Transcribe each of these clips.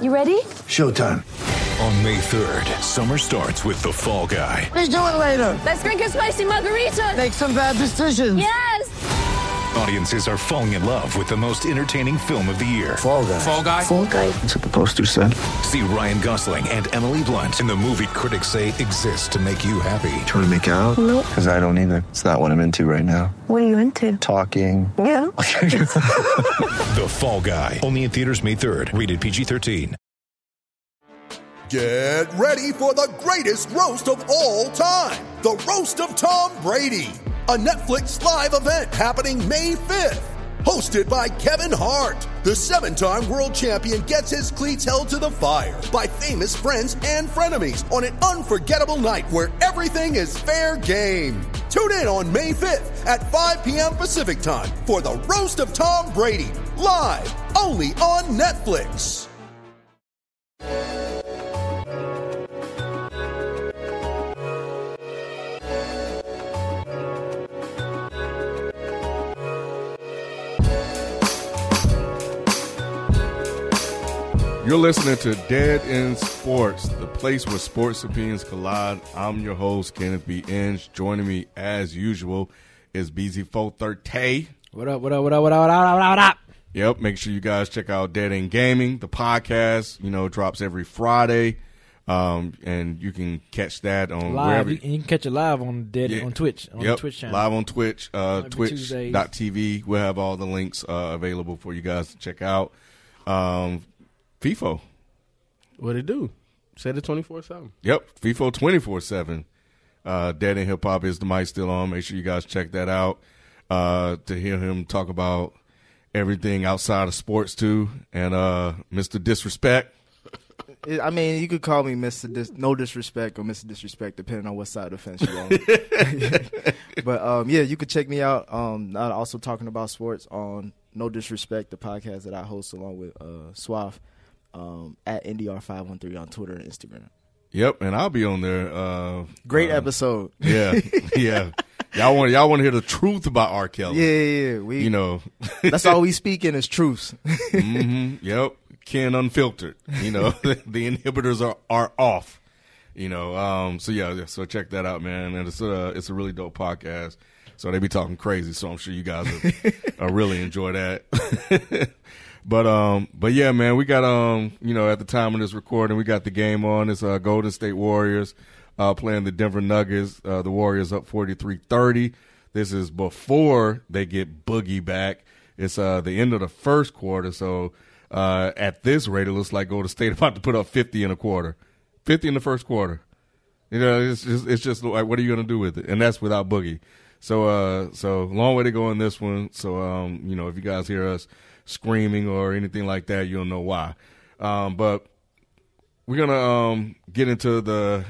You ready? Showtime. On May 3rd, summer starts with The Fall Guy. Let's do it later. Let's drink a spicy margarita. Make some bad decisions. Yes. Audiences are falling in love with the most entertaining film of the year. Fall Guy. Fall Guy? Fall Guy. That's what the poster said. See Ryan Gosling and Emily Blunt in the movie critics say exists to make you happy. Trying to make it out? Nope. Because I don't either. It's not what I'm into right now. What are you into? Talking. Yeah. The Fall Guy. Only in theaters May 3rd. Rated PG-13. Get ready for the greatest roast of all time. The Roast of Tom Brady. A Netflix live event happening May 5th. Hosted by Kevin Hart. The 7-time world champion gets his cleats held to the fire by famous friends and frenemies on an unforgettable night where everything is fair game. Tune in on May 5th at 5 p.m. Pacific time for the Roast of Tom Brady. Live only on Netflix. You're listening to Dead End Sports, the place where sports opinions collide. I'm your host, Kenneth B. Inge. Joining me, as usual, is BZ430. What up, what up, what up, what up, what up, what up? Yep, make sure you guys check out Dead End Gaming, the podcast. You know, drops every Friday, and you can catch that on Live, wherever. you can catch it live on on Twitch, on the Twitch channel. Live on Twitch, Tuesdays. twitch.tv. We'll have all the links available for you guys to check out. FIFO. What it do? Said it 24/7. Yep, FIFO 24/7. Dead End Hip Hop is the mic still on. Make sure you guys check that out to hear him talk about everything outside of sports too. And Mr. Disrespect. I mean, you could call me Mr. No Disrespect or Mr. Disrespect, depending on what side of the fence you're on. But, yeah, you could check me out. Also talking about sports on No Disrespect, the podcast that I host along with Swaff, at NDR513 on Twitter and Instagram. Yep, and I'll be on there. Great episode. Yeah, yeah. Y'all want to hear the truth about R. Kelly? Yeah. We, you know, that's all we speak in is truths. Mm-hmm. Yep. Ken unfiltered. You know, the inhibitors are off. You know, so check that out, man. And it's a really dope podcast. So they be talking crazy. So I'm sure you guys will really enjoy that. But yeah, man, we got at the time of this recording, we got the game on. It's Golden State Warriors playing the Denver Nuggets. The Warriors up 43-30. This is before they get Boogie back. It's the end of the first quarter. So at this rate, it looks like Golden State about to put up 50 in a quarter, 50 in the first quarter. You know, it's just like, what are you going to do with it? And that's without Boogie. So long way to go in this one. So if you guys hear us screaming or anything like that, you'll know why. But we're gonna get into the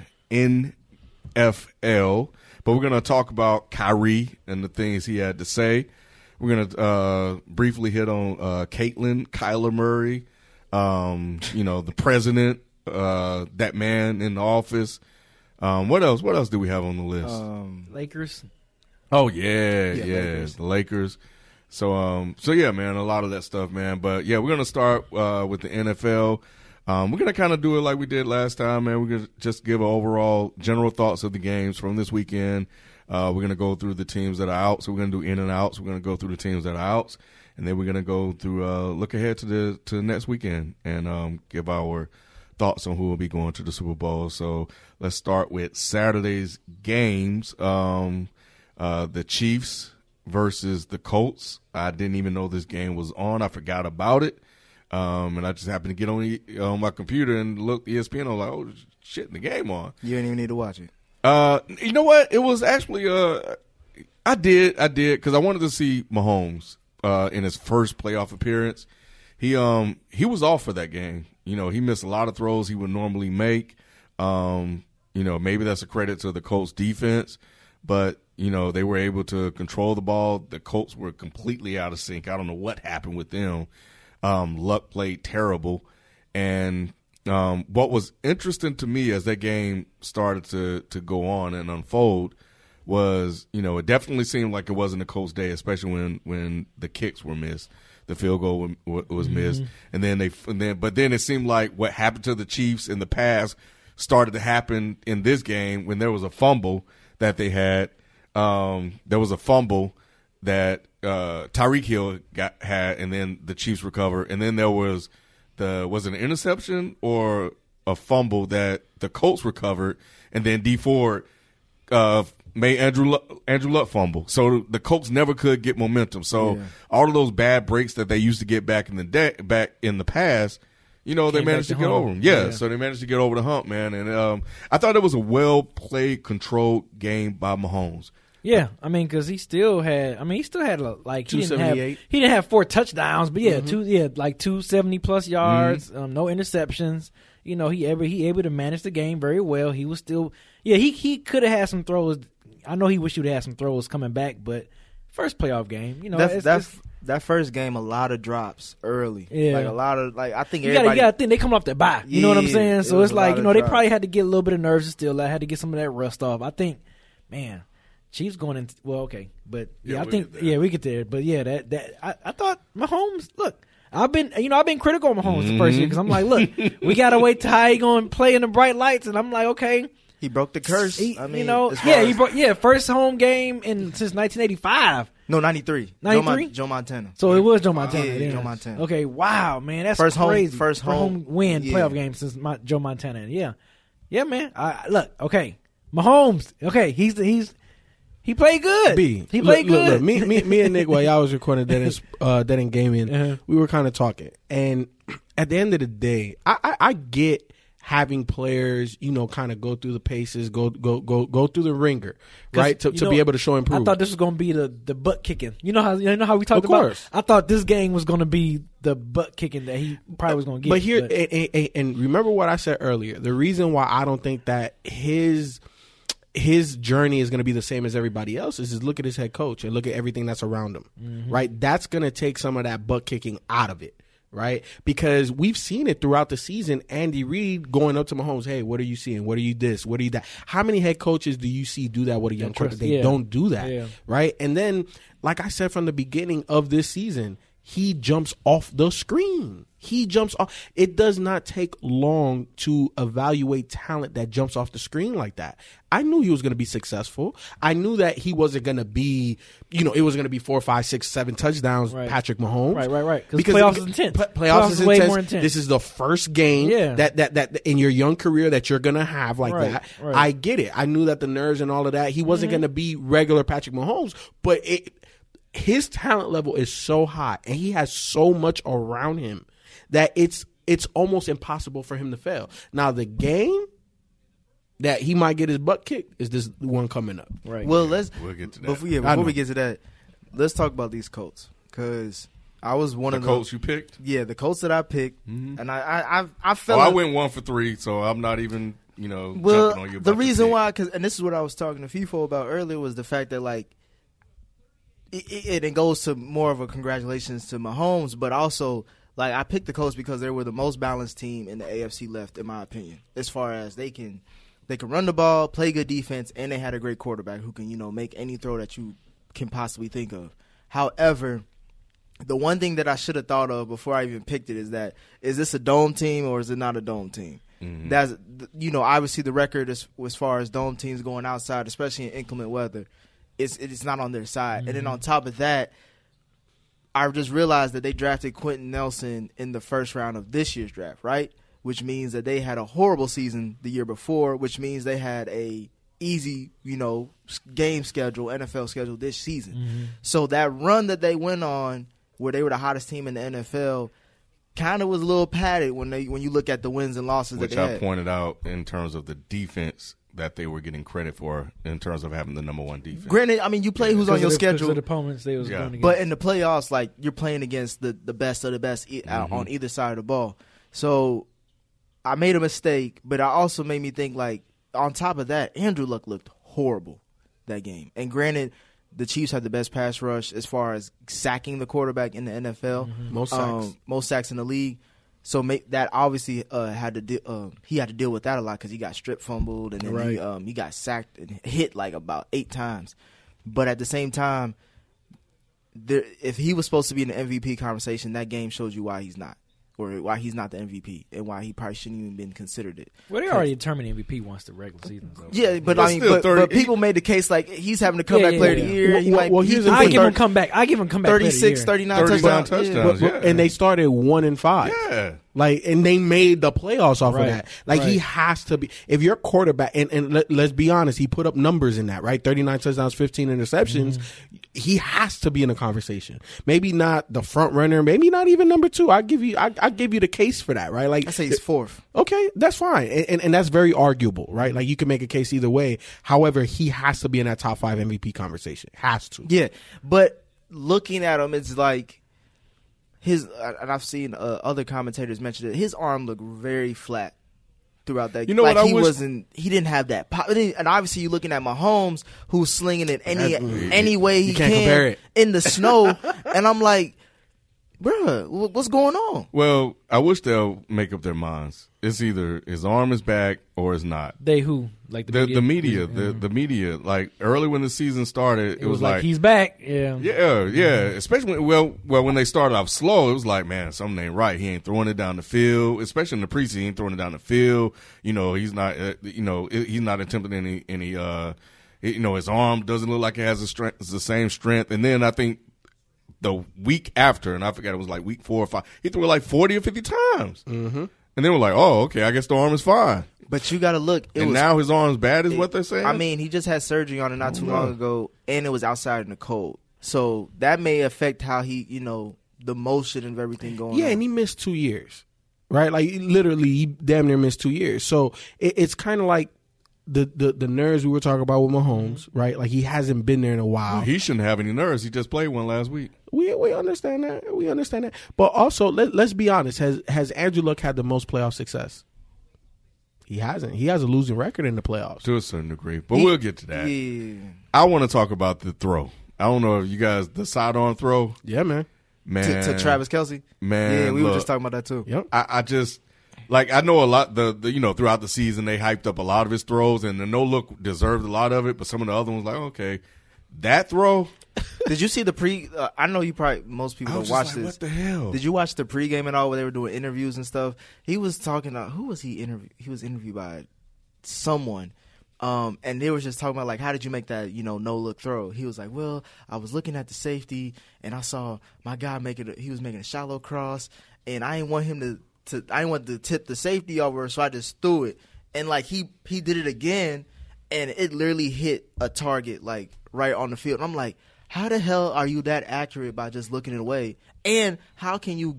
NFL, but we're gonna talk about Kyrie and the things he had to say. We're gonna briefly hit on Kyler Murray, the president, that man in the office. What else? What else do we have on the list? Lakers. Oh yeah, the Lakers. So yeah, man, a lot of that stuff, man. But yeah, we're gonna start with the NFL. We're gonna kind of do it like we did last time, man. We're gonna just give overall general thoughts of the games from this weekend. We're gonna go through the teams that are out. So we're gonna do in and outs. We're gonna go through the teams that are outs, and then we're gonna go through look ahead to the next weekend and give our thoughts on who will be going to the Super Bowl. So let's start with Saturday's games. The Chiefs versus the Colts. I didn't even know this game was on. I forgot about it. And I just happened to get on my computer and look ESPN. I was like, oh, shit, the game on. You didn't even need to watch it. You know what? It was actually I did because I wanted to see Mahomes in his first playoff appearance. He was off for that game. You know, he missed a lot of throws he would normally make. Maybe that's a credit to the Colts defense, but they were able to control the ball. The Colts were completely out of sync. I don't know what happened with them. Luck played terrible. And what was interesting to me as that game started to go on and unfold was, it definitely seemed like it wasn't a Colts day, especially when the kicks were missed. the field goal was missed, and then but then it seemed like what happened to the Chiefs in the past started to happen in this game when there was a fumble that they had. There was a fumble that Tyreek Hill had, and then the Chiefs recovered, and then there was it an interception or a fumble that the Colts recovered, and then Dee Ford made Andrew Luck fumble. So the Colts never could get momentum. So all of those bad breaks that they used to get back in the past, they managed to get over them. Yeah, so they managed to get over the hump, man. And I thought it was a well-played, controlled game by Mahomes. Yeah, I mean, because he still had he $278. He didn't have 4 touchdowns, but 270+ yards, no interceptions. He able to manage the game very well. He was still, he could have had some throws. I know he wished he would have had some throws coming back, but first playoff game, that first game, a lot of drops early. Yeah, like a lot of I think you gotta think they come off their bye. You know what I'm saying? So it's like they probably had to get a little bit of nerves still. I had to get some of that rust off. I think, man, Chiefs going in. Well, okay, but I think we get there. But I thought Mahomes. Look, I've been critical of Mahomes the first year because I'm like, look, we gotta wait till how he gonna play in the bright lights, and I'm like, okay. He broke the curse. He broke. First home game since 1985. No, 93. 93? Joe Montana. So it was Joe Montana. Yeah, Joe Montana. Okay, wow, man, that's crazy. First home win playoff game since Joe Montana. Yeah, man. Look, okay, Mahomes. Okay, he played good. He played good. Look, me and Nick, while y'all was recording that in gaming, we were kind of talking, and at the end of the day, I get having players, kind of go through the paces, go through the ringer, right? To be able to show improvement. I thought this was going to be the butt kicking. You know how we talked about it? I thought this game was going to be the butt kicking that he probably was going to get. But here, and remember what I said earlier. The reason why I don't think that his journey is going to be the same as everybody else's is look at his head coach and look at everything that's around him, right? That's going to take some of that butt kicking out of it. Right? Because we've seen it throughout the season. Andy Reid going up to Mahomes, hey, what are you seeing? What are you this? What are you that? How many head coaches do you see do that with a young quarterback? They don't do that. Right? And then, like I said from the beginning of this season, he jumps off the screen. He jumps off. It does not take long to evaluate talent that jumps off the screen like that. I knew he was going to be successful. I knew that he wasn't going to be, it was going to be 4, 5, 6, 7 touchdowns, right. Patrick Mahomes. Right. Because playoffs is intense. Playoffs is way more intense. This is the first game that in your young career that you're going to have like that. Right. I get it. I knew that the nerves and all of that, he wasn't going to be regular Patrick Mahomes, but his talent level is so high and he has so much around him that it's almost impossible for him to fail. Now, the game that he might get his butt kicked is this one coming up. Right. Well, we'll get to that. Before we get to that, let's talk about these Colts because I was one of the Colts you picked. Yeah, the Colts that I picked, and I felt. I went 1 for 3, so I'm not even jumping on your. The reason why, and this is what I was talking to FIFO about earlier, was the fact that it goes to more of a congratulations to Mahomes, but also. I picked the Colts because they were the most balanced team in the AFC left, in my opinion, as far as they can run the ball, play good defense, and they had a great quarterback who can, make any throw that you can possibly think of. However, the one thing that I should have thought of before I even picked it is this a dome team or is it not a dome team? Mm-hmm. That's, obviously the record as far as dome teams going outside, especially in inclement weather, it's not on their side. Mm-hmm. And then on top of that, I just realized that they drafted Quentin Nelson in the first round of this year's draft, right? Which means that they had a horrible season the year before, which means they had a easy, game schedule, NFL schedule this season. Mm-hmm. So that run that they went on where they were the hottest team in the NFL kind of was a little padded when you look at the wins and losses that they had. Which I pointed out in terms of the defense that they were getting credit for in terms of having the number one defense. Granted, I mean, you play who's on your schedule. The opponents they was going against. But in the playoffs, you're playing against the best of the best on either side of the ball. So I made a mistake, but it also made me think, on top of that, Andrew Luck looked horrible that game. And granted, the Chiefs had the best pass rush as far as sacking the quarterback in the NFL. Mm-hmm. Most sacks in the league. So that obviously had to deal with that a lot because he got strip fumbled and then he got sacked and hit about 8 times. But at the same time, if he was supposed to be in the MVP conversation, that game shows you why he's not. Or why he's not the MVP and why he probably shouldn't even been considered it. Well, they already determined MVP once the regular season's over. Yeah, but I mean, but people made the case like he's having a comeback player of the year. I give him comeback. I give him comeback. 36, 39 touchdowns. And they started 1-5. Yeah. Like, and they made the playoffs off of that. Like, he has to be. If you're a quarterback, and let's be honest, he put up numbers in that, right? 39 touchdowns, 15 interceptions. Mm-hmm. He has to be in a conversation. Maybe not the front runner. Maybe not even number 2. I give you the case for that, right? Like, I say he's 4th. Okay, that's fine, and that's very arguable, right? Like, you can make a case either way. However, he has to be in that top 5 MVP conversation. Has to. Yeah, but looking at him, it's like. And I've seen other commentators mention it. His arm looked very flat throughout that. You know like what? He didn't have that pop. And obviously, you're looking at Mahomes, who's slinging it any way he can in the snow. And I'm like, bruh, what's going on? Well, I wish they'll make up their minds. It's either his arm is back or it's not. They who? Like the media? The media. Like early when the season started, it was like he's back. Yeah. Especially when they started off slow, it was like, man, something ain't right. He ain't throwing it down the field. Especially in the preseason, he ain't throwing it down the field. You know, he's not. He's not attempting any. His arm doesn't look like it has the same strength. And then I think the week after, and I forgot, it was like week 4 or 5, he threw it like 40 or 50 times. Mm-hmm. And then we're like, oh, okay, I guess the arm is fine. But you got to look. Now his arm's bad is what they're saying? I mean, he just had surgery on it not too long ago, and it was outside in the cold. So that may affect how he, the motion and everything going on. Yeah, and he missed 2 years, right? Like, literally, he damn near missed 2 years. So it's kind of like the nerves we were talking about with Mahomes, right? Like, he hasn't been there in a while. Well, he shouldn't have any nerves. He just played one last week. We understand that. We understand that. But also, let's be honest. Has Andrew Luck had the most playoff success? He hasn't. He has a losing record in the playoffs. To a certain degree. But we'll get to that. Yeah. I want to talk about the throw. I don't know if you guys, the sidearm throw. Yeah, man. To Travis Kelce? Man. Yeah, we were just talking about that too. Yep. I just, like, I know a lot, throughout the season, they hyped up a lot of his throws, and the no-look deserved a lot of it, but some of the other ones, like, okay, that throw. Did you see the I know most people don't watch this. What the hell? Did you watch the pregame and all where they were doing interviews and stuff? He was talking about, who was he interviewed? He was interviewed by someone. And they were just talking about, like, how did you make that, no-look throw? He was like, well, I was looking at the safety, and I saw my guy he was making a shallow cross, and I didn't want him I didn't want to tip the safety over, so I just threw it. And, like, he did it again, and it literally hit a target, like, right on the field. And I'm like, how the hell are you that accurate by just looking it away? And how can you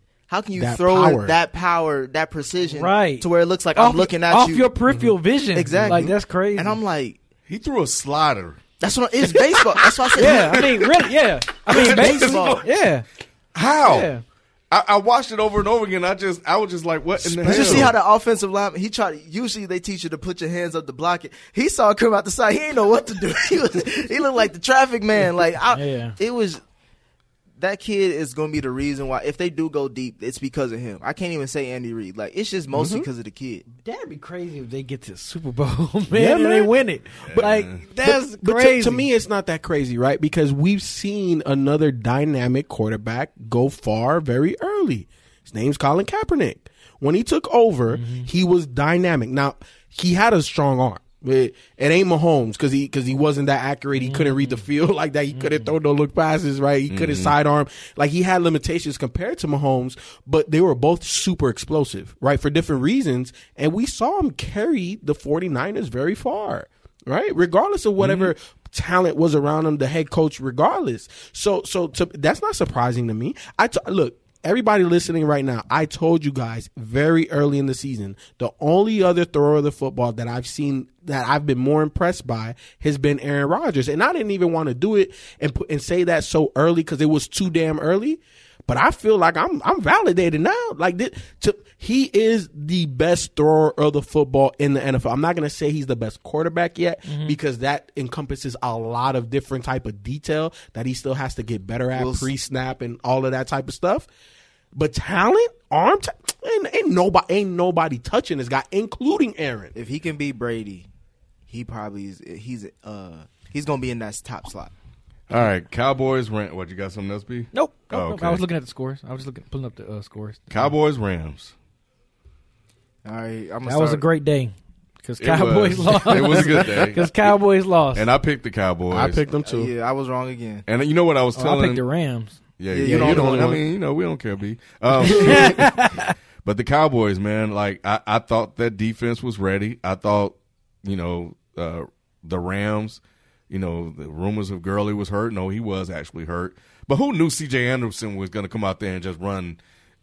throw that power, that precision, right, to where it looks like I'm looking at off you your peripheral vision? Exactly. Like, that's crazy. And I'm like, he threw a slider. That's what it's baseball. That's what I said. Yeah, I mean, really, yeah. I mean, baseball. Yeah. How? Yeah. I watched it over and over again. I was just like, what in the hell? Did you see how the offensive line, usually they teach you to put your hands up to block it. He saw it come out the side. He didn't know what to do. He looked like the traffic man. Like, it was, that kid is going to be the reason why, if they do go deep, it's because of him. I can't even say Andy Reid. Like, it's just mostly because of the kid. That'd be crazy if they get to the Super Bowl, man, and they win it. But, like, that's but crazy. To me, it's not that crazy, right? Because we've seen another dynamic quarterback go far very early. His name's Colin Kaepernick. When he took over, he was dynamic. Now, he had a strong arm. It ain't Mahomes because he wasn't that accurate. He couldn't read the field like that. He couldn't throw no look passes, right? He couldn't sidearm. Like, he had limitations compared to Mahomes, but they were both super explosive, right? For different reasons. And we saw him carry the 49ers very far, right? Regardless of whatever talent was around him, the head coach, regardless. So that's not surprising to me. Look. Everybody listening right now, I told you guys very early in the season, the only other thrower of the football that I've seen that I've been more impressed by has been Aaron Rodgers. And I didn't even want to do it and say that so early because it was too damn early. But I feel like I'm validated now. Like, he is the best thrower of the football in the NFL. I'm not going to say he's the best quarterback yet because that encompasses a lot of different type of detail that he still has to get better at, pre-snap and all of that type of stuff. But talent, ain't nobody touching this guy, including Aaron. If he can beat Brady, he probably he's going to be in that top slot. All right, Cowboys, Rams. What, you got something else, B? Nope. Oh, okay. I was looking at the scores. I was just pulling up the scores. Cowboys, Rams. All right, that was a great day because Cowboys lost. It was a good day because Cowboys lost, and I picked the Cowboys. I picked them too. Yeah, I was wrong again. And you know what I was telling? I picked the Rams. Yeah, you don't. don't. I mean, we don't care, B. But the Cowboys, man, like I thought that defense was ready. I thought, the Rams, the rumors of Gurley was hurt. No, he was actually hurt. But who knew C.J. Anderson was going to come out there and just run,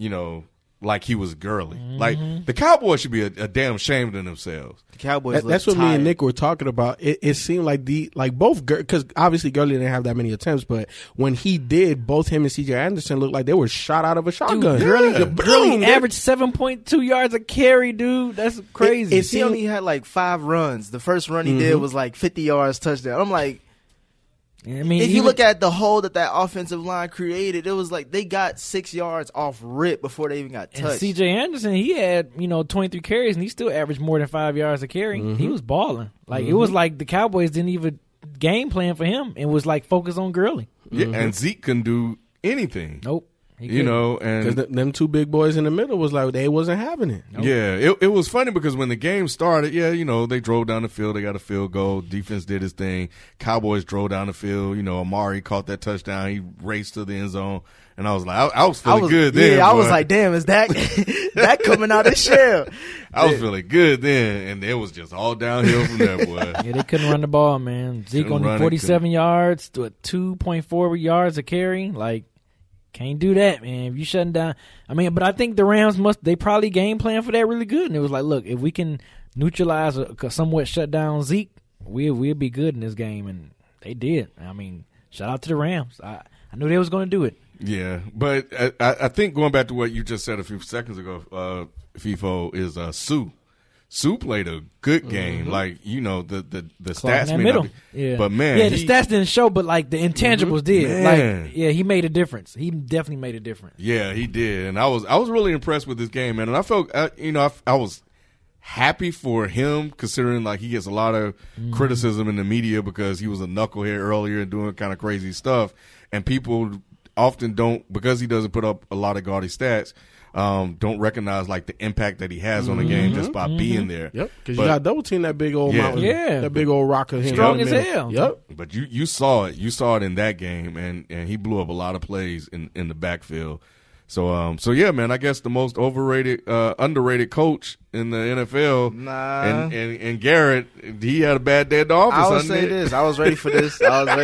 like he was Gurley? Mm-hmm. Like the Cowboys should be a damn ashamed of themselves. The Cowboys. That's what tired. me and Nick were talking about. It seemed like both, because obviously Gurley didn't have that many attempts, but when he did, both him and C.J. Anderson looked like they were shot out of a shotgun. Gurley averaged 7.2 yards a carry, dude. That's crazy. He only had like 5 runs. The first run he did was like 50 yards touchdown. I'm like, I mean, if you look at the hole that offensive line created, it was like they got 6 yards off rip before they even got touched. And C.J. Anderson, he had 23 carries, and he still averaged more than 5 yards a carry. He was balling. Like it was like the Cowboys didn't even game plan for him, and was like focused on Gurley. Yeah, and Zeke couldn't do anything. Nope. And because them two big boys in the middle was like they wasn't having it. Nope. Yeah, it was funny because when the game started, they drove down the field, they got a field goal, defense did his thing, Cowboys drove down the field, Amari caught that touchdown, he raced to the end zone, and I was like, I was feeling good then. Yeah, I was like, damn, is that coming out of shell? I was feeling good then, and it was just all downhill from there, boy. Yeah, they couldn't run the ball, man. Zeke only 47 yards to 2.4 yards a carry, like. Can't do that, man. If you shutting down, but I think the Rams they probably game plan for that really good. And it was like, look, if we can neutralize or somewhat shut down Zeke, we'll be good in this game. And they did. Shout out to the Rams. I knew they was going to do it. Yeah, but I think going back to what you just said a few seconds ago, FIFO, is Sue. Sue played a good game. Like, the stats may not be, but man, the stats didn't show, but like the intangibles did. Man. Like, he made a difference. He definitely made a difference. Yeah, he did, and I was really impressed with this game, man. And I felt, I was happy for him, considering like he gets a lot of criticism in the media because he was a knucklehead earlier and doing kind of crazy stuff, and people often don't, because he doesn't put up a lot of gaudy stats. Don't recognize like the impact that he has on the game just by being there. Yep, because you got double team that big old mountain, that big old rock of him, strong as hell. Yep, but you saw it. You saw it in that game, and he blew up a lot of plays in the backfield. So yeah, man. I guess the most underrated coach in the NFL. Nah. And Garrett, he had a bad day at the office. I would say this. I was ready for this.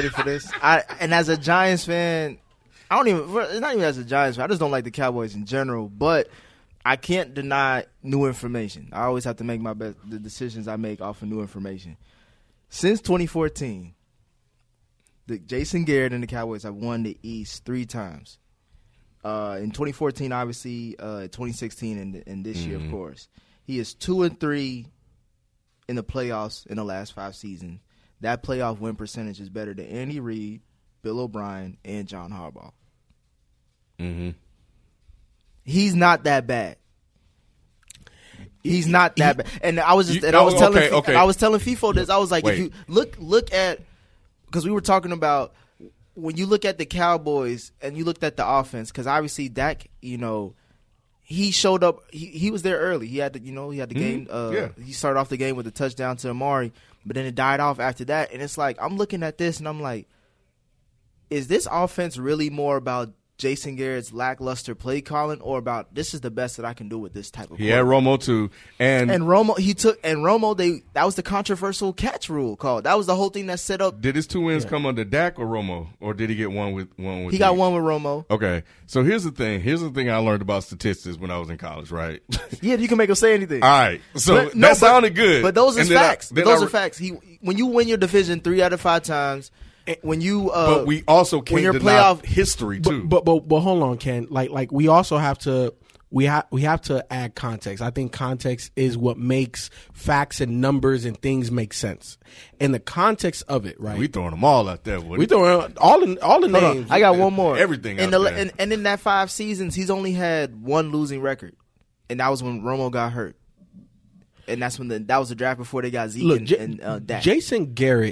And as a Giants fan. It's not even as a Giants fan. I just don't like the Cowboys in general, but I can't deny new information. I always have to make the decisions I make off of new information. Since 2014, Jason Garrett and the Cowboys have won the East 3 times. In 2014, obviously, 2016, and this year, of course. He is 2-3 in the playoffs in the last 5 seasons. That playoff win percentage is better than Andy Reid, Bill O'Brien, and John Harbaugh. Mm-hmm. He's not that bad. He's not that bad. And I was telling FIFO this. I was like, if you look at, because we were talking about when you look at the Cowboys and you looked at the offense, because obviously Dak, he showed up. He was there early. He had the game. He started off the game with a touchdown to Amari, but then it died off after that. And it's like, I'm looking at this and I'm like, is this offense really more about Jason Garrett's lackluster play calling, or about this is the best that I can do with this type of play? He had Romo too, and Romo that was the controversial catch rule called. That was the whole thing that set up. Did his 2 wins come under Dak or Romo, or did he get one with? He got one with Romo. Okay, so here's the thing I learned about statistics when I was in college, right? Yeah, you can make him say anything. All right, so that sounded good, but those are facts. Those are facts. When you win your division 3 out of 5 times. When you, but we also can't deny playoff history too. But hold on, Ken. Like we also have to we have to add context. I think context is what makes facts and numbers and things make sense. In the context of it, right? We throwing them all out there. We throwing all the names. I got one more. Everything. And in that 5 seasons, he's only had 1 losing record, and that was when Romo got hurt. And that's when that was the draft before they got Zeke and Dak. Jason Garrett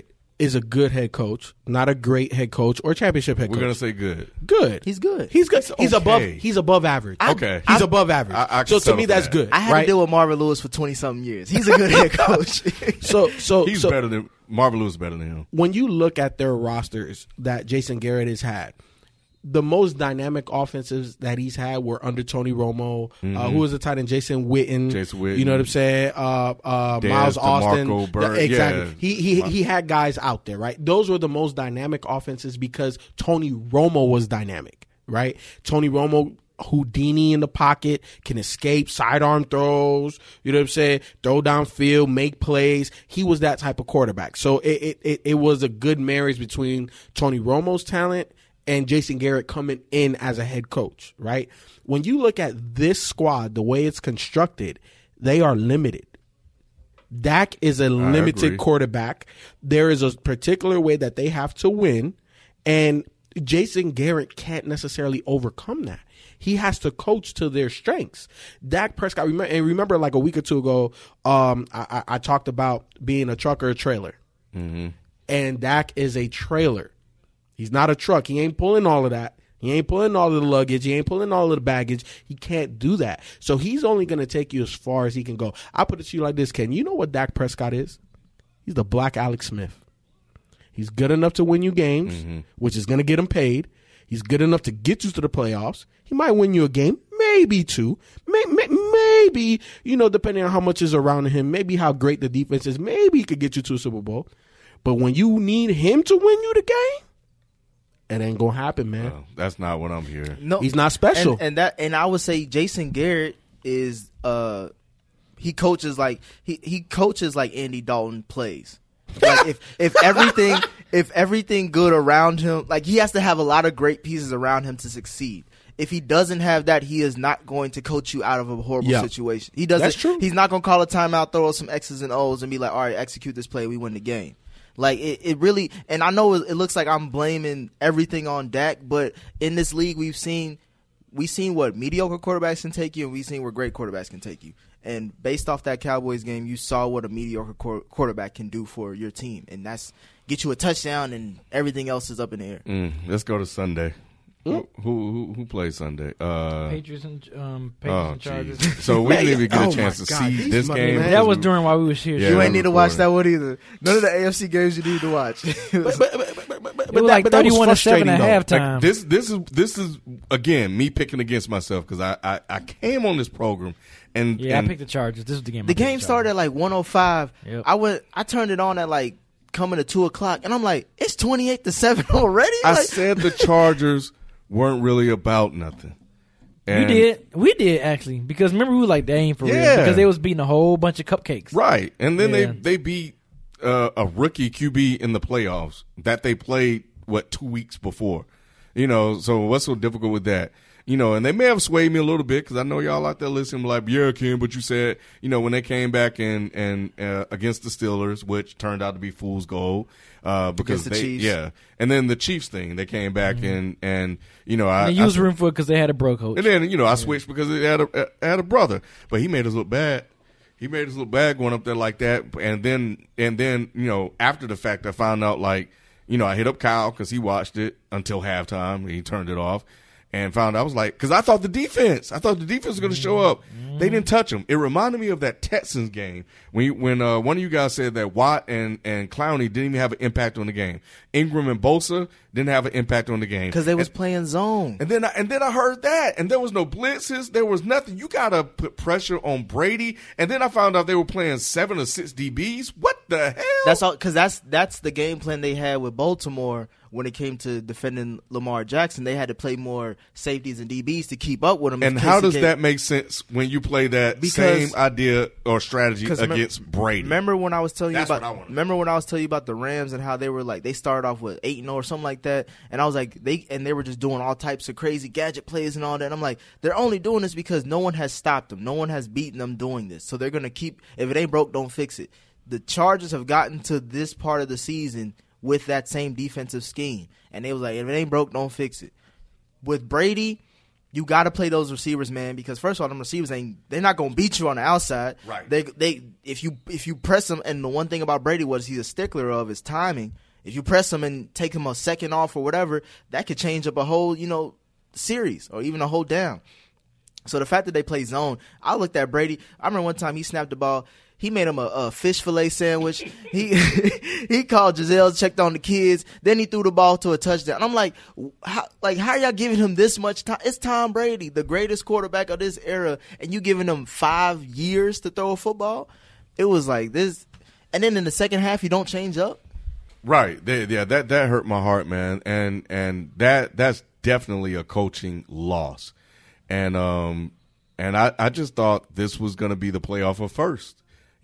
is a good head coach, not a great head coach or championship head coach. We're gonna say good. Good. He's good. He's good. He's okay. above average. Okay. He's above average. I so can to me, settle that's for good. I had right? to deal with Marvin Lewis for 20-something years. He's a good head coach. He's better than Marvin Lewis. Better than him. When you look at their rosters that Jason Garrett has had, the most dynamic offenses that he's had were under Tony Romo. Who was the tight end? Jason Witten. You know what I'm saying? Miles Austin. Bird. Exactly. Yeah. He had guys out there, right? Those were the most dynamic offenses because Tony Romo was dynamic, right? Tony Romo, Houdini in the pocket, can escape, sidearm throws, you know what I'm saying? Throw downfield, make plays. He was that type of quarterback. So it was a good marriage between Tony Romo's talent and Jason Garrett coming in as a head coach, right? When you look at this squad, the way it's constructed, they are limited. Dak is a limited quarterback. There is a particular way that they have to win, and Jason Garrett can't necessarily overcome that. He has to coach to their strengths. Dak Prescott, remember like a week or two ago, I talked about being a truck or a trailer. Mm-hmm. And Dak is a trailer. He's not a truck. He ain't pulling all of that. He ain't pulling all of the luggage. He ain't pulling all of the baggage. He can't do that. So he's only going to take you as far as he can go. I'll put it to you like this, Ken. You know what Dak Prescott is? He's the black Alex Smith. He's good enough to win you games, which is going to get him paid. He's good enough to get you to the playoffs. He might win you a game, maybe two. Maybe, depending on how much is around him, maybe how great the defense is, maybe he could get you to a Super Bowl. But when you need him to win you the game, it ain't gonna happen, man. Well, that's not what I'm hearing. No, he's not special. And I would say Jason Garrett is he coaches like Andy Dalton plays. Like if everything good around him, like he has to have a lot of great pieces around him to succeed. If he doesn't have that, he is not going to coach you out of a horrible situation. He doesn't. That's true. He's not going to call a timeout, throw some X's and O's, and be like, "All right, execute this play, we win the game." Like it really, and I know it looks like I'm blaming everything on Dak, but in this league we've seen what mediocre quarterbacks can take you, and we've seen where great quarterbacks can take you. And based off that Cowboys game, you saw what a mediocre quarterback can do for your team, and that's get you a touchdown, and everything else is up in the air. Let's go to Sunday. Who plays Sunday? Patriots and Chargers. So we didn't even get a chance to see this game. That was during while we was here. Yeah, you ain't need to watch that one either. None of the AFC games you need to watch. It was like 31-7 at halftime. Like this is again me picking against myself because I came on this program and I picked the Chargers. This is the game. The game started at like 1:05. Yep. I turned it on at like coming to 2:00, and I'm like, it's 28-7 already. I said the Chargers weren't really about nothing. And we did actually, because remember we were like, they ain't for real, because they was beating a whole bunch of cupcakes, right? And then they beat a rookie QB in the playoffs that they played 2 weeks before, So what's so difficult with that? And they may have swayed me a little bit because I know y'all out there listening like, yeah, Ken, but you said, when they came back and against the Steelers, which turned out to be fool's gold, because the Chiefs. And then the Chiefs thing, they came back and I used room for it because they had a bro coach. And then, I switched because it had a brother, but he made us look bad. He made us look bad going up there like that. And then, after the fact, I found out I hit up Kyle because he watched it until halftime and he turned it off. And found I was like, because I thought the defense was going to show up. They didn't touch them. It reminded me of that Texans game when one of you guys said that Watt and Clowney didn't even have an impact on the game. Ingram and Bosa didn't have an impact on the game because they was playing zone. And then I heard that, and there was no blitzes, there was nothing. You got to put pressure on Brady. And then I found out they were playing 7 or 6 DBs. What the hell? That's all because that's the game plan they had with Baltimore. When it came to defending Lamar Jackson, they had to play more safeties and DBs to keep up with him. And how does that make sense when you play that same idea or strategy against Brady? Remember when I was telling you about? Remember when I was telling you about the Rams and how they were like they started off with 8-0 or something like that, and I was like they were just doing all types of crazy gadget plays and all that. And I'm like, they're only doing this because no one has stopped them, no one has beaten them doing this, so they're gonna keep. If it ain't broke, don't fix it. The Chargers have gotten to this part of the season with that same defensive scheme. And they was like, if it ain't broke, don't fix it. With Brady, you got to play those receivers, man, because first of all, them receivers they're not going to beat you on the outside. Right. If you press them, and the one thing about Brady was he's a stickler of his timing. If you press him and take him a second off or whatever, that could change up a whole, series or even a whole down. So the fact that they play zone, I looked at Brady. I remember one time he snapped the ball. He made him a fish fillet sandwich. He called Giselle, checked on the kids. Then he threw the ball to a touchdown. And I'm like, how are y'all giving him this much time? It's Tom Brady, the greatest quarterback of this era, and you giving him 5 years to throw a football? It was like this. And then in the second half, you don't change up. Right. That hurt my heart, man. And that's definitely a coaching loss. And I just thought this was going to be the playoff of first.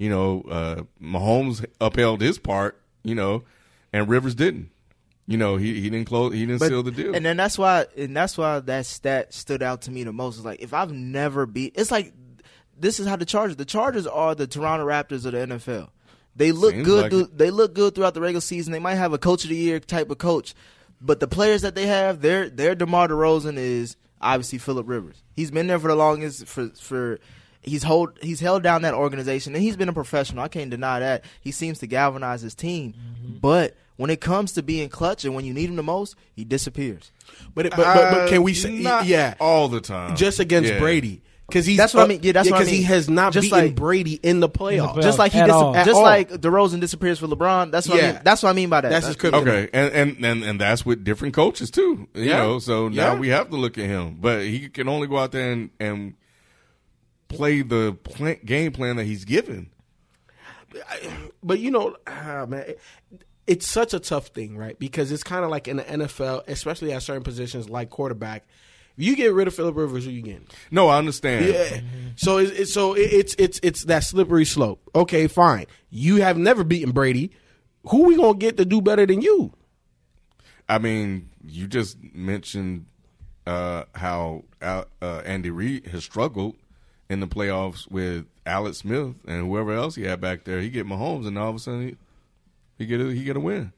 Mahomes upheld his part, and Rivers didn't. He didn't close. He didn't seal the deal. And then that's why that stat stood out to me the most. It's like, if I've never it's like, this is how the Chargers are the Toronto Raptors of the NFL. They look good. Like they look good throughout the regular season. They might have a coach of the year type of coach, but the players that they have, their DeMar DeRozan is obviously Phillip Rivers. He's been there for the longest. He's held down that organization, and he's been a professional. I can't deny that. He seems to galvanize his team, but when it comes to being clutch and when you need him the most, he disappears. But can we say all the time just against Brady? Because that's what I mean. Yeah, that's what I mean. Because he has not beaten Brady in the playoffs. Just like like DeRozan disappears for LeBron. That's what I mean. That's what I mean by that. That's his kryptonite. Okay, and that's with different coaches too. So now we have to look at him, but he can only go out there and play the game plan that he's given. But man, it's such a tough thing, right? Because it's kind of like in the NFL, especially at certain positions like quarterback. If you get rid of Phillip Rivers, who you getting? No, I understand. Yeah. So it's that slippery slope. Okay, fine. You have never beaten Brady. Who we gonna get to do better than you? I mean, you just mentioned how Andy Reid has struggled in the playoffs with Alex Smith and whoever else he had back there. He get Mahomes, and all of a sudden he get a win.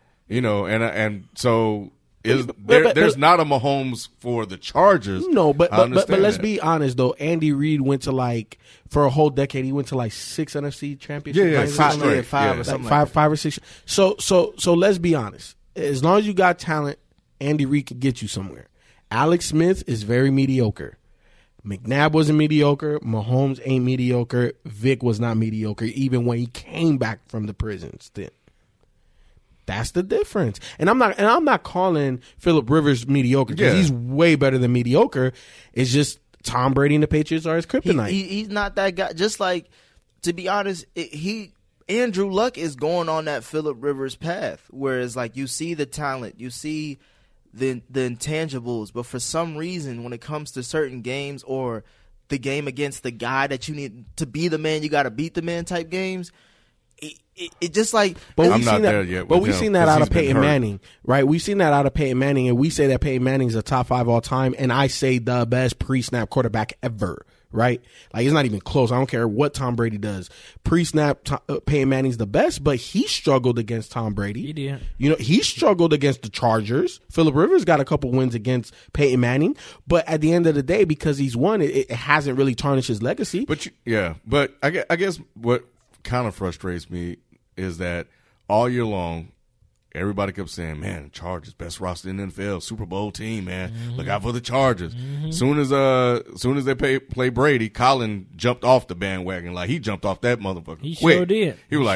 And so. There's not a Mahomes for the Chargers. No, but let's be honest though. Andy Reid went to for a whole decade. He went to 6 NFC championships. Five or six. So let's be honest. As long as you got talent, Andy Reid could get you somewhere. Alex Smith is very mediocre. McNabb wasn't mediocre. Mahomes ain't mediocre. Vic was not mediocre even when he came back from the prison stint. That's the difference. And I'm not calling Phillip Rivers mediocre because he's way better than mediocre. It's just Tom Brady and the Patriots are his kryptonite. He's not that guy. Just like, to be honest, Andrew Luck is going on that Phillip Rivers path, whereas you see the talent, you see the intangibles, but for some reason when it comes to certain games or the game against the guy that you need to be the man, you got to beat the man type games, it just like. But I'm not there yet. But we've seen that out of Peyton Manning, right? We've seen that out of Peyton Manning, and we say that Peyton Manning's a top 5 all time, and I say the best pre-snap quarterback ever, right? It's not even close. I don't care what Tom Brady does. Pre-snap, Peyton Manning's the best, but he struggled against Tom Brady. He did. He struggled against the Chargers. Phillip Rivers got a couple wins against Peyton Manning, but at the end of the day, because he's won, it hasn't really tarnished his legacy. But I guess what kind of frustrates me is that all year long, everybody kept saying, man, Chargers, best roster in the NFL, Super Bowl team, man. Mm-hmm. Look out for the Chargers. Mm-hmm. Soon as they play Brady, Colin jumped off the bandwagon. He jumped off that motherfucker He quick. Sure did. He was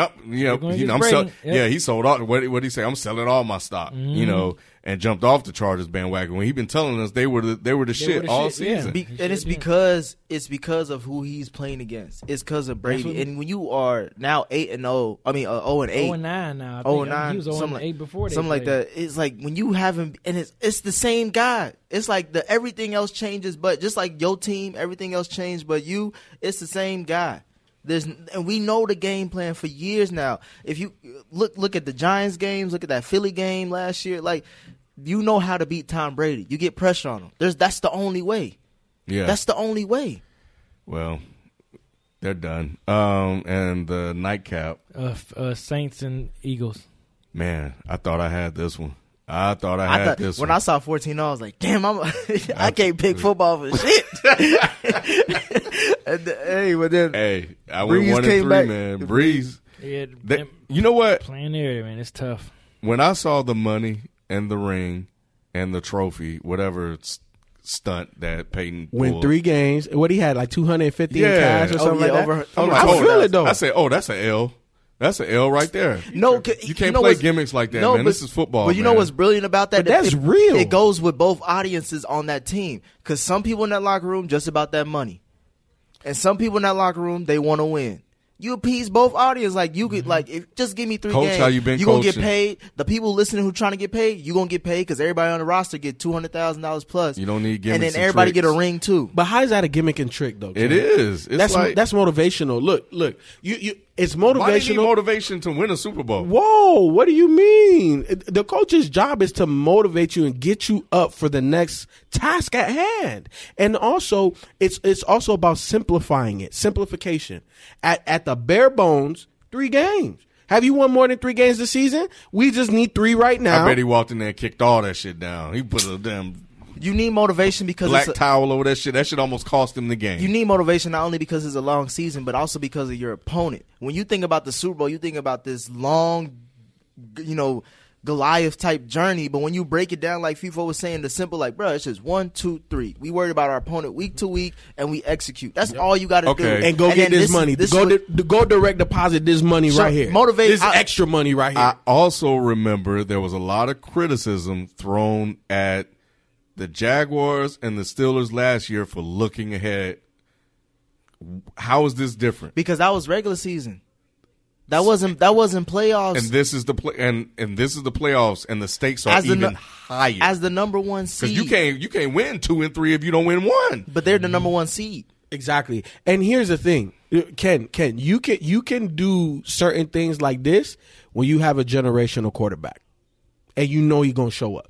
he sold all. What did he say? I'm selling all my stock, and jumped off the Chargers bandwagon when he been telling us they were the shit all season. Yeah. And it's because of who he's playing against. It's because of Brady. And when you are now 8-0, 0-8, 0-9 now. 0-9, he was 0-8 before. Something like that. It's like when you haven't, and it's the same guy. It's like everything else changes, but just like your team, everything else changed, but you, it's the same guy. And we know the game plan for years now. If you look at the Giants games, look at that Philly game last year, you know how to beat Tom Brady. You get pressure on him. That's the only way. Yeah, that's the only way. Well, they're done. And the nightcap, Saints and Eagles. Man, I thought I had this one. I thought I had this one. When I saw 14, I was like, damn, I can't pick football for shit. But then I went 1-3, man. Breeze. Yeah, you know what? Playing there, man, it's tough. When I saw the money and the ring and the trophy, whatever stunt that Peyton win pulled. 3 games. What he had, like 250 in cash or something like that. I feel it though. I said, oh, that's an L. That's an L right there. No, you can't play gimmicks like that, man. This is football. But you know what's brilliant about that? But that's real. It goes with both audiences on that team. Because some people in that locker room just about that money, and some people in that locker room they want to win. You appease both audiences. Like you could, just give me 3 Coach, games. how you been gonna get coaching? paid. The people listening who trying to get paid, you gonna get paid because everybody on the roster get $200,000 plus. You don't need gimmicks and then everybody tricks. get a ring too. But how is that a gimmick and trick though? It is. It's that's motivational. Look. You. It's motivational. Why do you need motivation to win a Super Bowl? Whoa, what do you mean? The coach's job is to motivate you and get you up for the next task at hand. And also, it's also about simplifying it. Simplification. At the bare bones, 3 games. Have you won more than 3 games this season? We just need 3 right now. I bet he walked in there and kicked all that shit down. He put a damn You need motivation because black towel over that shit. That shit almost cost him the game. You need motivation not only because it's a long season, but also because of your opponent. When you think about the Super Bowl, you think about this long, Goliath type journey. But when you break it down, like FIFA was saying, the simple, like, bro, it's just 1, 2, 3. We worry about our opponent week to week, and we execute. That's all you got to do. And go get this money. Go direct deposit this money right here. Motivate this extra money right here. I also remember there was a lot of criticism thrown at the Jaguars and the Steelers last year for looking ahead. How is this different? Because that was regular season. That wasn't playoffs. And this is the this is the playoffs, and the stakes are even higher as the number 1 seed. Because you can't win 2 and 3 if you don't win 1. But they're the number 1 seed. Exactly. And here's the thing, Ken, you can do certain things like this when you have a generational quarterback, and you know he's gonna show up.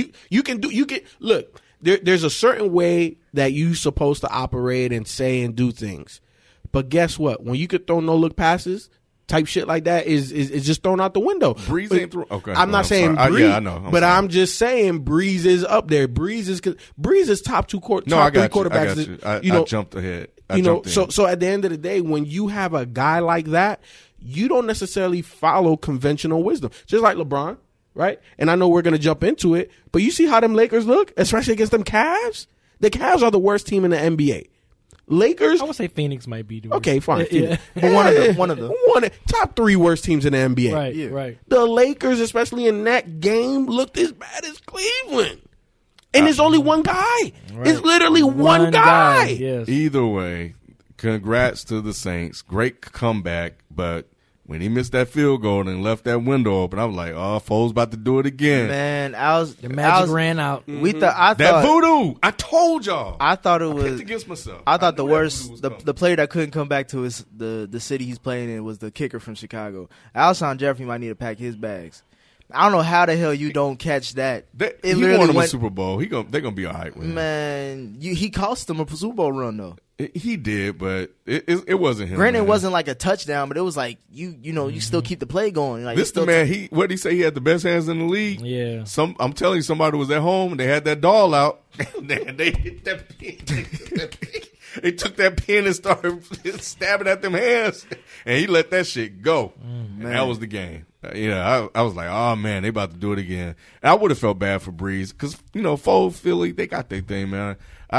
Look. There's a certain way that you're supposed to operate and say and do things, but guess what? When you could throw no look passes, type shit like that is just thrown out the window. Breeze ain't through. Okay, I'm not saying sorry. Breeze, I know. I'm sorry. I'm just saying Breeze is up there. Breeze is top 3 quarterbacks. I jumped ahead. So at the end of the day, when you have a guy like that, you don't necessarily follow conventional wisdom. Just like LeBron. Right? And I know we're going to jump into it, but you see how them Lakers look, especially against them Cavs? The Cavs are the worst team in the NBA. Lakers. I would say Phoenix might be the worst. Okay, fine. Yeah. But one of them. Top 3 worst teams in the NBA. Right, right. The Lakers, especially in that game, looked as bad as Cleveland. And it's only one guy. Right. It's literally one guy. Yes. Either way, congrats to the Saints. Great comeback, but when he missed that field goal and left that window open, I was like, "Oh, Foles about to do it again." Man, the magic ran out. We thought that voodoo. I told y'all. I thought it was. I picked against myself. I thought the worst. The player that couldn't come back to his the city he's playing in was the kicker from Chicago. Alshon Jeffrey might need to pack his bags. I don't know how the hell you don't catch that. He won him a Super Bowl. They're gonna be all right with him. Man, he cost them a Super Bowl run though. He did, but it wasn't him. Granted, man. it wasn't like a touchdown, but it was like you still keep the play going. Like this the man. What did he say? He had the best hands in the league. Yeah. I'm telling you, somebody was at home and they had that doll out. they hit that pin. They took that pin and started stabbing at them hands, and he let that shit go. And that was the game. I was like, oh man, they about to do it again. And I would have felt bad for Breeze because Foles, Philly, they got their thing, man.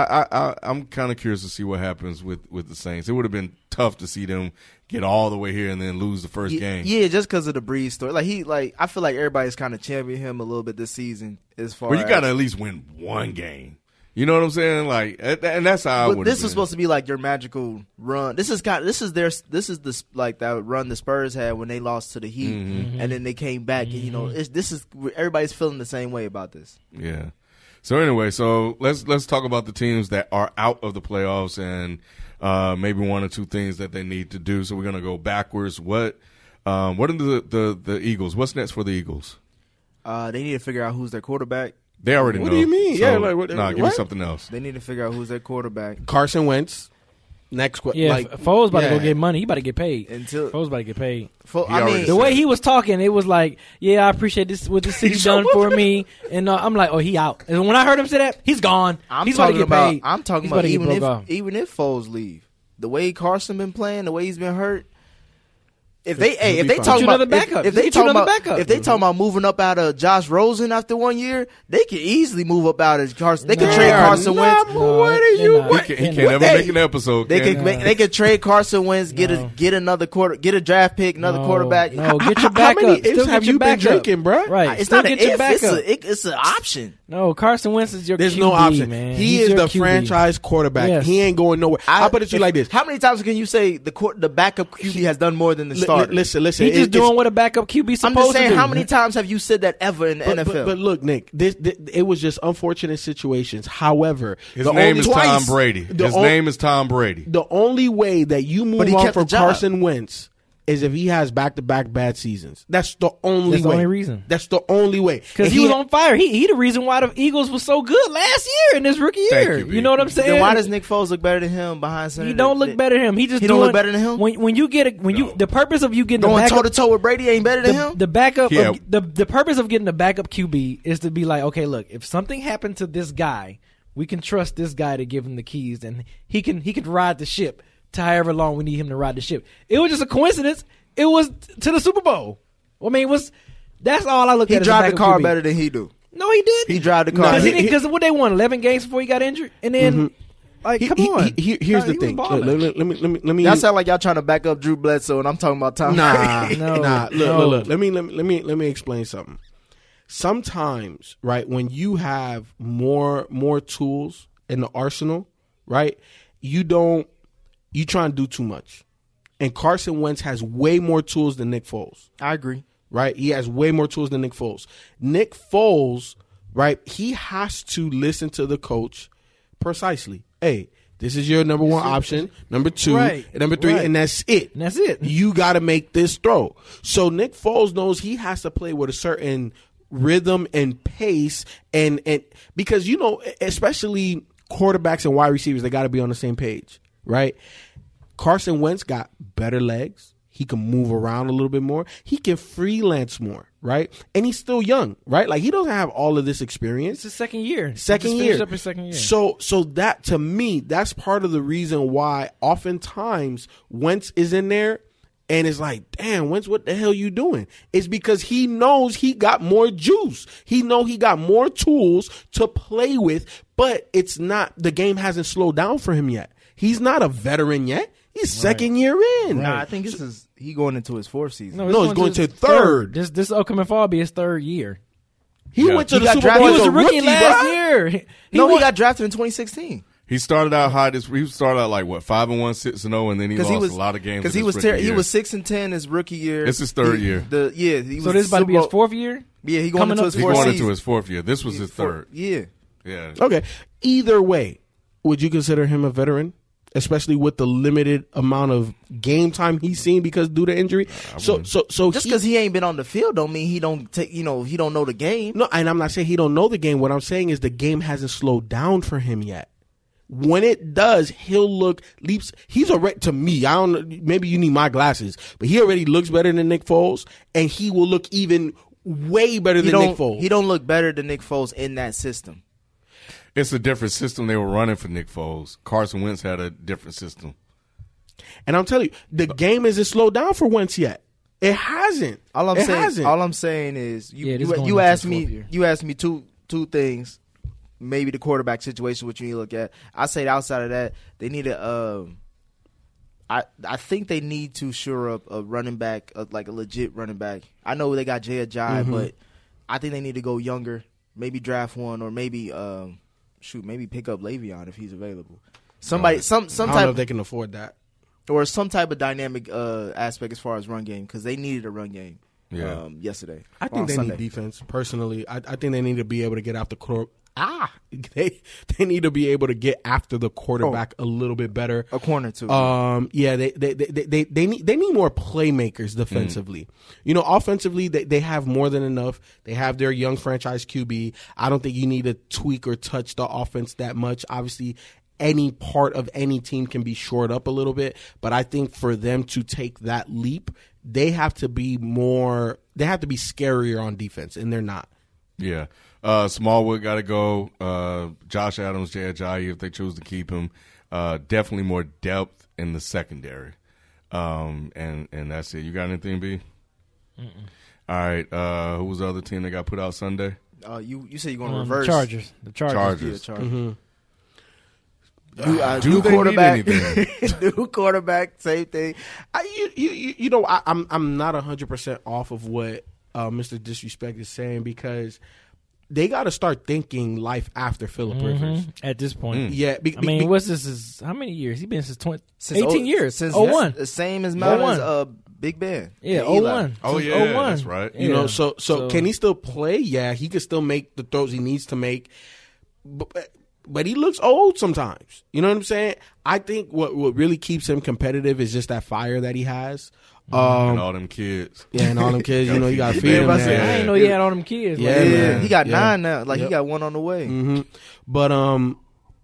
I'm kind of curious to see what happens with the Saints. It would have been tough to see them get all the way here and then lose the first game. Yeah, just because of the Breeze story. I feel like everybody's kind of championing him a little bit this season as far. Well, you got to at least win one game. You know what I'm saying? Like, and that's how I would. This was supposed to be like your magical run. This is the like that run the Spurs had when they lost to the Heat, and then they came back. And everybody's feeling the same way about this. Yeah. So anyway, let's talk about the teams that are out of the playoffs and maybe 1 or 2 things that they need to do. So we're gonna go backwards. What are the Eagles? What's next for the Eagles? They need to figure out who's their quarterback. They already know. What do you mean? So, Yeah, give me something else. They need to figure out who's their quarterback. Carson Wentz. Next question. Yeah, Foles about to go get money. He about to get paid. Foles about to get paid. The way he was talking, it was like, yeah, I appreciate this what the city done for me, and I'm like, oh, he out. And when I heard him say that, he's gone. He's about to get paid. I'm talking about even if Foles leave, the way Carson been playing, the way he's been hurt. If they Get talking you about another backup. if they Get you talking another about backup. if they talking about moving up out of Josh Rosen after 1 year, they can easily move up out of Carson. They can trade Carson Wentz. What are you? He can't ever make an episode. They can can they can trade Carson Wentz, get another get a draft pick, another quarterback. No, get your How backup. many Still ifs get have your you been backup. drinking, bro? Right. It's Still not an get your if. backup. It's an option. No, Carson Wentz is your There's QB, no option. man. He He's is your the QB. franchise quarterback. Yes. He ain't going nowhere. I'll put it to you like this. How many times can you say the backup QB has done more than the starter? Listen. He's just doing what a backup QB supposed I'm just saying, to do. how many times have you said that ever in the NFL? But look, Nick, this it was just unfortunate situations. However, His name is Tom Brady. His name is Tom Brady. The only way that you move he on kept from the job. Carson Wentz is if he has back-to-back bad seasons. That's the only That's the way. only reason. That's the only way. Because he was on fire. He the reason why the Eagles was so good last year in his rookie year. you, You know what I'm saying? Then why does Nick Foles look better than him behind center? He don't look better than him. He just He don't look better than him? When you get the purpose of you getting Going the toe backup, to toe with Brady ain't better than him. the backup Yeah. the purpose of getting the backup QB is to be like, okay, look, if something happened to this guy, we can trust this guy to give him the keys, and he can ride the ship to however long we need him to ride the ship. It was just a coincidence. It was to the Super Bowl. I mean, that's all I looked He at. drive as the a car QB. better than he do. No, he did. He drive the car. Because what they won 11 games before he got injured, and then come on. Here's the He was thing. balling. Let me. Y'all sound like y'all trying to back up Drew Bledsoe, and I'm talking about Tom. Nah, Brady. nah. No. Look. Let me explain something. Sometimes, right, when you have more tools in the arsenal, right, you try and do too much. And Carson Wentz has way more tools than Nick Foles. I agree. Right? He has way more tools than Nick Foles. Nick Foles, right, he has to listen to the coach precisely. Hey, this is your number one option, number two, Right. and number three, Right. and that's it. And that's it. You got to make this throw. So Nick Foles knows he has to play with a certain rhythm and pace, and because, you know, especially quarterbacks and wide receivers, they got to be on the same page, right? Carson Wentz got better legs. He can move around a little bit more. He can freelance more, right? And he's still young, right? Like, he doesn't have all of this experience. It's his second year. Second He just year. finished up his second year. So that, to me, that's part of the reason why oftentimes Wentz is in there and it's like, damn, Wentz, what the hell you doing? It's because he knows he got more juice. He got more tools to play with, but it's not, the game hasn't slowed down for him yet. He's not a veteran yet. He's second year in. Nah, I think he going into his fourth season. No, he's going to third. This upcoming fall will be his third year. He Yeah. went to He the got Super drafted- Bowl He as was a a rookie rookie, last bro. year. He got drafted in 2016 He started out high. He started out like what 5-1, 6-0, and then he lost a lot of games. because he was 6-10 his rookie year. It's his third year. He So was this is about to be Super his Bowl- fourth year? Yeah, he going coming into up his He's fourth going season. into his fourth year. This was his third. Yeah. Yeah. Okay. Either way, would you consider him a veteran? Especially with the limited amount of game time he's seen because due to injury. So Just because he ain't been on the field don't mean he don't take. He don't know the game. No, and I'm not saying he don't know the game. What I'm saying is the game hasn't slowed down for him yet. When it does, he'll look leaps. He's already, to me, I don't know, maybe you need my glasses, but he already looks better than Nick Foles, and he will look even way better than Nick Foles. He don't look better than Nick Foles in that system. It's a different system they were running for Nick Foles. Carson Wentz had a different system. And I'm telling you, the game isn't slowed down for Wentz yet. It hasn't. All I'm Hasn't. saying is Yeah, this is going you into asked his fourth me year. you asked me two things. Maybe the quarterback situation, which you need to look at. I say outside of that, they need a. I think they need to shore up a running back, like a legit running back. I know they got Jay Ajayi, but I think they need to go younger. Maybe draft one, or maybe maybe pick up Le'Veon if he's available. Somebody, some I don't know type, if they can afford that. or some type of dynamic aspect as far as run game, because they needed a run game. Yeah. Yesterday. I or think on they Sunday. need defense. Personally, I think they need to be able to get after they need to be able to get after the quarterback a little bit better. A corner too. Yeah, they need more playmakers defensively. You know, offensively they have more than enough. They have their young franchise QB. I don't think you need to tweak or touch the offense that much. Obviously, any part of any team can be shored up a little bit, but I think for them to take that leap, they have to be scarier on defense, and they're not. Yeah. Smallwood got to go. Josh Adams, Jay Ajayi, if they choose to keep him. Definitely more depth in the secondary. And that's it. You got anything, B? Mm-mm. All right. Who was the other team that got put out Sunday? You said you're going to reverse Chargers. The Chargers. Yeah, Chargers. Do new they quarterback, need anything? new quarterback, same thing. I'm not 100% off of what Mr. Disrespect is saying, because they got to start thinking life after Phillip Rivers at this point. Yeah, what's this? Is how many years? He's been since 18 years. Since 01. The same as Mount Big Ben. Yeah, and 01. Oh, Since yeah, 01. that's right. You know, so can he still play? Yeah, he can still make the throws he needs to make. But he looks old sometimes. You know what I'm saying? I think what really keeps him competitive is just that fire that he has. And all them kids. Yeah, and all them kids. You know, you got to feed them. I didn't know he had all them kids. Yeah, he got 9 now. He got 1 on the way. Mm-hmm. But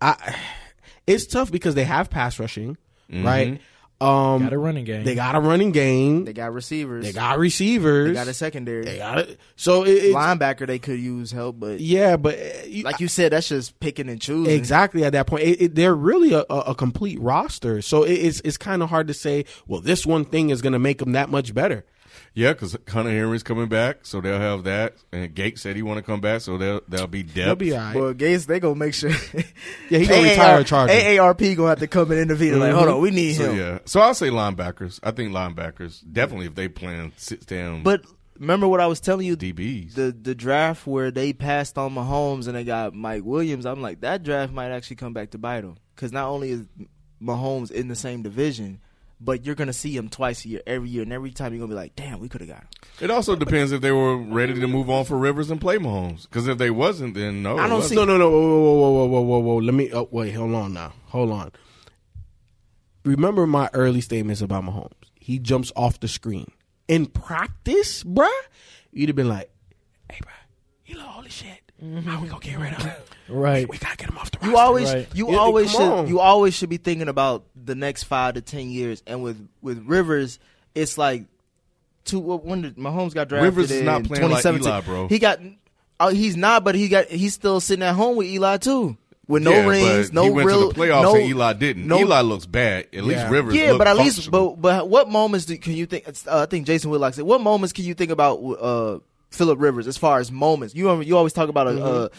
it's tough because they have pass rushing, right? Got a running game. They got a running game. They got receivers. They got receivers. They got a secondary. They got it. So linebacker, they could use help, but like you said, that's just picking and choosing. Exactly. At that point, they're really a complete roster. So it's kind of hard to say, well, this one thing is going to make them that much better. Yeah, because Hunter Henry's coming back, so they'll have that. And Gates said he want to come back, so they'll be depth. They'll be all right. Well, Gates, they gonna make sure. Yeah, he gonna retire a Charger. AARP gonna have to come and intervene. Like, hold on, we need him. Yeah, so I'll say linebackers. I think linebackers definitely if they plan sit down. But remember what I was telling you, DBs. The draft where they passed on Mahomes and they got Mike Williams. I'm like, that draft might actually come back to bite them, because not only is Mahomes in the same division, but you're going to see him twice a year, every year. And every time you're going to be like, damn, we could have got him. It also depends if they were ready to move on for Rivers and play Mahomes. Because if they wasn't, then no. I don't see. No. Whoa. Let me. Oh, wait, hold on. Remember my early statements about Mahomes. He jumps off the screen. In practice, bruh, you'd have been like, hey, bruh, he look all this shit. How we going to get rid of him? Right. We got to get him off the roster. You always should be thinking about the next 5 to 10 years. And with Rivers, it's like when Mahomes got drafted Rivers is not in playing like 2017. Eli, bro. He got he's not, but he's still sitting at home with Eli too. With no rings, but no he went real to the playoffs and Eli didn't. Eli looks bad. At least Rivers yeah, but at least functional. but what moments can you think? I think Jason Whitlock said, what moments can you think about Phillip Rivers as far as moments? You always talk about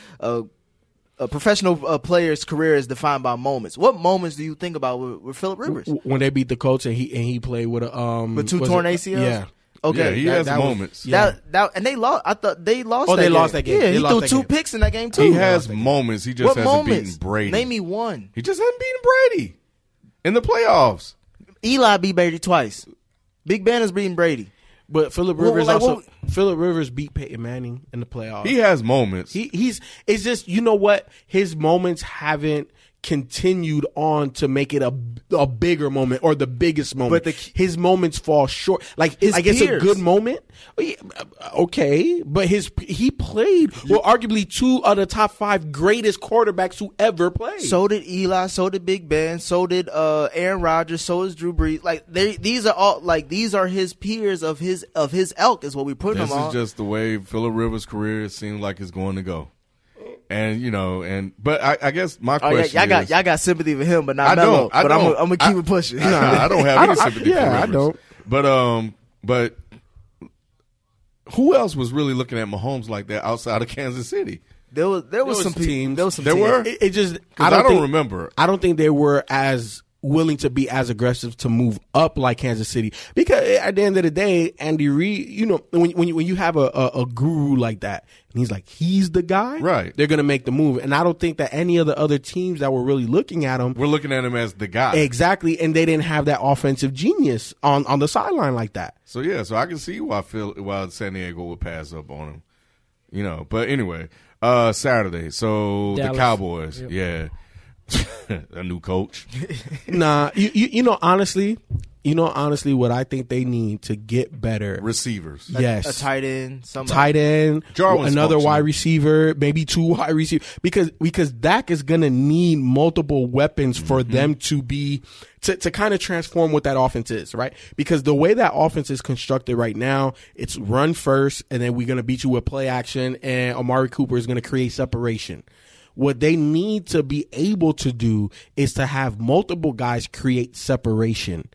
a professional player's career is defined by moments. What moments do you think about with Phillip Rivers? When they beat the Colts and he played with a with 2 torn ACLs? Yeah. Okay. Yeah, he has moments. And they lost. I thought they lost. Oh, that they game. lost that game. Yeah, They he lost threw that 2 game. picks in that game too. He has moments. He just what hasn't moments? beaten Brady. Name me one. He just hasn't beaten Brady in the playoffs. Eli beat Brady twice. Big Ben has beaten Brady. But Phillip Rivers Phillip Rivers beat Peyton Manning in the playoffs. He has moments. It's just, you know what? His moments haven't continued on to make it a bigger moment or the biggest moment. But his moments fall short. Like it's a good moment. Okay, but he played arguably 2 of the top 5 greatest quarterbacks who ever played. So did Eli. So did Big Ben. So did Aaron Rodgers. So is Drew Brees. Like these are his peers of his ilk is what we put them on. This is just the way Phillip Rivers' career seems like it's going to go. And but I guess my question is, y'all got sympathy for him, but not Melo. But I'm gonna keep it pushing. I don't have any sympathy for Rivers. I don't. But who else was really looking at Mahomes like that outside of Kansas City? There was some teams. There was some There teams. were. It just I don't remember. I don't think they were as willing to be as aggressive to move up like Kansas City, because at the end of the day, Andy Reid, you know, when you have a guru like that and he's the guy, right? They're gonna make the move, and I don't think that any of the other teams that were really looking at him were looking at him as the guy, exactly, and they didn't have that offensive genius on the sideline like that. So I can see why San Diego would pass up on him, you know. But anyway, Saturday, so Dallas. The Cowboys, Yep. yeah. A new coach. Nah, you know honestly, what I think they need to get better Receivers. Yes, A tight end, somebody. tight end, Jarwin's another functional. wide receiver, maybe 2 wide receivers, because Dak is gonna need multiple weapons for them to be to kind of transform what that offense is, right? Because the way that offense is constructed right now, it's run first, and then we're gonna beat you with play action, and Amari Cooper is gonna create separation. What they need to be able to do is to have multiple guys create separation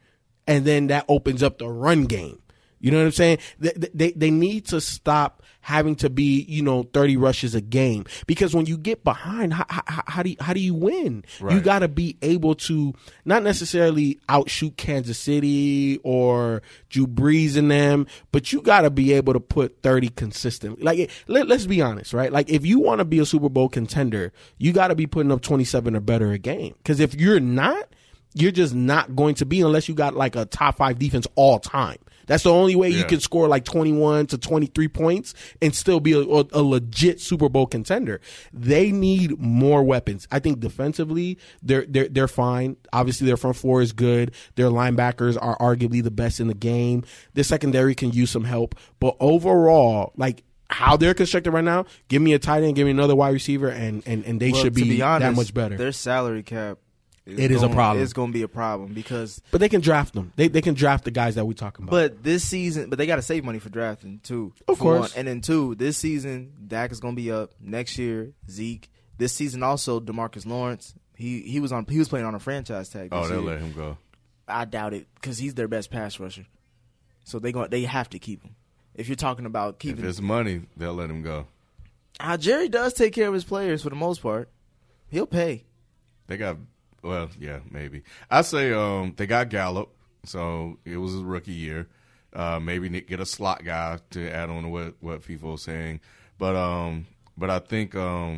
and then that opens up the run game. You know what I'm saying? They need to stop having to be, 30 rushes a game, because when you get behind, how do you win? Right. You got to be able to not necessarily outshoot Kansas City or Drew Brees in them, but you got to be able to put 30 consistently. Like, let's be honest, right? Like, if you want to be a Super Bowl contender, you got to be putting up 27 or better a game. Because if you're not, you're just not going to be, unless you got like a top 5 defense all time. That's the only way you can score like 21 to 23 points and still be a legit Super Bowl contender. They need more weapons. I think defensively, they're fine. Obviously, their front four is good. Their linebackers are arguably the best in the game. Their secondary can use some help. But overall, like, how they're constructed right now, give me a tight end, give me another wide receiver, and they should be honest, that much better. Their salary cap. It is a problem. It's going to be a problem because. But they can draft them. They can draft the guys that we're talking about. But this season, they got to save money for drafting too. Of course. And then 2, this season, Dak is going to be up. Next year, Zeke. This season also, DeMarcus Lawrence. He was playing on a franchise tag. Oh, they'll let him go. I doubt it because he's their best pass rusher. So they have to keep him. If you're talking about keeping, if it's money, they'll let him go. Jerry does take care of his players for the most part. He'll pay. They got. Well, yeah, maybe. I say they got Gallup, so it was his rookie year. Maybe get a slot guy to add on to what FIFA was saying. But I think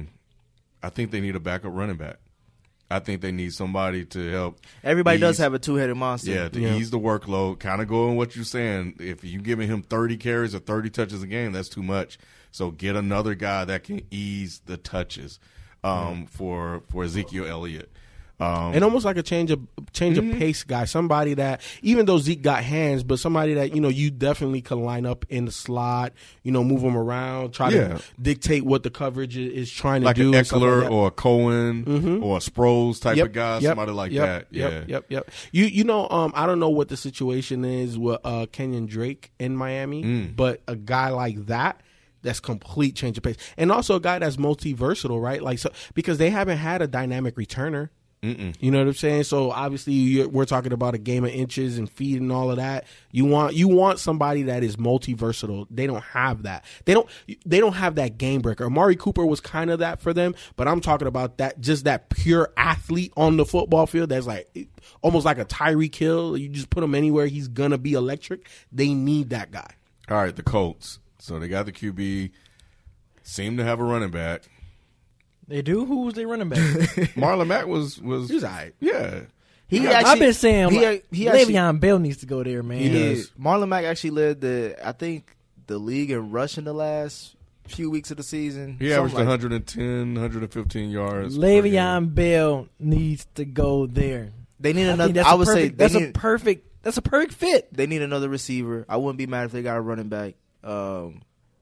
they need a backup running back. I think they need somebody to help. Everybody does have a two-headed monster. Yeah, to ease the workload. Kind of go on what you're saying. If you're giving him 30 carries or 30 touches a game, that's too much. So get another guy that can ease the touches for Ezekiel Elliott. And almost like a change of pace guy, somebody that, even though Zeke got hands, but somebody that you definitely can line up in the slot, move them around, try to dictate what the coverage is trying to do. Like an Eckler or a Cohen or a Sproles type of guy, somebody like that. Yep. I don't know what the situation is with Kenyon Drake in Miami, but a guy like that. That's complete change of pace, and also a guy that's multi-versatile, right? Like, so because they haven't had a dynamic returner. You know what I'm saying? So obviously we're talking about a game of inches and feet and all of that. You want somebody that is multi-versatile. They don't have that. They don't have that game breaker. Amari Cooper was kind of that for them, but I'm talking about that pure athlete on the football field that's like almost like a Tyreek Hill. You just put him anywhere, he's gonna be electric. They need that guy. All right, the Colts. So they got the QB, seem to have a running back. They do? Who was their running back? Marlon Mack was he was all right. Yeah. I've been saying Le'Veon Bell needs to go there, man. He did. Marlon Mack actually led the league in rushing the last few weeks of the season. He averaged 110, 115 yards. Le'Veon Bell needs to go there. They need another. That's a perfect fit. They need another receiver. I wouldn't be mad if they got a running back. And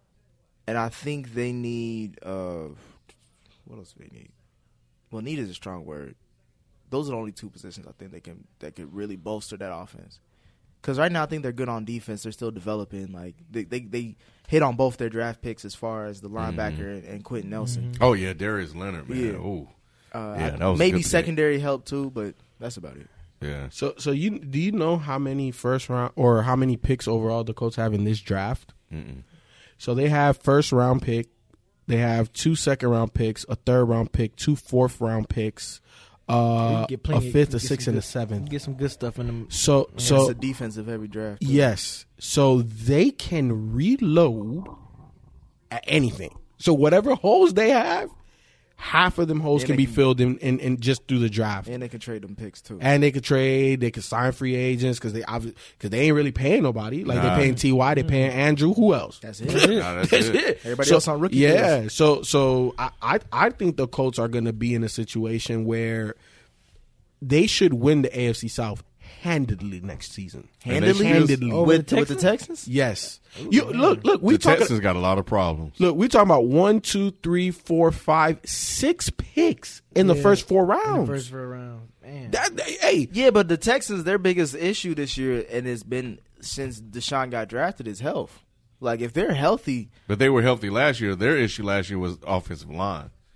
I think they need. What else do they need? Well, need is a strong word. Those are the only 2 positions I think that could really bolster that offense. Because right now I think they're good on defense. They're still developing. Like they hit on both their draft picks as far as the linebacker and Quentin Nelson. Oh yeah, Darius Leonard, man. Yeah. Ooh. That was maybe secondary help too, but that's about it. Yeah. So do you know how many first round or how many picks overall the Colts have in this draft? So they have first round pick. They have 2 second-round picks, a third-round pick, 2 fourth-round picks, a fifth, a sixth, and a seventh. Get some good stuff in them. So it's a defensive-heavy draft. Too. Yes. So they can reload at anything. So whatever holes they have, half of them holes can be filled in just through the draft. And they can trade them picks, too. And they can trade. They can sign free agents because they ain't really paying nobody. Like, they're paying T.Y., they're paying Andrew. Who else? That's it. That's it. Everybody else on rookie deals. So I think the Colts are going to be in a situation where they should win the AFC South handedly next season. Handedly? With the Texans? Yes. Look. The Texans got a lot of problems. Look, we're talking about 1, 2, 3, 4, 5, 6 picks in the first 4 rounds. First 4 rounds, man. Yeah, but the Texans, their biggest issue this year, and it's been since Deshaun got drafted, is health. Like, if they're healthy, but they were healthy last year. Their issue last year was offensive line.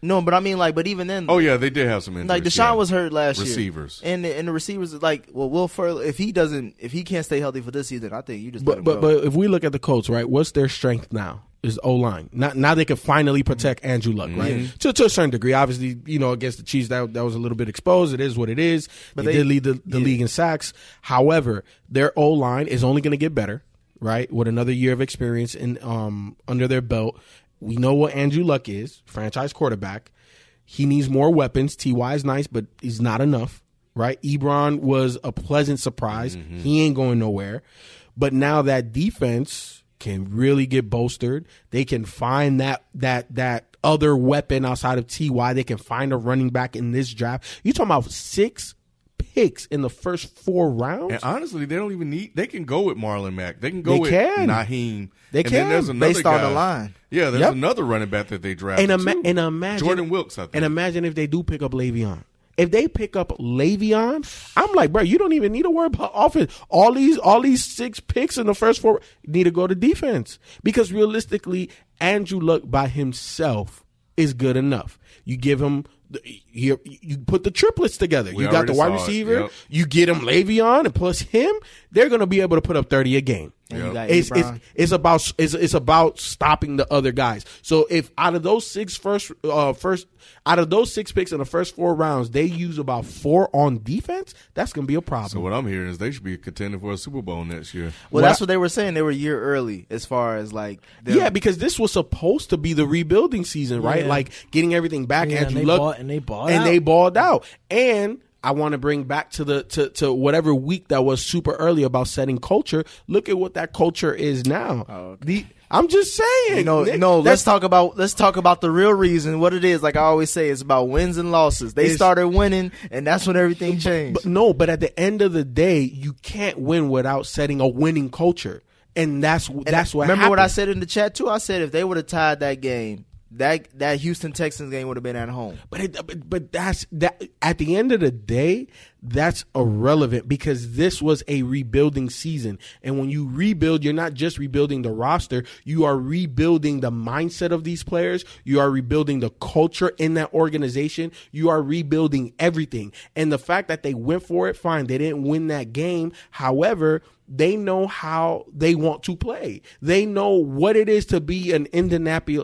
No, but I mean, like, but even then, Oh yeah, they did have some injuries. like Deshaun yeah. was hurt last Receivers. year, and the receivers like, well, Will Fuller, if he can't stay healthy for this season, I think you just. But if we look at the Colts, right, what's their strength now? Is O-line. Now they can finally protect Andrew Luck, right? To a certain degree. Obviously, against the Chiefs, that was a little bit exposed. It is what it is. But they did lead the league in sacks. However, their O-line is only going to get better, right, with another year of experience under their belt. We know what Andrew Luck is, franchise quarterback. He needs more weapons. T.Y. is nice, but he's not enough, right? Ebron was a pleasant surprise. He ain't going nowhere. But now that defense can really get bolstered. They can find that other weapon outside of T.Y. They can find a running back in this draft. You talking about 6 picks in the first 4 rounds? And honestly, they don't even need. They can go with Marlon Mack. They can go with Naheem. They can. Then there's another based guy. on the line. Yeah, there's another running back that they drafted. And imagine Jordan Wilkes. I think. And imagine if they do pick up Le'Veon. If they pick up Le'Veon, I'm like, bro, you don't even need to worry about offense. All these 6 picks in the first 4 need to go to defense, because realistically, Andrew Luck by himself is good enough. You give him. You put the triplets together. You got the wide receiver. Yep. You get him Le'Veon, and plus him, they're going to be able to put up 30 a game. Yep. It's about stopping the other guys. So if out of those 6 out of those 6 picks in the first 4 rounds, they use about 4 on defense, that's going to be a problem. So what I'm hearing is they should be contending for a Super Bowl next year. Well, that's what they were saying. They were a year early as far as like because this was supposed to be the rebuilding season, right? Like getting everything back. Andrew Luck they balled out. And I want to bring back to whatever week that was super early about setting culture. Look at what that culture is now. Oh, okay. I'm just saying. Let's talk about the real reason. What it is, like I always say, it's about wins and losses. They started winning, and that's when everything changed. But at the end of the day, you can't win without setting a winning culture, and that's what. Remember happened. what I said in the chat too? I said if they would have tied that game, that Houston Texans game would have been at home. But that's that. At the end of the day, that's irrelevant, because this was a rebuilding season, and when you rebuild, you're not just rebuilding the roster. You are rebuilding the mindset of these players. You are rebuilding the culture in that organization. You are rebuilding everything. And the fact that they went for it, fine. They didn't win that game. However, they know how they want to play. They know what it is to be an Indianapolis,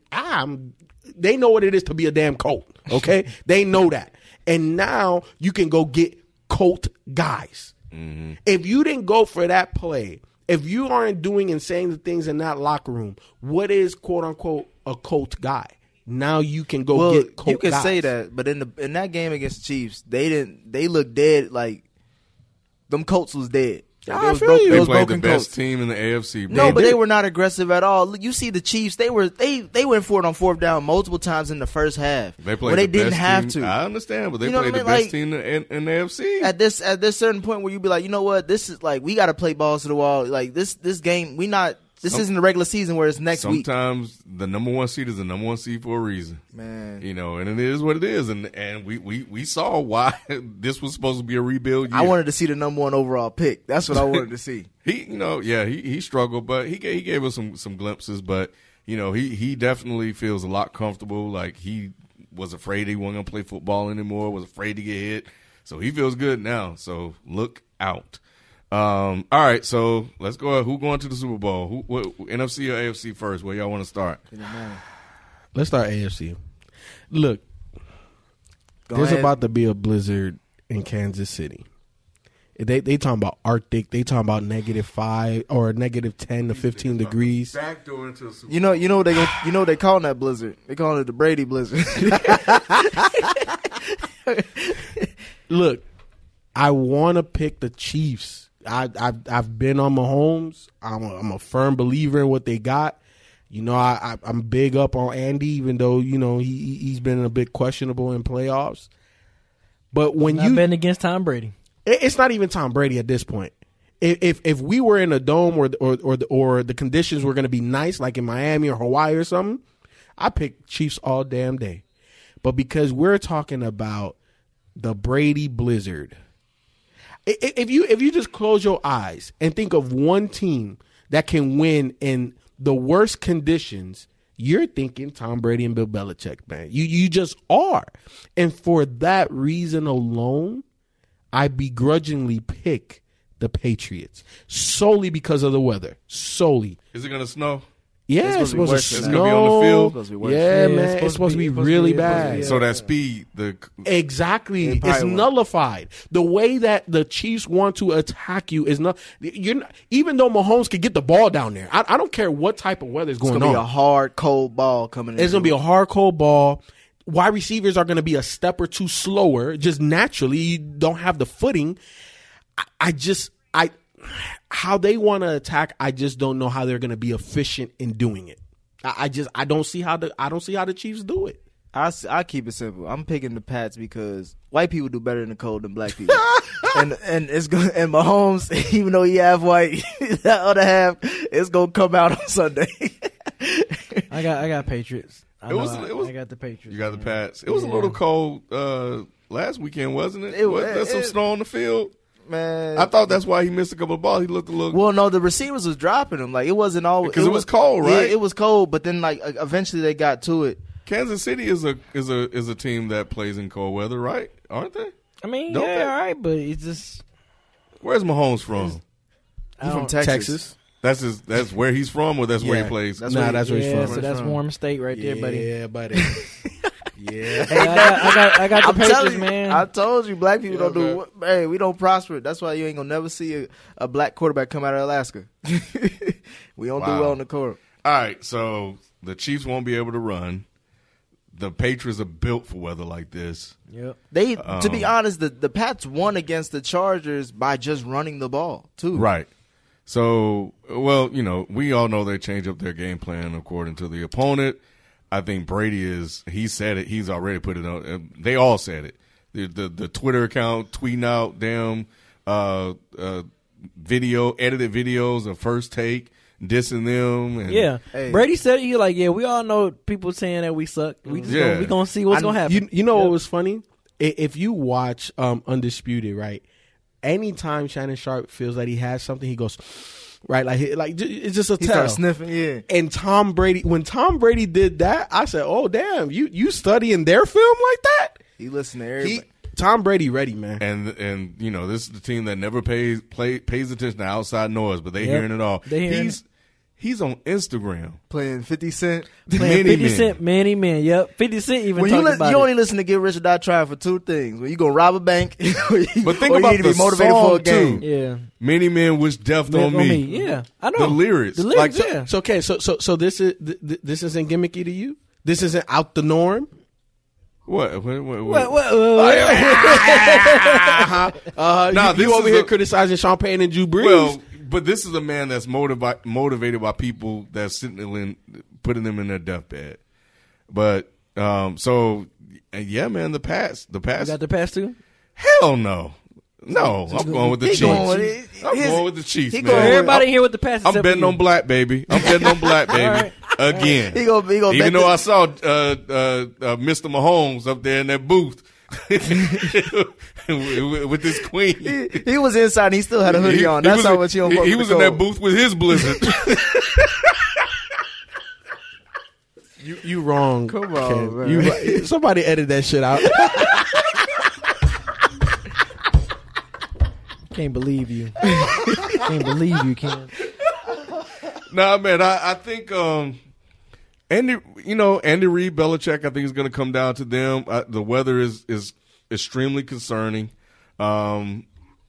they know what it is to be a damn Colt. Okay, they know that, and now you can go get Colt guys. Mm-hmm. If you didn't go for that play, if you aren't doing and saying the things in that locker room, what is quote unquote a Colt guy? Now you can go get Colt guys. You can say that, but in that game against the Chiefs, they looked dead. Like them Colts was dead. I feel you. They played the best team in the AFC. No, but they were not aggressive at all. You see the Chiefs; they went for it on 4th down multiple times in the first half. They played. They didn't have to. I understand, but they played the best team in the AFC. At this certain point where you be like, you know what, this is like we got to play balls to the wall. Like this game, This isn't the regular season where it's next week. Sometimes the number 1 seed is the number 1 seed for a reason, man. And it is what it is, and we saw why this was supposed to be a rebuild year. I wanted to see the number 1 overall pick. That's what I wanted to see. He struggled, but he gave us some glimpses. But he definitely feels a lot comfortable. Like he was afraid he wasn't gonna play football anymore. Was afraid to get hit, so he feels good now. So look out. All right, so let's go. Who going to the Super Bowl? NFC or AFC first? Where y'all want to start? Let's start AFC. Look, there's about to be a blizzard in Kansas City. They talking about Arctic. They talking about -5 or -10 to 15 degrees. Backdoor into the Super Bowl. You know they calling that blizzard. They calling it the Brady blizzard. Look, I want to pick the Chiefs. I've been on Mahomes. I'm a firm believer in what they got. I'm big up on Andy, even though he's been a bit questionable in playoffs. But when I've been against Tom Brady, it's not even Tom Brady at this point. If we were in a dome or the conditions were going to be nice, like in Miami or Hawaii or something, I pick Chiefs all damn day. But because we're talking about the Brady blizzard. If you just close your eyes and think of one team that can win in the worst conditions you're thinking Tom Brady and Bill Belichick, man. You just are. And for that reason alone, I begrudgingly pick the Patriots solely because of the weather. Solely. Is it going to snow? Yeah, it's supposed to It's snow. going to be on the field? Supposed to be worse. Yeah, man. It's supposed to be really bad. So that speed, Exactly. It probably It's won't. nullified. The way that the Chiefs want to attack you is not. You're not, even though Mahomes can get the ball down there. I don't care what type of weather is It's going gonna be a on. hard, cold ball coming in. It's going to be a hard, cold ball. Wide receivers are going to be a step or two slower. Just naturally, you don't have the footing. How they want to attack, I just don't know how they're going to be efficient in doing it. I don't see how the Chiefs do it. I keep it simple. I'm picking the Pats because white people do better in the cold than black people, and it's going and Mahomes, even though he half white, that other half is gonna come out on Sunday. I got Patriots. I was got the Patriots. you got the Pats. It was a little cold last weekend, wasn't it? There's some snow on the field. Man, I thought that's why he missed a couple of balls. He looked a little. well, no, the receivers was dropping them. Like it wasn't all Because it was cold, right? Yeah, it was cold, but then like eventually they got to it. Kansas City is a team that plays in cold weather, right? Aren't they? I mean, Don't they? all right, but it's just Where's Mahomes from? He's from Texas. That's where he's from, or that's where he plays. That's That's where he's yeah. from. So that's warm state right there, buddy. Yeah, buddy. Yeah. Hey, I got the I'm Patriots, telling you, man. I told you, black people don't do. Hey, we don't prosper. That's why you ain't gonna never see a black quarterback come out of Alaska. We don't do well in the court. All right, so the Chiefs won't be able to run. The Patriots are built for weather like this. Yep. They, to be honest, the Pats won against the Chargers by just running the ball too. Right. So, well, we all know they change up their game plan according to the opponent. I think Brady he said it. He's already put it on. They all said it. The Twitter account tweeting out damn edited videos of first take, dissing them. And Yeah. Hey. Brady said it. He like, yeah, we all know people saying that we suck. We just we gonna see what's gonna happen. You know what was funny? If you watch Undisputed, right? Anytime Shannon Sharp feels that he has something, he goes right, like it's just a He tell. started sniffing. Yeah. And Tom Brady, when Tom Brady did that, I said, "Oh damn, you studying their film like that?" He listened to everybody. Tom Brady ready, man. And this is the team that never pays attention to outside noise, but they hearing it all. They hearing He's on Instagram Playing 50 Cent. Playing Many 50 men. Cent, Manny Man. Yep. 50 Cent even When talked about you it. only listen to Get Rich or Die Trying for two things: when you gonna rob a bank, But think or about you need to the be motivated song, for a game. too. Yeah. Many men wish death on me. Yeah. I know. The lyrics. The lyrics, Like, yeah. So okay, so this isn't gimmicky to you. This isn't out the norm. What? Nah, this you over is here a- criticizing Sean Payton and Drew Brees. Well, but this is a man that's motivated by people that's putting them in their deathbed. But yeah, man, the Pats. You got the pass too? Hell no. No, I'm going with the Chiefs. going with I'm going with the Chiefs, he man. going with- Everybody here with the pass. I'm except betting for you. on black, baby. I'm betting on black, baby. right. Again. He gonna Even bet though this- I saw Mr. Mahomes up there in that booth with his queen. He was inside. And he still had a hoodie on. That's how much he don't fuck He with was the in that cold. booth with his blizzard. you wrong. Come on, Ken. man. You right. Somebody edit that shit out. Can't believe you. Can't believe you, Ken. Nah, man, I think Andy Reid, Belichick, I think is going to come down to them. The weather is extremely concerning, but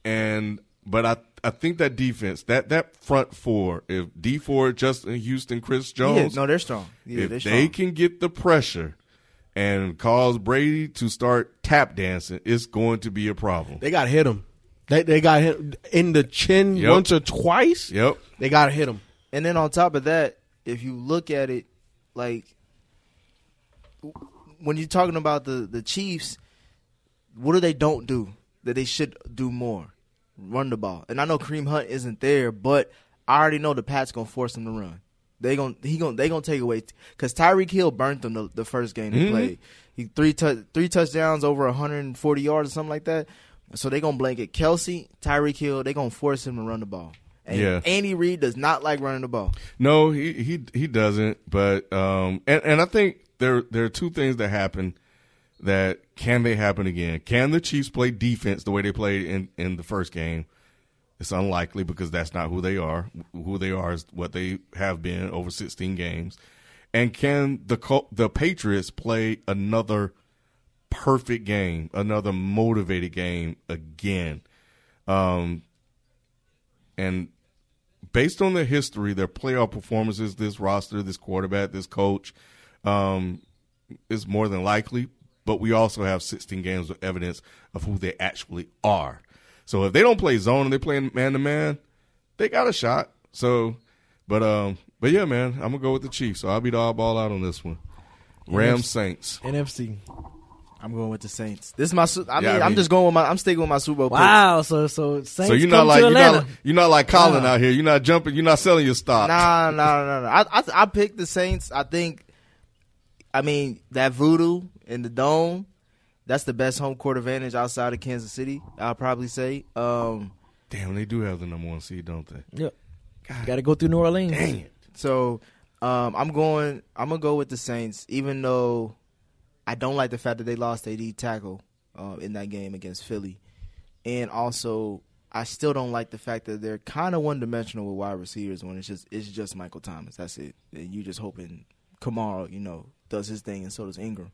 I think that defense, that front four, if D Ford, Justin Houston, Chris Jones, Yeah, no, they're strong. Yeah, if they're they strong. can get the pressure and cause Brady to start tap dancing, it's going to be a problem. They got to hit him. They got hit in the chin Yep. once or twice. Yep. They got to hit him. And then on top of that, if you look at it, like when you're talking about the Chiefs, what do they don't do that they should do more? Run the ball. And I know Kareem Hunt isn't there, but I already know the Pats gonna force him to run. They gonna take away because Tyreek Hill burnt them the first game they played. He three touchdowns, over 140 yards or something like that. So they gonna blanket Kelsey, Tyreek Hill. They gonna force him to run the ball. And Andy Reid does not like running the ball. No, he doesn't. But and I think there are two things that happen that can they happen again. Can the Chiefs play defense the way they played in the first game? It's unlikely because that's not who they are. Who they are is what they have been over 16 games. And can the Patriots play another perfect game, another motivated game again? And based on their history, their playoff performances, this roster, this quarterback, this coach, is more than likely. But we also have 16 games of evidence of who they actually are. So if they don't play zone and they play man-to-man, they got a shot. So, but yeah, man, I'm going to go with the Chiefs. So I'll be the oddball out on this one. Rams, Saints. NFC. I'm going with the Saints. This is my. I'm just going with my. I'm sticking with my Super Bowl. Wow. Picks. So Saints. So you're not come like to Atlanta. you're not like Colin out here. You're not jumping. You're not selling your stock. Nah. I picked the Saints. I think. I mean that voodoo in the dome. That's the best home court advantage outside of Kansas City, I'll probably say. Damn, they do have the number 1 seed, don't they? Yep. Got to go through New Orleans. Dang it. So I'm gonna go with the Saints, even though I don't like the fact that they lost their lead tackle in that game against Philly, and also I still don't like the fact that they're kind of one dimensional with wide receivers when it's just Michael Thomas. That's it, and you just hoping Kamara, does his thing, and so does Ingram.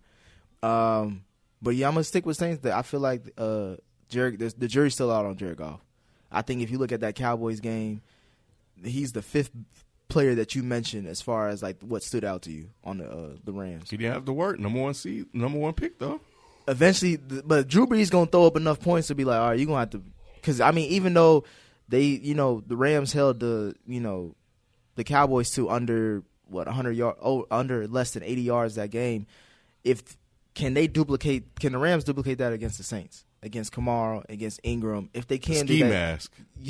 But yeah, I'm gonna stick with Saints. I feel like the jury's still out on Jared Goff. I think if you look at that Cowboys game, he's the 5th player that you mentioned as far as like what stood out to you on the Rams. He didn't have to work. Number 1 seed, number 1 pick though. Eventually, but Drew Brees gonna throw up enough points to be like, all right, you're gonna have to. Because I mean, even though they, the Rams held the Cowboys to under 100 yards, under less than 80 yards that game. Can the Rams duplicate that against the Saints, against Kamara, against Ingram? If they can do that, mask.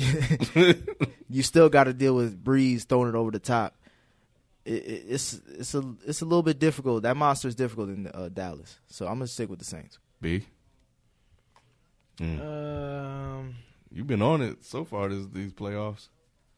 You still got to deal with Breeze throwing it over the top. It's a little bit difficult. That monster is difficult in Dallas, so I'm gonna stick with the Saints. B. You've been on it so far these playoffs.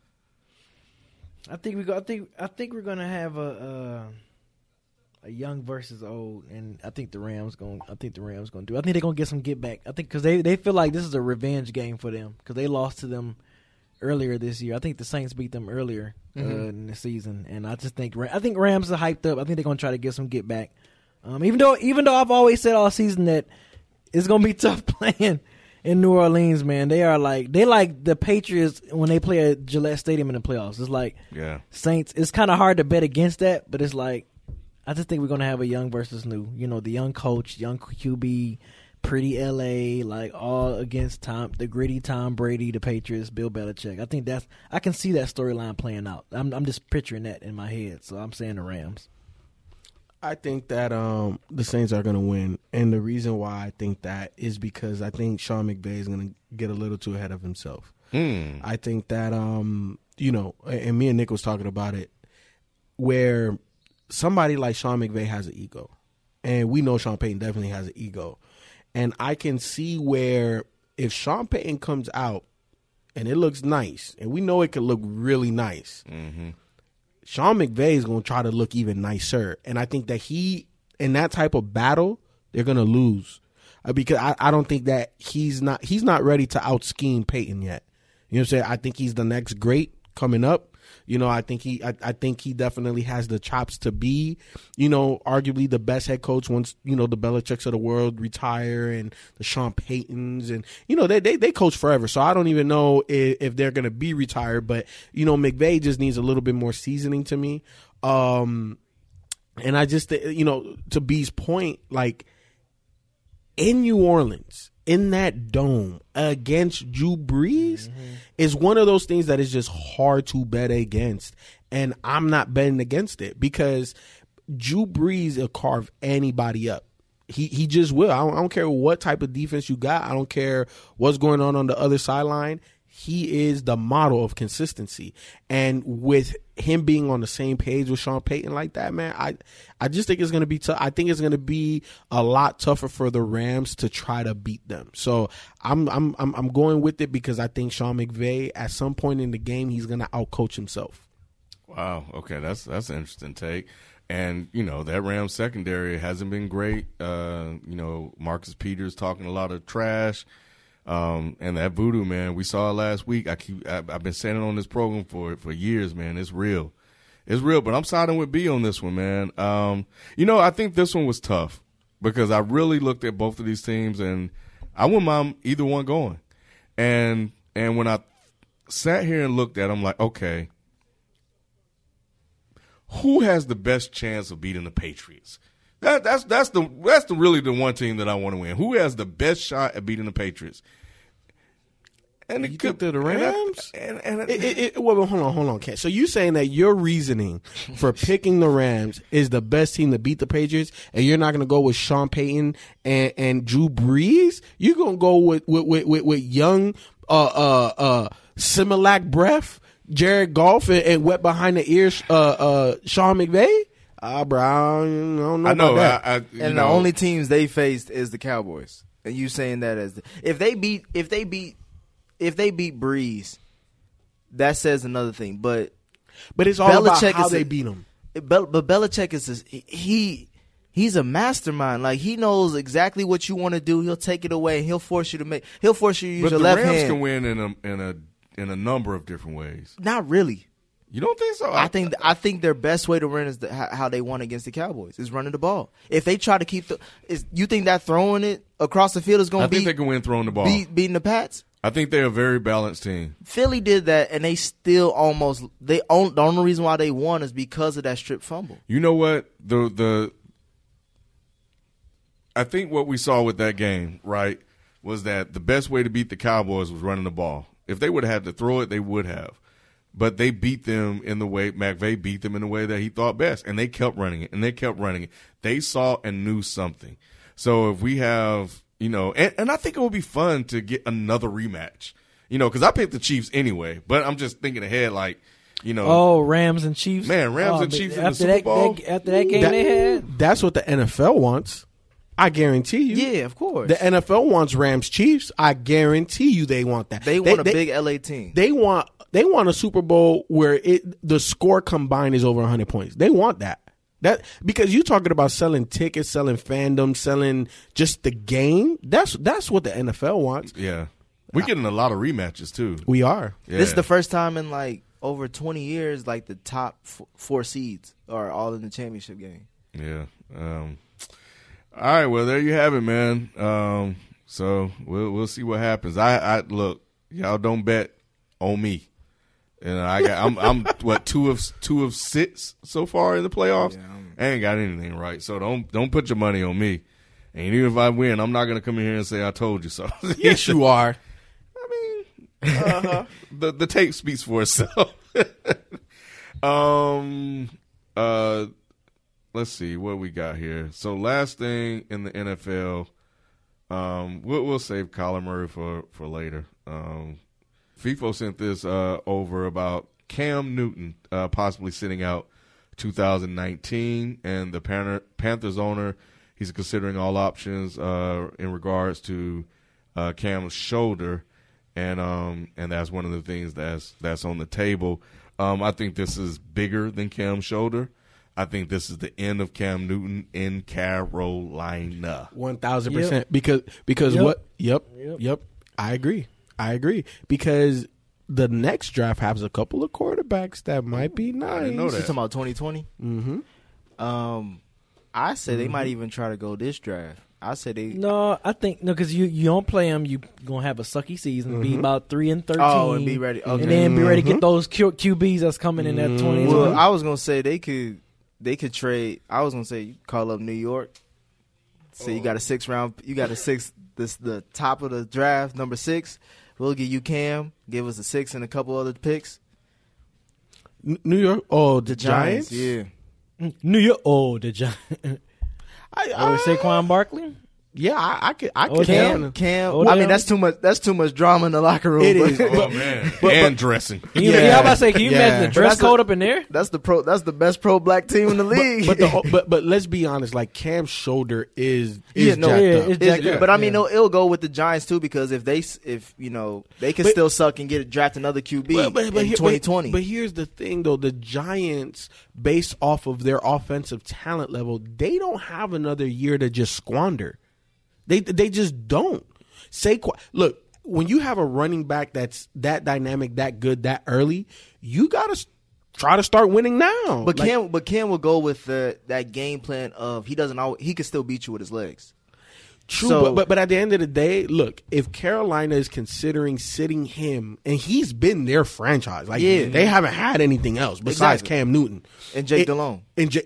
I think we're gonna have a young versus old, and I think the Rams going. I think they're gonna get some get back. I think because they feel like this is a revenge game for them because they lost to them earlier this year. I think the Saints beat them earlier in the season, and I think Rams are hyped up. I think they're gonna try to get some get back. Even though I've always said all season that it's gonna be tough playing in New Orleans, man. They like the Patriots when they play at Gillette Stadium in the playoffs. It's like Saints. It's kind of hard to bet against that, but it's like. I just think we're going to have a young versus new. The young coach, young QB, pretty LA, like all against the gritty Tom Brady, the Patriots, Bill Belichick. I think I can see that storyline playing out. I'm just picturing that in my head, so I'm saying the Rams. I think that the Saints are going to win, and the reason why I think that is because I think Sean McVay is going to get a little too ahead of himself. I think that, and me and Nick was talking about it, where somebody like Sean McVay has an ego, and we know Sean Payton definitely has an ego. And I can see where if Sean Payton comes out and it looks nice, and we know it could look really nice, Sean McVay is going to try to look even nicer. And I think that in that type of battle, they're going to lose because I don't think that he's not ready to out-scheme Payton yet. You know what I'm saying? I think he's the next great coming up. I think he definitely has the chops to be, arguably the best head coach once, the Belichicks of the world retire and the Sean Paytons and, they coach forever. So I don't even know if they're going to be retired, but, McVay just needs a little bit more seasoning to me. And I just, to B's point, like in New Orleans, in that dome against Drew Brees is one of those things that is just hard to bet against. And I'm not betting against it because Drew Brees will carve anybody up. He just will. I don't care what type of defense you got. I don't care what's going on the other sideline. He is the model of consistency. And with him being on the same page with Sean Payton like that, man, I just think it's going to be tough. I think it's going to be a lot tougher for the Rams to try to beat them. So I'm going with it because I think Sean McVay at some point in the game he's going to outcoach himself. Wow. Okay, that's an interesting take. And, you know, that Rams secondary hasn't been great. You know, Marcus Peters talking a lot of trash. And that voodoo, man, we saw it last week. I've been saying it on this program for years, man. It's real. It's real, but I'm siding with B on this one, man. You know, I think this one was tough because I really looked at both of these teams and I wouldn't mind either one going. And when I sat here and looked at them, like, okay, who has the best chance of beating the Patriots? That's really the one team that I want to win. Who has the best shot at beating the Patriots? And you think they're the Rams? Well, hold on, Ken. So you saying that your reasoning for picking the Rams is the best team to beat the Patriots, and you're not going to go with Sean Payton and Drew Brees? You're going to go with young Similac breath, Jared Goff, and wet behind the ears Sean McVay? Bro, I don't know about that. The only teams they faced is the Cowboys. And you saying that as if they beat Breeze, that says another thing. But it's all about how they beat them. But Belichick he's a mastermind. Like, he knows exactly what you want to do. He'll take it away and he'll force you to use your left hand. But the Rams can win in a number of different ways. Not really. You don't think so? I think their best way to win is how they won against the Cowboys is running the ball. If they try to keep you think that throwing it across the field is going to be? I think they can win throwing the ball. Beating the Pats. I think they're a very balanced team. Philly did that, and they still the only reason why they won is because of that strip fumble. You know what? I think what we saw with that game, right, was that the best way to beat the Cowboys was running the ball. If they would have had to throw it, they would have. But they beat them in the way McVay beat them in the way that he thought best, and they kept running it, and they kept running it. They saw and knew something. So if we have, you know, and I think it would be fun to get another rematch, you know, because I picked the Chiefs anyway. But I'm just thinking ahead, like, you know, Rams and Chiefs, man, Rams and Chiefs in the Super Bowl. After that game they had, that's what the NFL wants. I guarantee you. Yeah, of course. The NFL wants Rams Chiefs. I guarantee you they want that. They want a big LA team. They want a Super Bowl where the score combined is over 100 points. They want that. That because you're talking about selling tickets, selling fandom, selling just the game. That's what the NFL wants. Yeah. We're getting a lot of rematches too. We are. Yeah. This is the first time in like over 20 years like the top 4 seeds are all in the championship game. Yeah. All right, well there you have it, man. So we'll see what happens. I look, y'all don't bet on me. And I'm what 2 of 6 so far in the playoffs. Yeah, I ain't got anything right, so don't put your money on me. And even if I win, I'm not gonna come in here and say I told you so. Yes, you are. I mean, the tape speaks for itself. Let's see what we got here. So last thing in the NFL, we'll save Kyler Murray for later. FIFO sent this over about Cam Newton possibly sitting out 2019, and the Panthers owner, he's considering all options in regards to Cam's shoulder, and that's one of the things that's on the table. I think this is bigger than Cam's shoulder. I think this is the end of Cam Newton in Carolina. 1,000%. Because yep. what? Yep. I agree. Because the next draft has a couple of quarterbacks that might be nice. I didn't know that. You talking about 2020? Mm-hmm. I say they might even try to go this draft. I say they. No, I think because you don't play them, you gonna have a sucky season, be about 3-13. Oh, and be ready, okay. And then be ready to get those QBs that's coming in that 2020. Well, I was gonna say they could trade. I was gonna say you call up New York. Say you got a 6th round. You got a 6th. The top of the draft, number 6. We'll give you Cam. Give us a 6 and a couple other picks. New York. Oh, the Giants. Yeah. New York. Oh, the Giants. Saquon Barkley. Yeah, I could. Cam. I mean, that's too much. That's too much drama in the locker room. It is. Oh man, and dressing. I'm about to say, can you imagine the dress code up in there? That's the best pro black team in the league. But let's be honest. Like Cam's shoulder is jacked up. But I mean, it'll go with the Giants too, because if they can still suck and draft another QB in 2020. But here's the thing, though: the Giants, based off of their offensive talent level, they don't have another year to just squander. They just don't. Look, when you have a running back that's that dynamic, that good, that early, you got to try to start winning now. But Cam will go with that game plan of he can still beat you with his legs. True, So, but at the end of the day, look, if Carolina is considering sitting him, and he's been their franchise, like they haven't had anything else besides Cam Newton and Jake Delhomme.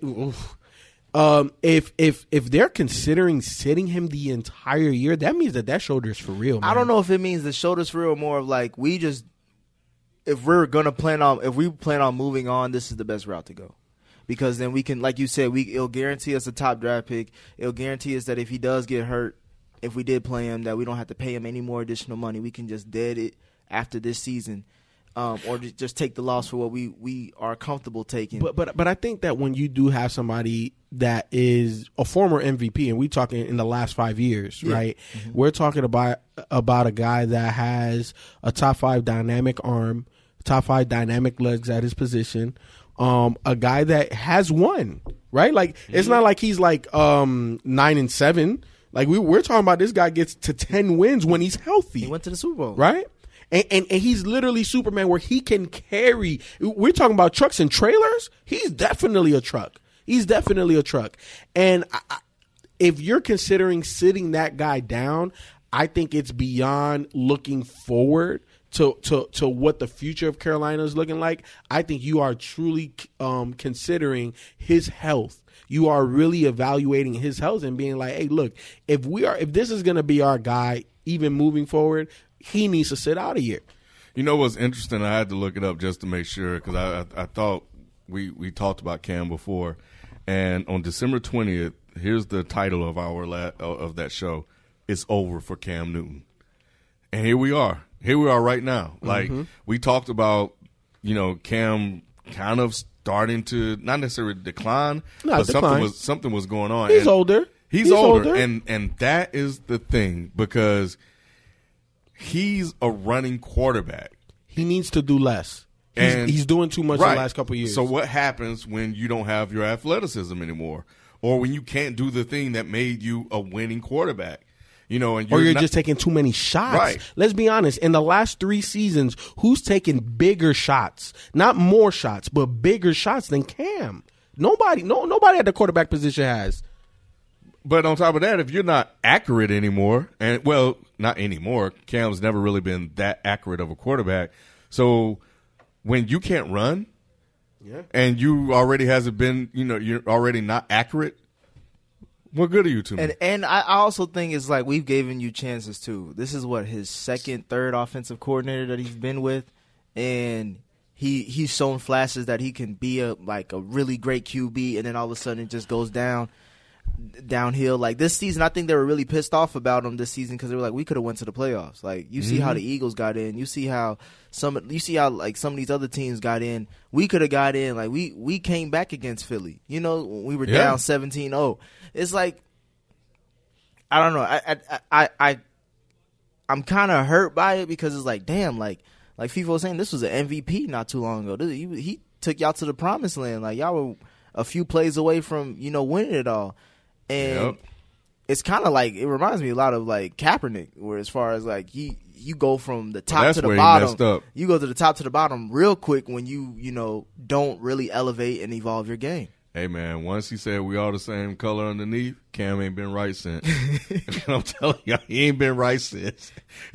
If they're considering sitting him the entire year, that means that shoulder is for real, man. I don't know if it means the shoulder's for real, or more of like if we plan on moving on, this is the best route to go. Because then we can, like you said, it'll guarantee us a top draft pick. It'll guarantee us that if he does get hurt, if we did play him, that we don't have to pay him any more additional money. We can just dead it after this season. Or just take the loss for what we are comfortable taking. But I think that when you do have somebody that is a former MVP, and we talking in the last 5 years, right? Mm-hmm. We're talking about a guy that has a top 5 dynamic arm, top 5 dynamic legs at his position, a guy that has won, right? Like it's not like he's like 9-7. Like we're talking about this guy gets to 10 wins when he's healthy. He went to the Super Bowl, right? And he's literally Superman, where he can carry. We're talking about trucks and trailers. He's definitely a truck. And if you're considering sitting that guy down, I think it's beyond looking forward to what the future of Carolina is looking like. I think you are truly considering his health. You are really evaluating his health and being like, hey, look, if this is going to be our guy, even moving forward, he needs to sit out a year. You know what's interesting? I had to look it up just to make sure, because I thought we talked about Cam before. And on December 20th, here's the title of of that show. It's over for Cam Newton. And here we are. Here we are right now. Like we talked about, Cam kind of starting to not necessarily decline, but something was going on. He's older. He's older. And that is the thing, because he's a running quarterback. He needs to do less. He's doing too much in the last couple of years. So what happens when you don't have your athleticism anymore, or when you can't do the thing that made you a winning quarterback? And you're just taking too many shots. Right. Let's be honest. In the last 3 seasons, who's taken bigger shots? Not more shots, but bigger shots than Cam. Nobody at the quarterback position has. But on top of that, if you're not accurate anymore, not anymore, Cam's never really been that accurate of a quarterback. So when you can't run, and you already hasn't been, you're already not accurate, what good are you to me? And I also think it's like we've given you chances too. This is his second, third offensive coordinator that he's been with, and he's shown flashes that he can be a really great QB, and then all of a sudden it just goes downhill. Like this season, I think they were really pissed off about him this season, because they were like, we could have went to the playoffs. Like you see how the Eagles got in, you see how some of these other teams got in. We could have got in. Like we came back against Philly. When we were down 17-0. It's like, I don't know. I'm kind of hurt by it, because it's like, damn, like FIFA was saying, this was an MVP not too long ago. He took y'all to the promised land. Like y'all were a few plays away from winning it all. And it's kind of like, it reminds me a lot of like Kaepernick, where as far as like you go from the top to the bottom, you go to the top to the bottom real quick when you don't really elevate and evolve your game. Hey man, once he said we all the same color underneath, Cam ain't been right since. I'm telling you, he ain't been right since.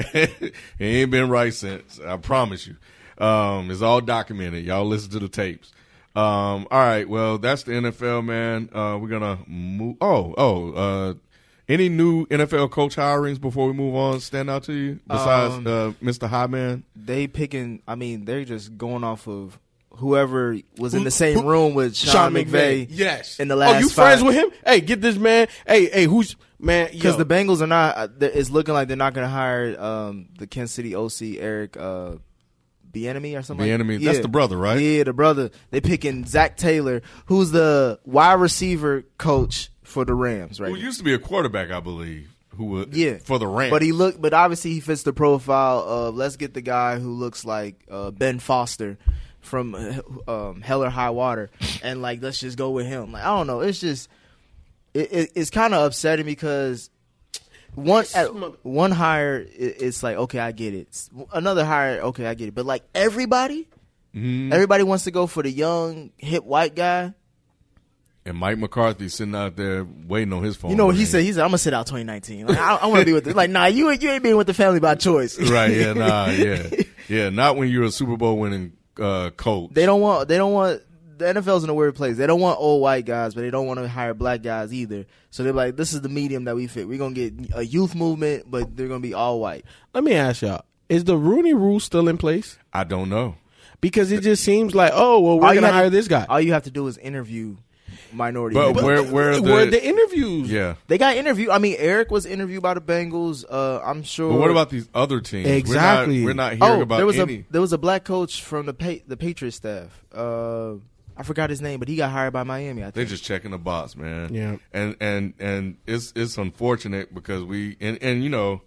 I promise you. It's all documented. Y'all listen to the tapes. All right, well, that's the NFL, man. We're gonna move. Any new NFL coach hirings before we move on stand out to you besides Mr. Highman? They're just going off of whoever was in the same room with Sean McVay. Yes. In the last you friends with him? Hey, get this man. Hey, Man, because the Bengals are not. It's looking like they're not going to hire the Kansas City OC Eric Bieniemy or something. Bieniemy, that's the brother, right? Yeah, the brother. They picking Zach Taylor, who's the wide receiver coach for the Rams, right? Who used to be a quarterback, I believe. Who would for the Rams? But obviously he fits the profile of let's get the guy who looks like Ben Foster from Hell or High Water, and like let's just go with him. Like I don't know, it's just it's kind of upsetting because one hire it's like okay I get it, another hire okay I get it, but like everybody wants to go for the young hip white guy. And Mike McCarthy sitting out there waiting on his phone. You know what he said? He said, "I'm gonna sit out 2019. Like, I want to be with it." Like, nah, you ain't being with the family by choice. Right? Yeah, nah, yeah. Not when you're a Super Bowl winning coach. They don't want. The NFL's in a weird place. They don't want old white guys, but they don't want to hire black guys either. So they're like, "This is the medium that we fit. We're gonna get a youth movement, but they're gonna be all white." Let me ask y'all: is the Rooney Rule still in place? I don't know because it just seems like, oh, well, we're gonna hire this guy. All you have to do is interview minority. But where are the interviews? Yeah, they got interviewed. I mean, Eric was interviewed by the Bengals. I'm sure. But what about these other teams? Exactly. We're not hearing about there was a black coach from the Patriots staff. I forgot his name, but he got hired by Miami. I think they're just checking the box, man. Yeah, and it's unfortunate because we you know,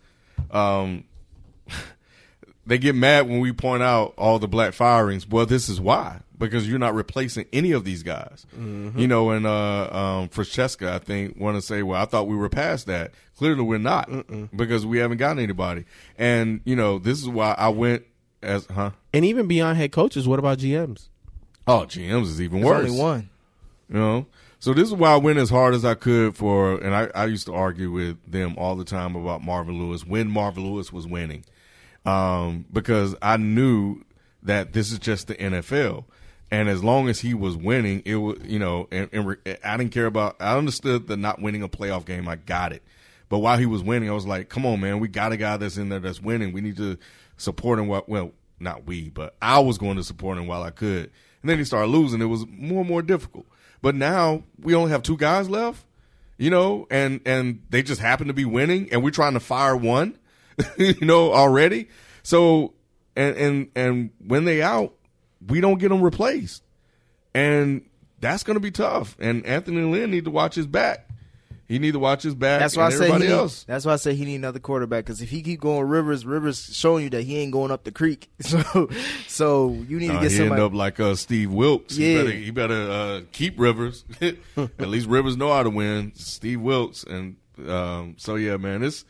they get mad when we point out all the black firings. Well, this is why. Because you're not replacing any of these guys. Mm-hmm. You know, and Francesca, I think, want to say, well, I thought we were past that. Clearly we're not because we haven't gotten anybody. And, you know, this is why I went as, And even beyond head coaches, what about GMs? Oh, GMs is even worse. There's only one. You know? So this is why I went as hard as I could for, and I used to argue with them all the time about Marvin Lewis when Marvin Lewis was winning. Because I knew that this is just the NFL. And as long as he was winning, it was, you know, and I didn't care about, I understood the not winning a playoff game. I got it. But while he was winning, I was like, come on, man, we got a guy that's in there that's winning. We need to support him. Well, not we, but I was going to support him while I could. And then he started losing. It was more and more difficult. But now we only have two guys left, you know, and they just happen to be winning and we're trying to fire one, you know, already. So, and when they out, we don't get them replaced. And that's going to be tough. And Anthony Lynn need to watch his back. He need to watch his back. That's why I say that's why I say he need another quarterback. Because if he keep going Rivers showing you that he ain't going up the creek. So you need to get somebody. He end up like Steve Wilkes. Yeah. He better keep Rivers. At least Rivers know how to win. Steve Wilkes. And so yeah, man, it's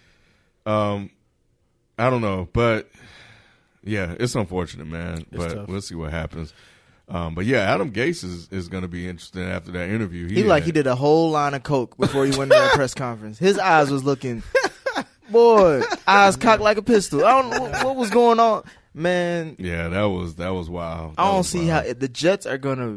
I don't know, but. Yeah, it's unfortunate, man, but tough. We'll see what happens. But yeah, Adam Gase is going to be interesting after that interview. He did a whole line of coke before he went to that press conference. His eyes was looking, boy, eyes cocked like a pistol. I don't know what was going on, man. Yeah, that was wild. I don't see how the Jets are gonna.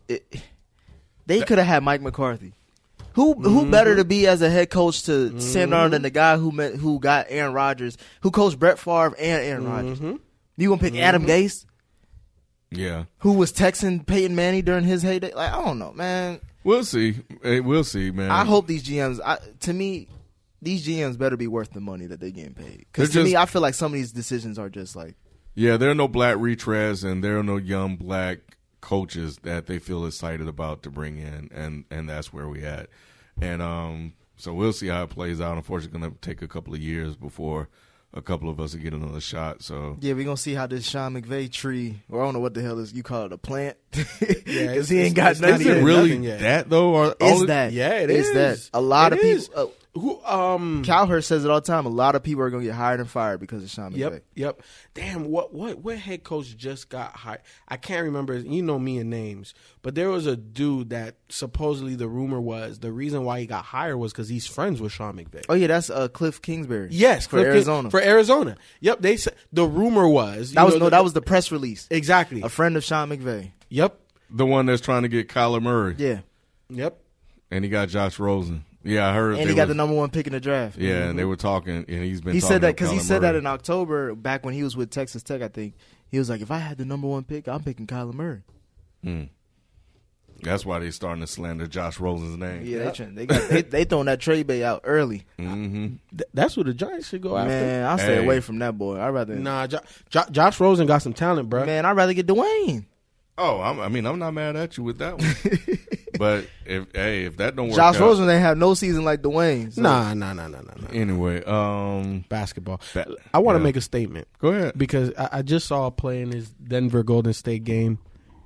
They could have had Mike McCarthy. Who better to be as a head coach to stand on than the guy who got Aaron Rodgers, who coached Brett Favre and Aaron Rodgers? You gonna pick Adam Gase? Yeah. Who was texting Peyton Manning during his heyday? Like, I don't know, man. We'll see. We'll see, man. I hope these GMs. To me, these GMs better be worth the money that they're getting paid. Because to me, I feel like some of these decisions are just like. Yeah, there are no black retreads and there are no young black coaches that they feel excited about to bring in, and that's where we at. And so we'll see how it plays out. Unfortunately, going to take a couple of years before a couple of us will get another shot. So yeah, we're gonna see how this Sean McVay tree, or I don't know what the hell is you call it, a plant. Yeah, because he ain't got nothing. Is it really that though? Or that? Yeah, it is. That a lot of people. Cowhurst says it all the time. A lot of people are gonna get hired and fired because of Sean McVay. Yep. Damn, what head coach just got hired? I can't remember. You know me and names, but there was a dude that supposedly the rumor was the reason why he got hired was because he's friends with Sean McVay. Oh yeah, that's Cliff Kingsbury. Yes, for Arizona. For Arizona. Yep. They said the rumor was that was the press release. Exactly. A friend of Sean McVay. Yep. The one that's trying to get Kyler Murray. Yeah. Yep. And he got Josh Rosen. Yeah, I heard. And he got the number one pick in the draft. Yeah, and they were talking, and he said that because he said that in October, back when he was with Texas Tech, I think. He was like, if I had the number one pick, I'm picking Kyler Murray. That's why they starting to slander Josh Rosen's name. Yeah, they throwing that trade bait out early. Mm-hmm. That's what the Giants should go after. Man, I stay away from that boy. I'd rather Josh Rosen got some talent, bro. Man, I'd rather get Dwayne. Oh, I'm not mad at you with that one. But if that don't work Josh out, Rosen ain't have no season like Dwayne. So. Nah. Anyway, basketball. I want to make a statement. Go ahead. Because I just saw a play in his Denver Golden State game.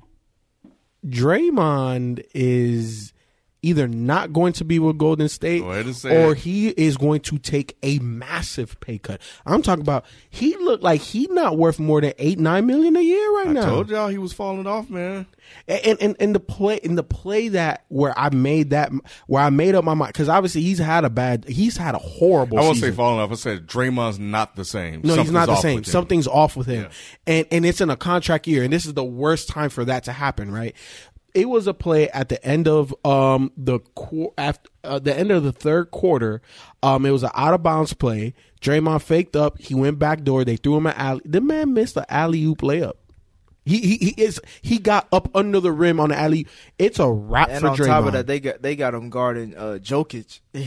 Draymond is either not going to be with Golden State or he is going to take a massive pay cut. I'm talking about he looked like he not worth more than $8-9 million a year now. I told y'all he was falling off, man. And the play that where I made up my mind, because obviously he's had a horrible I won't season. say falling off. I said Draymond's not the same. No, he's not the same. With him. Something's off with him. Yeah. And it's in a contract year, and this is the worst time for that to happen, right? It was a play at the end of the end of the third quarter. It was an out of bounds play. Draymond faked up. He went back door. They threw him an alley. The man missed an alley oop layup. He got up under the rim on the alley. It's a wrap and for Draymond. And on top of that, they got him guarding Jokic. And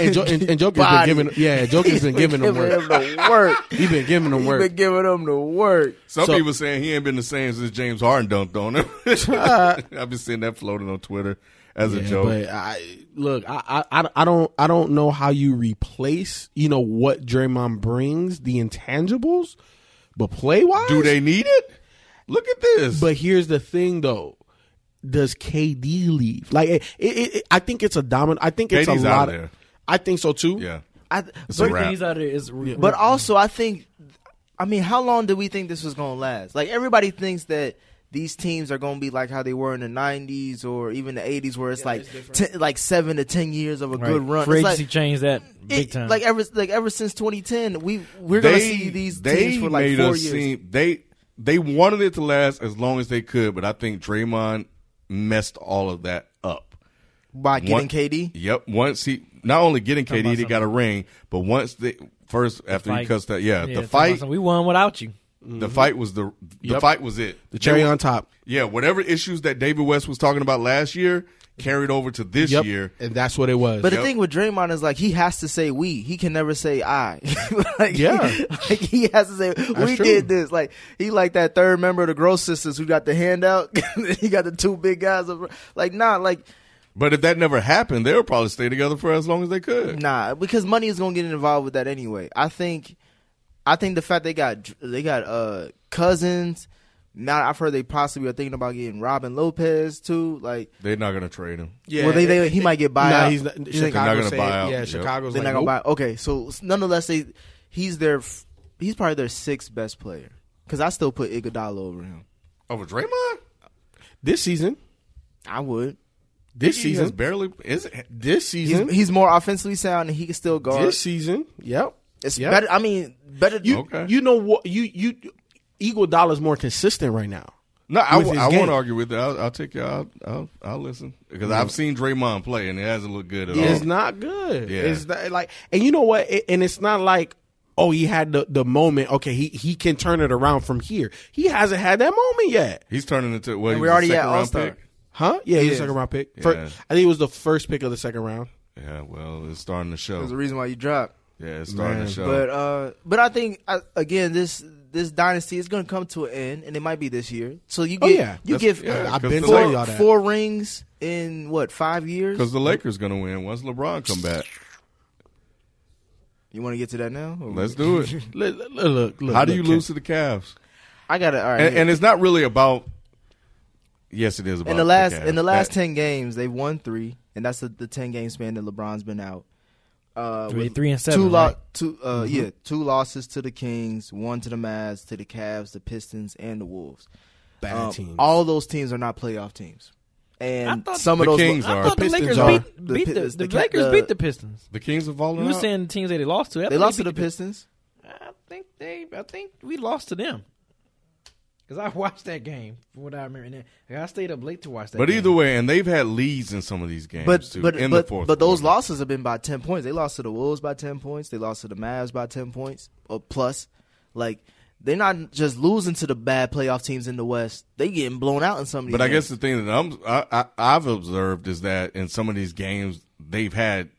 Jokic's been giving him work. He's been giving him work. He's been giving him the work. Some people saying he ain't been the same since James Harden dunked on him. I've been seeing that floating on Twitter as a joke. But I don't know how you replace what Draymond brings, the intangibles, but play wise, do they need it? Look at this. But here's the thing, though. Does KD leave? Like, I think it's a dominant. I think it's KD's a lot out of there. I think so too. Yeah. It's a wrap. He's out of there. But also, I mean, how long do we think this was going to last? Like, everybody thinks that these teams are going to be like how they were in the 90s or even the 80s, where it's like 7 to 10 years of a good run. Free agency changed that big time. Like ever since 2010, we're going to see these teams for like 4 years. They wanted it to last as long as they could, but I think Draymond messed all of that up. By getting KD? Yep. Once he, not only getting KD, they got a ring, but once after he cuts that, the fight. We won without you. The fight was the fight was it. The cherry on top. Yeah, whatever issues that David West was talking about last year carried over to this year. And that's what it was. But the thing with Draymond is, like, he has to say we. He can never say I. He has to say we did this. Like, he like that third member of the Gross Sisters who got the handout. He got the two big guys. But if that never happened, they would probably stay together for as long as they could. Nah, because money is going to get involved with that anyway. I think the fact they got Cousins. Now I've heard they possibly are thinking about getting Robin Lopez too. Like, they're not going to trade him. Yeah, well, he might get buy out. He's not going to buy out. Yeah, Chicago's they're not going to buy. Okay, so nonetheless, he's probably their sixth best player, because I still put Iguodala over him. Over Draymond? This season, I would. This season barely is it? This season he's more offensively sound and he can still guard. This season, it's better. I mean, better. You know what? Iguodala is more consistent right now. No, I won't argue with that. I'll take you. I'll listen, because I've seen Draymond play and it hasn't looked good at all. It's not good. Yeah. It's not, like, and you know what? And it's not like, oh, he had the moment. Okay, he can turn it around from here. He hasn't had that moment yet. He's turning into what? And we're already at All-Star. Huh? Yeah, he's a second round pick. Yeah. I think it was the first pick of the second round. Yeah, well, it's starting to show. There's a reason why you dropped. Yeah, it's starting to show. But I think again, this dynasty is going to come to an end, and it might be this year. So you get I've been telling y'all that. 4 rings in 5 years? Because the Lakers going to win once LeBron come back. You want to get to that now? Let's do it. Look. How do you lose to the Cavs? I got it. All right, and it's not really about. Yes, it is about in the last 10 games. They've won 3, and that's the 10 game span that LeBron's been out. 3 and 7. 2 losses to the Kings, 1 to the Mavs, to the Cavs, the Pistons, and the Wolves. Bad teams. All those teams are not playoff teams. And some of those Kings are. I thought the Lakers beat the Lakers beat the Pistons. The Kings have fallen out. You were saying the teams that they lost to. They lost to the Pistons. I think we lost to them. Because I watched that game, from what I remember. I stayed up late to watch that game. But either way, and they've had leads in some of these games, too, in the fourth But those quarter. losses have been by 10 points. They lost to the Wolves by 10 points. They lost to the Mavs by 10 points or plus. Like, they're not just losing to the bad playoff teams in the West. They getting blown out in some of these But I games. guess the thing that I've observed is that in some of these games they've had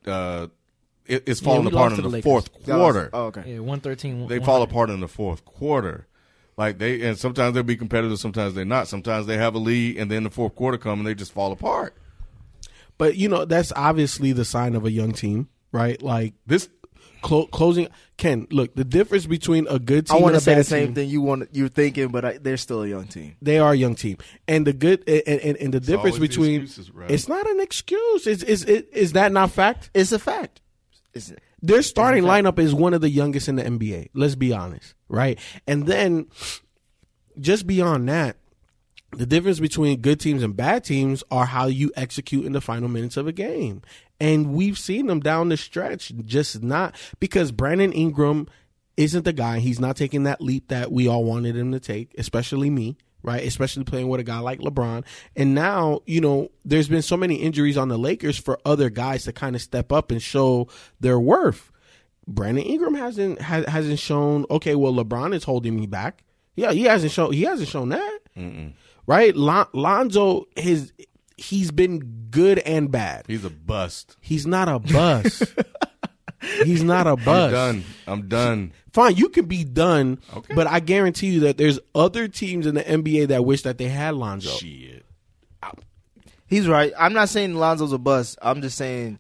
it's falling we apart lost in to the the fourth Lakers. quarter. Oh, okay. Yeah, 113. They fall apart in the fourth quarter. Like and sometimes they'll be competitive, sometimes they're not. Sometimes they have a lead, and then the fourth quarter come and they just fall apart. But that's obviously the sign of a young team, right? Like This closing. Ken, look, the difference between a good team I want and to a say the bad same team, thing you're thinking, but they're still a young team. they are a young team, and the good and the difference always the between excuses, right? it's not an excuse. Is that not fact? It's a fact. Their starting lineup is one of the youngest in the NBA. Let's be honest, right? And then just beyond that, the difference between good teams and bad teams are how you execute in the final minutes of a game. And we've seen them down the stretch, just not because Brandon Ingram isn't the guy. He's not taking that leap that we all wanted him to take, especially me, right? Especially playing with a guy like LeBron. And now, there's been so many injuries on the Lakers for other guys to kind of step up and show their worth. Brandon Ingram hasn't shown, okay, well, LeBron is holding me back. Yeah, he hasn't shown that. Right? Lonzo he's been good and bad. he's a bust. He's not a bust. He's not a bust. I'm done. Fine, you can be done, Okay. but I guarantee you that there's other teams in the NBA that wish that they had Lonzo. Shit. He's right. I'm not saying Lonzo's a bust. I'm just saying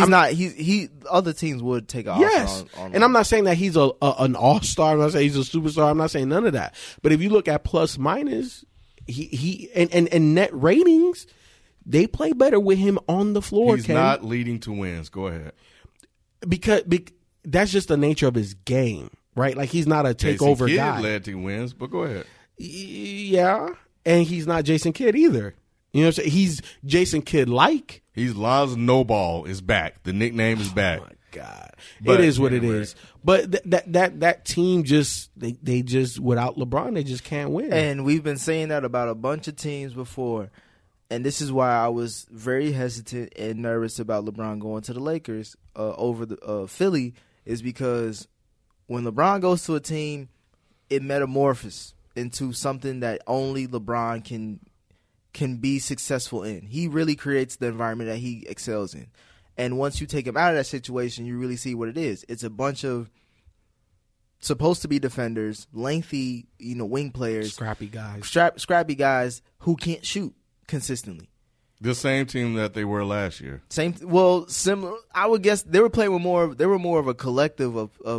other teams would take an Yes, offer on and I'm not saying that he's an all-star. I'm not saying he's a superstar. I'm not saying none of that. But if you look at plus minus, he and net ratings, they play better with him on the floor. He's Ken. not leading to wins. Go ahead. because that's just the nature of his game, right? Like he's not a takeover Jason Kidd guy. led to wins, but go ahead. Yeah, and he's not Jason Kidd either. You know what I'm saying? He's Jason Kidd-like. He's Lonzo Snowball is back. The nickname is back. Oh my God, But it is what anyway. it is. But that team just they just without LeBron they just can't win. And we've been saying that about a bunch of teams before. And this is why I was very hesitant and nervous about LeBron going to the Lakers over the Philly, is because when LeBron goes to a team, it metamorphoses into something that only LeBron can be successful in. He really creates the environment that he excels in. And once you take him out of that situation, you really see what it is. It's a bunch of supposed to be defenders, lengthy, wing players, scrappy guys, scrappy guys who can't shoot consistently. The same team that they were last year. Similar. I would guess they were playing with more. They were more of a collective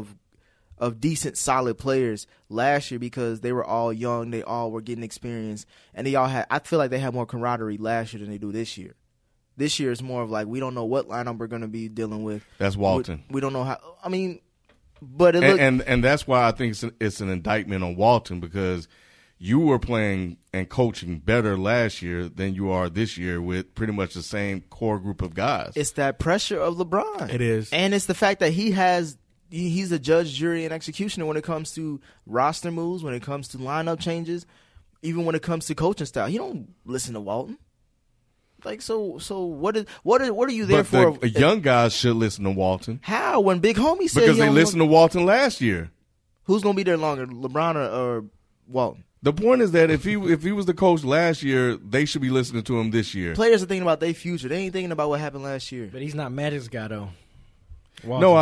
of decent, solid players last year because they were all young. They all were getting experience, and they all had. I feel like they had more camaraderie last year than they do this year. This year is more of like we don't know what lineup we're going to be dealing with. That's Walton. We don't know how. I mean, but it and that's why I think it's an indictment on Walton, because you were playing and coaching better last year than you are this year with pretty much the same core group of guys. It's that pressure of LeBron. It is, and it's the fact that he's a judge, jury, and executioner when it comes to roster moves, when it comes to lineup changes, even when it comes to coaching style. He don't listen to Walton. Like so what are you there for? Young guys should listen to Walton. How? When Big Homie said because they listened to Walton last year. Who's gonna be there longer, LeBron or Walton? The point is that if he was the coach last year, they should be listening to him this year. Players are thinking about their future. They ain't thinking about what happened last year. But he's not Magic's guy though. Walton, No,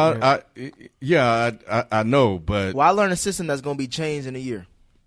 right? I know, but I learned a system that's gonna be changed in a year.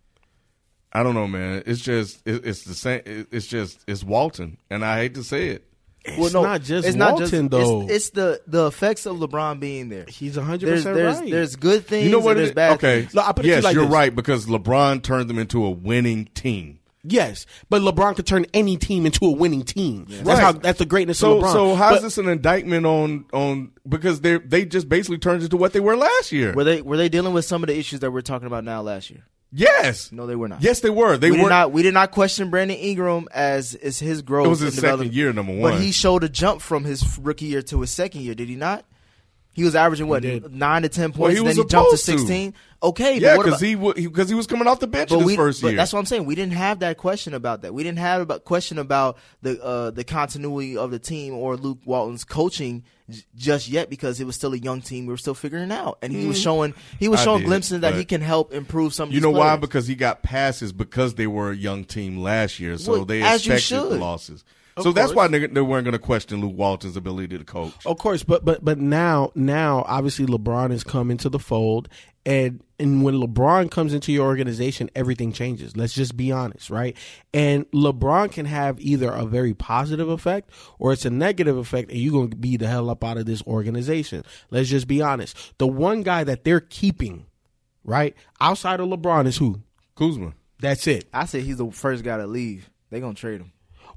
I don't know, man. It's just it's the same. It's Walton, and I hate to say it. It's not just Walton though. It's the effects of LeBron being there. He's 100% right. There's good things. You know what? And there's bad things. No, I put it to yes, you like you're this. right, because LeBron turned them into a winning team. Yes, but LeBron could turn any team into a winning team. Yeah. That's the greatness of LeBron. So how's this an indictment on because they just basically turned into what they were last year? Were they dealing with some of the issues that we're talking about now last year? Yes. No, they were not. Yes, they were. We did not question Brandon Ingram as his growth. It was his second year, number one. But he showed a jump from his rookie year to his second year, did he not? He was averaging, 9 to 10 points, he then was he jumped to supposed to. 16. Okay, Yeah, but what about, because he was coming off the bench in his first year. That's what I'm saying. We didn't have that question about that. We didn't have a question about the continuity of the team or Luke Walton's coaching just yet, because it was still a young team. We were still figuring it out, and he was showing glimpses that he can help improve some of these You know why? players. Because he got passes because they were a young team last year, so Well, they as you expected the should. losses. Of So that's course. why they weren't going to question Luke Walton's ability to coach. Of course, but now obviously LeBron has come into the fold, and when LeBron comes into your organization, everything changes. Let's just be honest, right? And LeBron can have either a very positive effect or it's a negative effect, and you're going to be the hell up out of this organization. Let's just be honest. The one guy that they're keeping, right, outside of LeBron is who? Kuzma. That's it. I say he's the first guy to leave. They're going to trade him.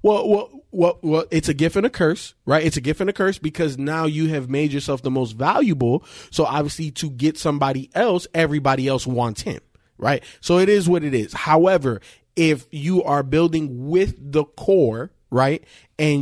Well, it's a gift and a curse, right? It's a gift and a curse because now you have made yourself the most valuable. So obviously to get somebody else, everybody else wants him, right? So it is what it is. However, if you are building with the core, right, and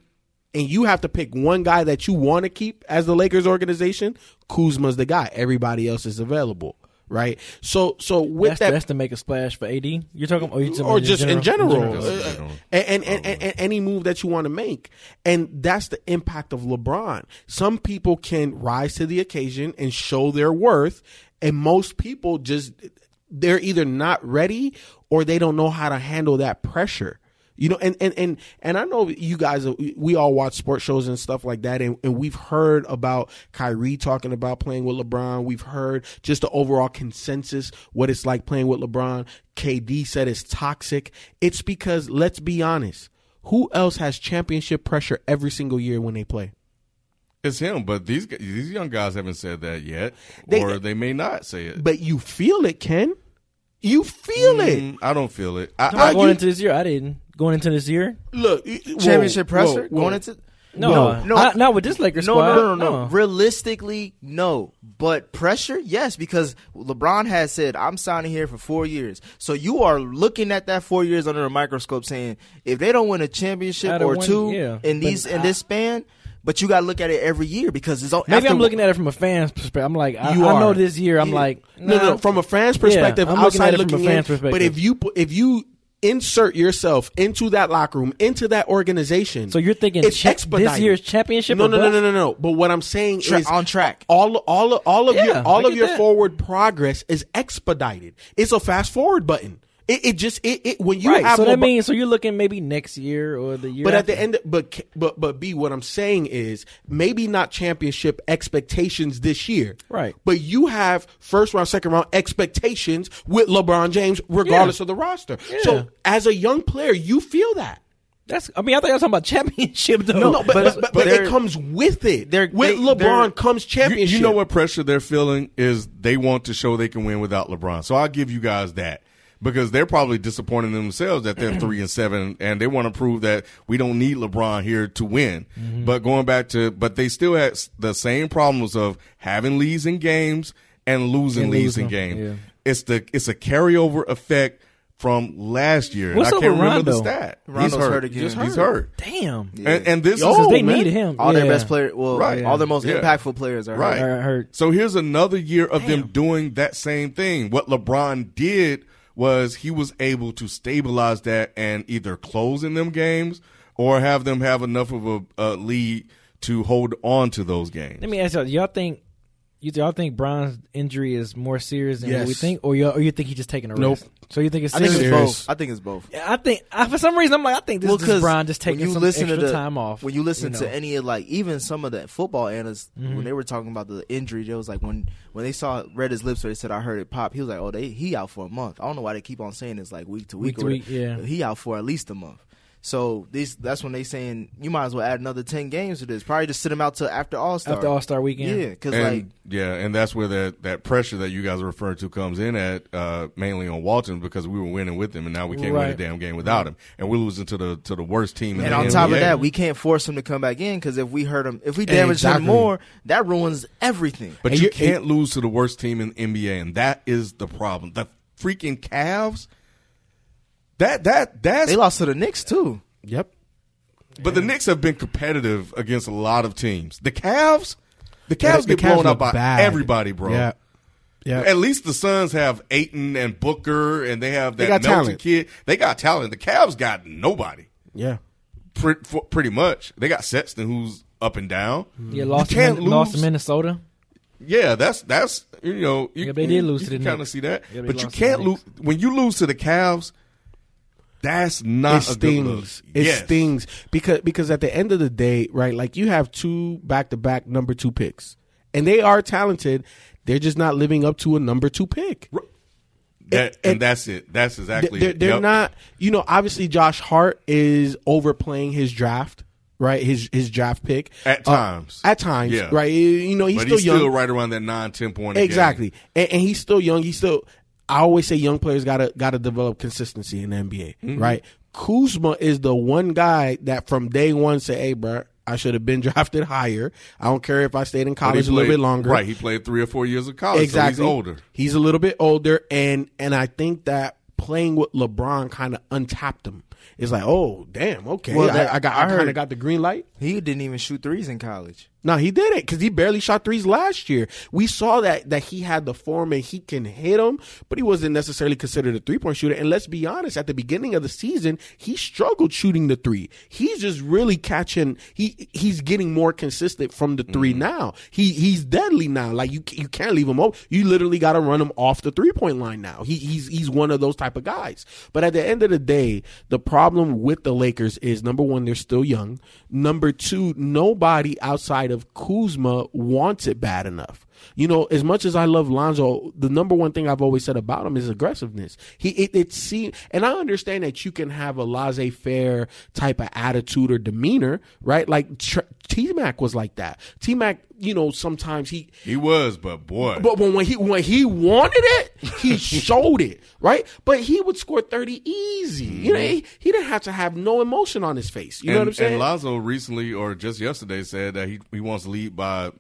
you have to pick one guy that you want to keep as the Lakers organization, Kuzma's the guy. Everybody else is available. Right, so with that's to make a splash for AD. You're talking, or just in general, In and any move that you want to make, and that's the impact of LeBron. Some people can rise to the occasion and show their worth, and most people they're either not ready or they don't know how to handle that pressure. You know, and I know you guys, we all watch sports shows and stuff like that, and we've heard about Kyrie talking about playing with LeBron. We've heard just the overall consensus, what it's like playing with LeBron. KD said it's toxic. It's because, let's be honest, who else has championship pressure every single year when they play? It's him, but these young guys haven't said that yet, or they may not say it. But you feel it, Ken. You feel it. I don't feel it. Going into this year, I didn't. Going into this year, look, championship pressure going into. Not with this Lakers squad. No. Realistically, no. But pressure, yes, because LeBron has said, I'm signing here for 4 years. So you are looking at that 4 years under a microscope saying, if they don't win a championship or two in this span, but you got to look at it every year because it's maybe I'm looking at it from a fan's perspective. I'm like, I know this year. I'm like, no. From a fan's perspective, I'm outside looking at it from a fan's perspective. But if you insert yourself into that locker room, into that organization, so you're thinking it's expedited. This year's championship? No. But what I'm saying is on track. All of your forward progress is expedited. It's a fast forward button. It when you have so that means so you're looking maybe next year or the year. But after. at the end, but B, what I'm saying is maybe not championship expectations this year, right? But you have first round, second round expectations with LeBron James, regardless of the roster. Yeah. So as a young player, you feel that. I thought you were talking about championship though. No, but it comes with it. With LeBron comes championship. You know what pressure they're feeling is they want to show they can win without LeBron. So I'll give you guys that. Because they're probably disappointed in themselves that they're 3-7, and they want to prove that we don't need LeBron here to win. Mm-hmm. But they still had the same problems of having leads in games and losing leads in games. Yeah. It's a carryover effect from last year. What's I can't remember Rondo? the stat. Rondo's hurt again. He's hurt. Damn. Yeah. And this is they man. needed him. All their best players, all their most impactful players are hurt. So here's another year of them doing that same thing. What LeBron did was he was able to stabilize that and either close in them games or have them have enough of a lead to hold on to those games. Let me ask y'all think Bron's injury is more serious than what we think, or you think he's just taking a risk? Nope. So you think it's I serious? think it's both. I think it's both. Yeah, I think for some reason I'm like, I think this is Bron just taking some extra time off. When you listen to any of even some of the football analysts when they were talking about the injury, it was like when they read his lips, they said I heard it pop. He was like, he out for a month. I don't know why they keep on saying it's like week to week. Yeah, he out for at least a month. So that's when they saying you might as well add another 10 games to this. Probably just sit him out till after All-Star. After All-Star weekend. Yeah, and that's where that pressure that you guys are referring to comes in at mainly on Walton because we were winning with him and now we can't win a damn game without him and we're losing to the worst team. And on top of that, we can't force him to come back in because if we hurt him, if we damage him more, that ruins everything. But you can't lose to the worst team in the NBA, and that is the problem. The freaking Cavs. They lost to the Knicks too. Yep. But the Knicks have been competitive against a lot of teams. The Cavs, The Cavs get blown up by bad. everybody, bro. Yeah. Yeah. At least the Suns have Ayton and Booker, and they have that got Melton talent. kid. They got talent. The Cavs got nobody. Yeah. Pretty much. They got Sexton, who's up and down. Yeah, lost to Minnesota. Yeah, that's you know. Yeah, they did lose to the You kind of Knicks. see that, Yeah, they but you lost to can't the lose when you lose to the Cavs. That's not a good look. It stings because at the end of the day, right? Like you have 2 back-to-back number 2 picks, and they are talented. They're just not living up to a number 2 pick. And that's it. That's exactly it. They're not. You know, obviously Josh Hart is overplaying his draft. Right, his draft pick At times, yeah. Right. You know, he's still young. Still right around that 9-10 point. Exactly, and he's still young. He's still. I always say young players gotta develop consistency in the NBA. Mm-hmm. Right. Kuzma is the one guy that from day one say, "Hey, bro, I should have been drafted higher. I don't care if I stayed in college a little bit longer." Right. He played 3 or 4 years of college. Exactly. So he's older. He's a little bit older, and I think that playing with LeBron kind of untapped him. It's like, oh, damn, okay. Well, I kind of got the green light. He didn't even shoot threes in college. No, he didn't because he barely shot threes last year. We saw that he had the form and he can hit them, but he wasn't necessarily considered a three-point shooter. And let's be honest, at the beginning of the season, he struggled shooting the three. He's just really catching. He's getting more consistent from the three now. He's deadly now. Like you can't leave him open. You literally got to run him off the three-point line now. He's one of those type of guys. But at the end of the day, the problem with the Lakers is, number one, they're still young. Number two, nobody outside of Kuzma wants it bad enough. You know, as much as I love Lonzo, the number one thing I've always said about him is aggressiveness. It seems, and I understand that you can have a laissez-faire type of attitude or demeanor, right? Like T-Mac was like that. T-Mac, you know, sometimes he was, but boy, but when he wanted it, he showed it, right? But he would score 30 easy. You know, he didn't have to have no emotion on his face. You know what I'm saying? And Lonzo recently, or just yesterday, said that he wants to lead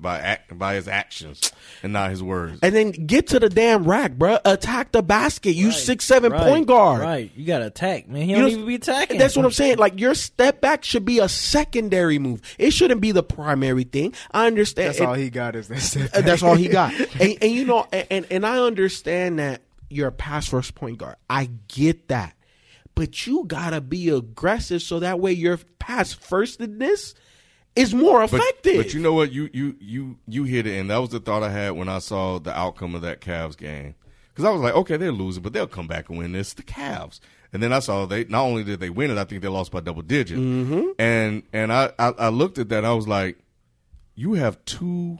by his actions and not his words. And then get to the damn rack, bro. Attack the basket. You 6'7" point guard. Right. You got to attack, man. He don't even be attacking. That's what I'm saying. Like, your step back should be a secondary move. It shouldn't be the primary thing. I understand. That's all he got is that step back. That's all he got. And you know, and I understand that you're a pass first point guard. I get that. But you got to be aggressive so that way your pass firstedness is more effective. But you know what? You hit it, and that was the thought I had when I saw the outcome of that Cavs game. Because I was like, okay, they're losing, but they'll come back and win this. The Cavs. And then I saw they not only did they win it, I think they lost by double digit. Mm-hmm. And I looked at that, and I was like, you have 2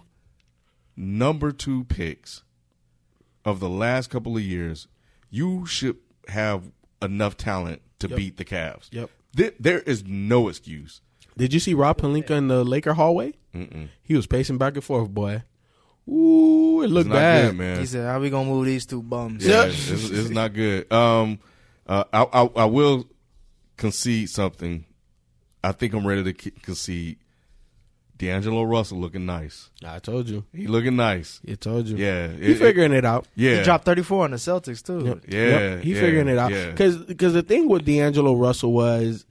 number 2 picks of the last couple of years. You should have enough talent to beat the Cavs. Yep. There is no excuse. Did you see Rob Pelinka in the Laker hallway? Mm-mm. He was pacing back and forth, boy. Ooh, it looked bad, good, man. He said, "How we gonna move these 2 bums?" Yeah, it's not good. I will concede something. I think I'm ready to concede. D'Angelo Russell looking nice. I told you. He looking nice. I told you. Yeah. He figuring it out. Yeah. He dropped 34 on the Celtics, too. Yep. Yeah. Yep. He figuring it out. Yeah. Because the thing with D'Angelo Russell was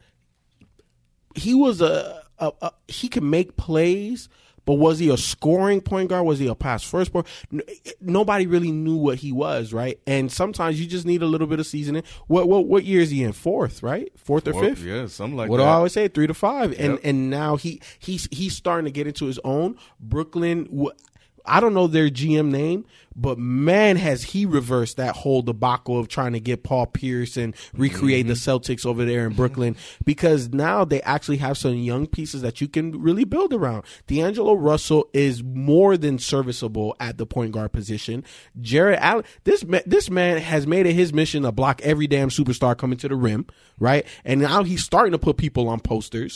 he was he could make plays, but was he a scoring point guard? Was he a pass first point? Nobody really knew what he was, right? And sometimes you just need a little bit of seasoning. What year is he in? 4th, right? 4th or 5th? Yeah, something like what that. What do I always say? 3 to 5. Yep. And now he's starting to get into his own. Brooklyn, I don't know their GM name, but man, has he reversed that whole debacle of trying to get Paul Pierce and recreate the Celtics over there in Brooklyn, because now they actually have some young pieces that you can really build around. D'Angelo Russell is more than serviceable at the point guard position. Jared Allen, this man has made it his mission to block every damn superstar coming to the rim, right? And now he's starting to put people on posters.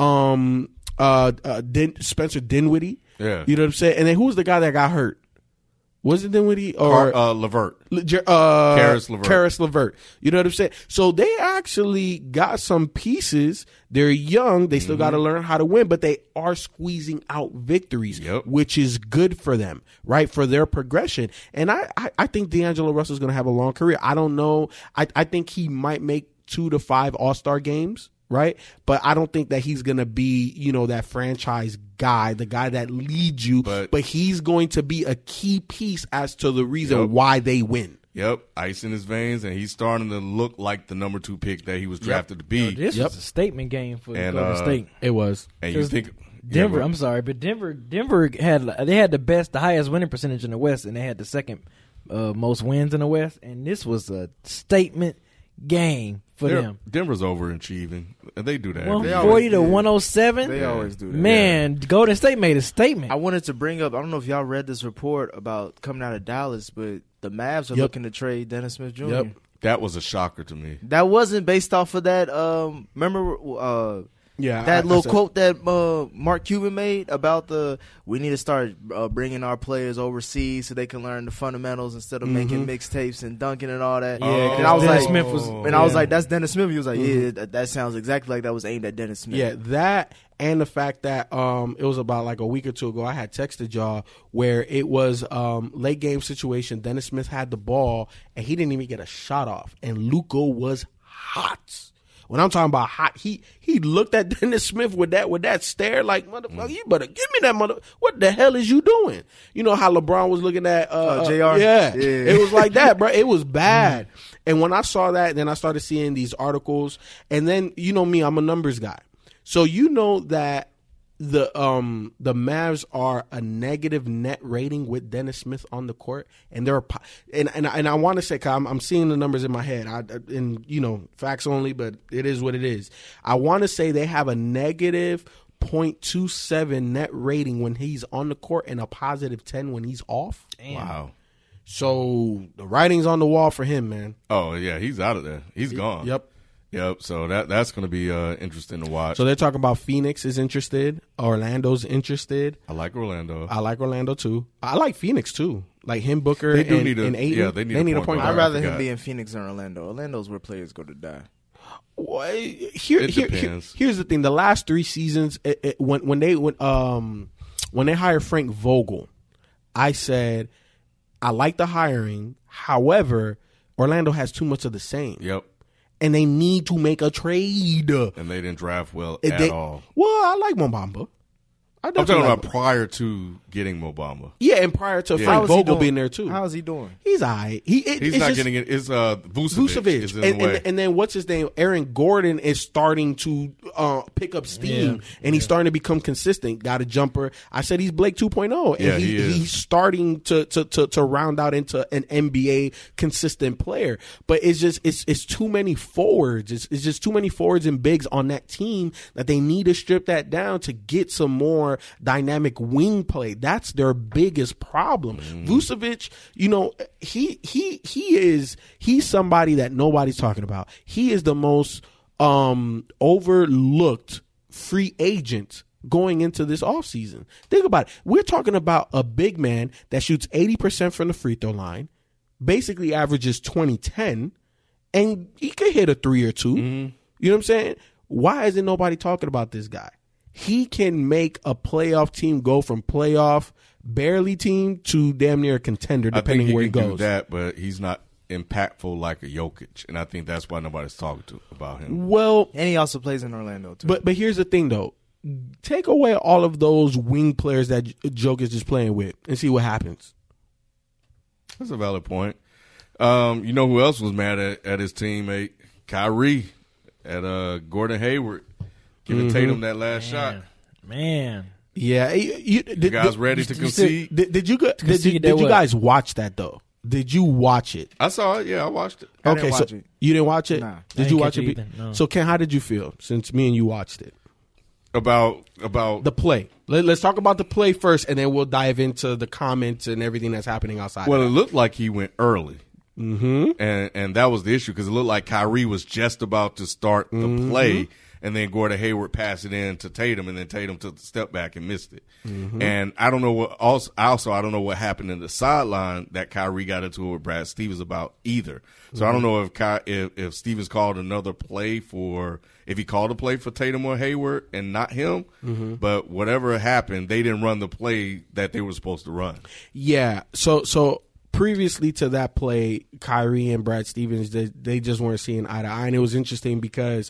Spencer Dinwiddie. Yeah. You know what I'm saying? And then who was the guy that got hurt? Was it Dinwiddie or LeVert? Karis LeVert. You know what I'm saying? So they actually got some pieces. They're young. They still got to learn how to win, but they are squeezing out victories, which is good for them, right? For their progression. And I think D'Angelo Russell's going to have a long career. I don't know. I think he might make 2 to 5 All-Star games right? But I don't think that he's going to be, that franchise guy, the guy that leads you. But he's going to be a key piece as to the reason why they win. Yep, ice in his veins, and he's starting to look like the number 2 pick that he was drafted to be. This was a statement game for Golden State. It was. And you think Denver? I'm sorry, but Denver had the highest winning percentage in the West, and they had the second most wins in the West. And this was a statement game for them. Denver's overachieving. They do that. 140 to 107. They always do that. Man, Golden State made a statement. I wanted to bring up, I don't know if y'all read this report about coming out of Dallas, but the Mavs are looking to trade Dennis Smith Jr. Yep. That was a shocker to me. That wasn't based off of that, remember that little quote that Mark Cuban made about we need to start bringing our players overseas so they can learn the fundamentals instead of making mixtapes and dunking and all that. Yeah, and I was Dennis like, Smith was, I was like, that's Dennis Smith. He was like, yeah, that sounds exactly like that was aimed at Dennis Smith. Yeah, that and the fact that it was about like a week or two ago, I had texted y'all where it was late game situation. Dennis Smith had the ball and he didn't even get a shot off, and Luka was hot. When I'm talking about hot, he looked at Dennis Smith with that stare like, motherfucker, you better give me that what the hell is you doing? You know how LeBron was looking at JR? Yeah, it was like that, bro. It was bad. And when I saw that, then I started seeing these articles, and then you know me, I'm a numbers guy. So you know that the Mavs are a negative net rating with Dennis Smith on the court, and they're and I want to say, 'cause I'm seeing the numbers in my head, and facts only, but it is what it is. I want to say they have a negative 0.27 net rating when he's on the court and a positive 10 when he's off. Damn. Wow. So the writing's on the wall for him, man. Oh yeah, he's out of there. He's gone. Yep. So that's going to be interesting to watch. So they're talking about Phoenix is interested, Orlando's interested. I like Orlando. I like Orlando too. I like Phoenix too. Like him, Booker, they do and, need and Ayton. Yeah, they need a point guard. I'd rather him be in Phoenix than Orlando. Orlando's where players go to die. Well, It depends. Here's the thing: the last 3 seasons, when they hired Frank Vogel, I said I like the hiring. However, Orlando has too much of the same. Yep. And they need to make a trade. And they didn't draft well at all. Well, I like Mo Bamba. I'm talking about prior to getting Mo Bamba. Yeah, and prior to Frank Vogel being there too. How is he doing? He's all right. He's not getting it. It's Vucevic is in the way. And then what's his name? Aaron Gordon is starting to pick up steam, and he's starting to become consistent. Got a jumper. I said he's Blake 2.0, and he's starting to round out into an NBA consistent player. But it's just it's too many forwards. It's just too many forwards and bigs on that team that they need to strip that down to get some more dynamic wing play. That's their biggest problem. Vucevic, he's somebody that nobody's talking about. He is the most overlooked free agent going into this offseason. Think about it. We're talking about a big man that shoots 80% from the free throw line, basically averages 20-10, and he could hit a 3 or 2. You know what I'm saying? Why isn't nobody talking about this guy? He can make a playoff team go from playoff barely team to damn near a contender, depending where he goes. I think he can do that, but he's not impactful like a Jokic, and I think that's why nobody's talking about him. Well, and he also plays in Orlando too. But here's the thing, though. Take away all of those wing players that Jokic is playing with, and see what happens. That's a valid point. You know who else was mad at his teammate? Kyrie at Gordon Hayward. Giving Tatum that last shot. Man. Yeah. You guys ready to concede? Did you guys watch that, though? Did you watch it? I saw it. Yeah, I watched it. I didn't watch it. You didn't watch it? Nah. Did you watch it? No. So, Ken, how did you feel since me and you watched it? About the play. Let's talk about the play first, and then we'll dive into the comments and everything that's happening outside. Well, it looked like he went early. And that was the issue because it looked like Kyrie was just about to start the play. And then Gordon Hayward passed it in to Tatum, and then Tatum took the step back and missed it. And I don't know what I don't know what happened in the sideline that Kyrie got into it with Brad Stevens about either. So I don't know if Stevens called another play if he called a play for Tatum or Hayward and not him. But whatever happened, they didn't run the play that they were supposed to run. Yeah. So previously to that play, Kyrie and Brad Stevens, they just weren't seeing eye to eye, and it was interesting because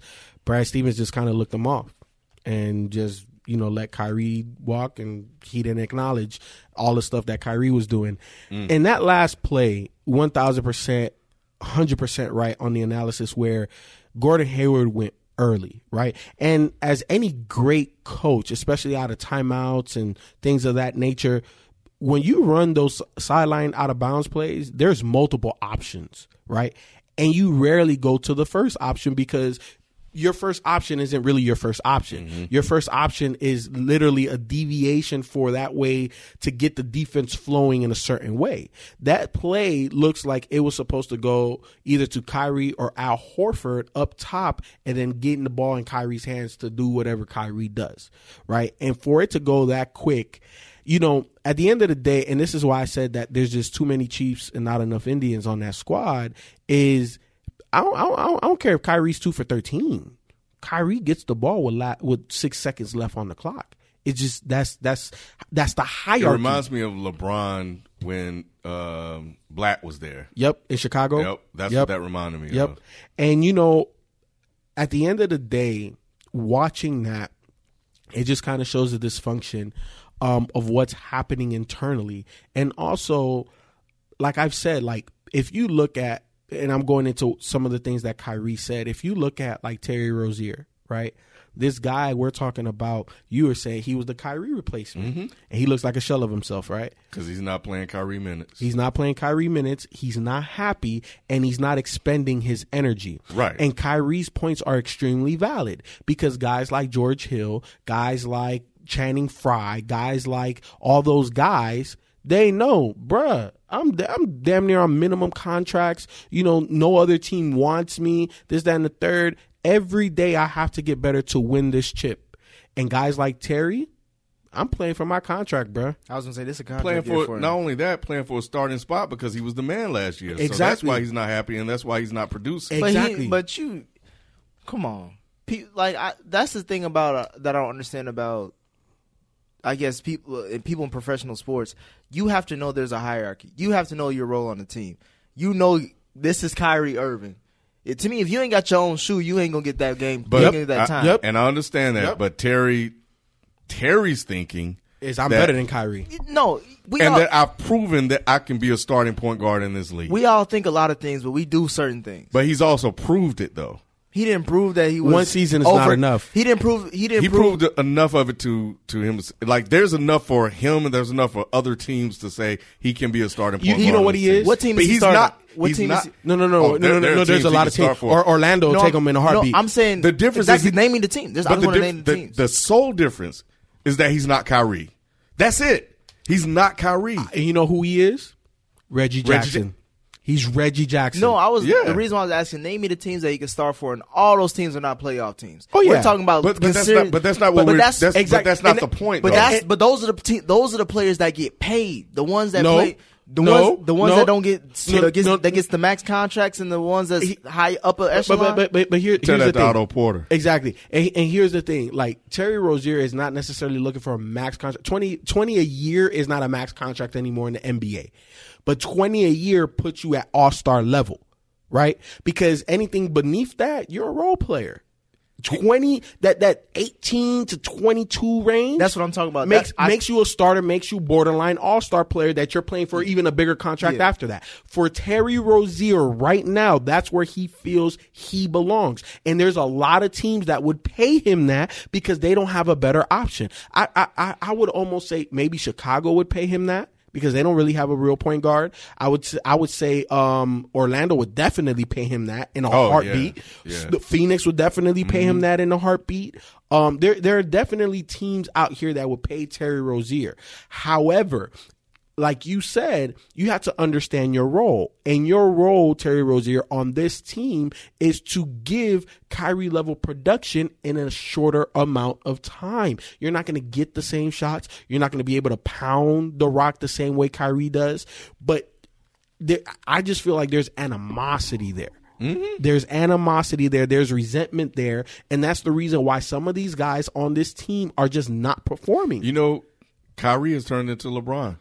Brad Stevens just kind of looked him off and just, let Kyrie walk, and he didn't acknowledge all the stuff that Kyrie was doing. And that last play, 1,000%, 100% right on the analysis where Gordon Hayward went early, right? And as any great coach, especially out of timeouts and things of that nature, when you run those sideline out of bounds plays, there's multiple options, right? And you rarely go to the first option because your first option isn't really your first option. Your first option is literally a deviation for that way to get the defense flowing in a certain way. That play looks like it was supposed to go either to Kyrie or Al Horford up top and then getting the ball in Kyrie's hands to do whatever Kyrie does, right? And for it to go that quick, at the end of the day, and this is why I said that there's just too many Chiefs and not enough Indians on that squad, is I don't care if Kyrie's 2 for 13. Kyrie gets the ball with 6 seconds left on the clock. It's just that's the hierarchy. It reminds me of LeBron when Black was there. Yep, in Chicago. Yep, that's what that reminded me of. And at the end of the day, watching that, it just kind of shows the dysfunction of what's happening internally. And also, like I've said, like if you look at, and I'm going into some of the things that Kyrie said, if you look at like Terry Rozier, right? This guy we're talking about, you were saying he was the Kyrie replacement. And he looks like a shell of himself, right? Because he's not playing Kyrie minutes. He's not playing Kyrie minutes. He's not happy, and he's not expending his energy. Right. And Kyrie's points are extremely valid because guys like George Hill, guys like Channing Frye, guys like all those guys, they know, bruh, I'm damn near on minimum contracts. No other team wants me, this, that, and the third. Every day I have to get better to win this chip. And guys like Terry, I'm playing for my contract, bruh. I was going to say, this is a contract playing for not only that, playing for a starting spot because he was the man last year. Exactly. So that's why he's not happy, and that's why he's not producing. Exactly. Come on. That's the thing about that I don't understand about, I guess, people in professional sports. You have to know there's a hierarchy. You have to know your role on the team. This is Kyrie Irving. To me, if you ain't got your own shoe, you ain't gonna get that game. You ain't gonna get that time. And I understand that, but Terry's thinking is I'm better than Kyrie. No, that I've proven that I can be a starting point guard in this league. We all think a lot of things, but we do certain things. But he's also proved it, though. He didn't prove that he was. One season is not enough. He proved enough of it to him. Like there's enough for him, and there's enough for other teams to say he can be a starting point guard. You know what he is? What team is he starting? What team is he? No. There's a lot of teams. Or Orlando will take him in a heartbeat. No, I'm saying the difference is naming the team. The sole difference is that he's not Kyrie. That's it. He's not Kyrie. And you know who he is? Reggie Jackson. He's Reggie Jackson. No, the reason why I was asking, name me the teams that he can start for, and all those teams are not playoff teams. Oh yeah, we're talking about, but that's not the point. But those are the players that get paid. The ones that play. The ones that don't get that gets the max contracts, and the ones that's high upper echelon. But here's the thing. Otto Porter. Exactly. And here's the thing. Like Terry Rozier is not necessarily looking for a max contract. 20 a year is not a max contract anymore in the NBA. But 20 a year puts you at all-star level, right? Because anything beneath that, you're a role player. 20 that 18 to 22 range. That's what I'm talking about. Makes you a starter, makes you borderline all-star player that you're playing for even a bigger contract after that. For Terry Rozier right now, that's where he feels he belongs. And there's a lot of teams that would pay him that because they don't have a better option. I would almost say maybe Chicago would pay him that, because they don't really have a real point guard. I would say Orlando would definitely pay him that in a heartbeat. Yeah. Phoenix would definitely pay him that in a heartbeat. There are definitely teams out here that would pay Terry Rozier. However, like you said, you have to understand your role. And your role, Terry Rozier, on this team is to give Kyrie level production in a shorter amount of time. You're not going to get the same shots. You're not going to be able to pound the rock the same way Kyrie does. But I just feel like there's animosity there. Mm-hmm. There's animosity there. There's resentment there. And that's the reason why some of these guys on this team are just not performing. Kyrie has turned into LeBron.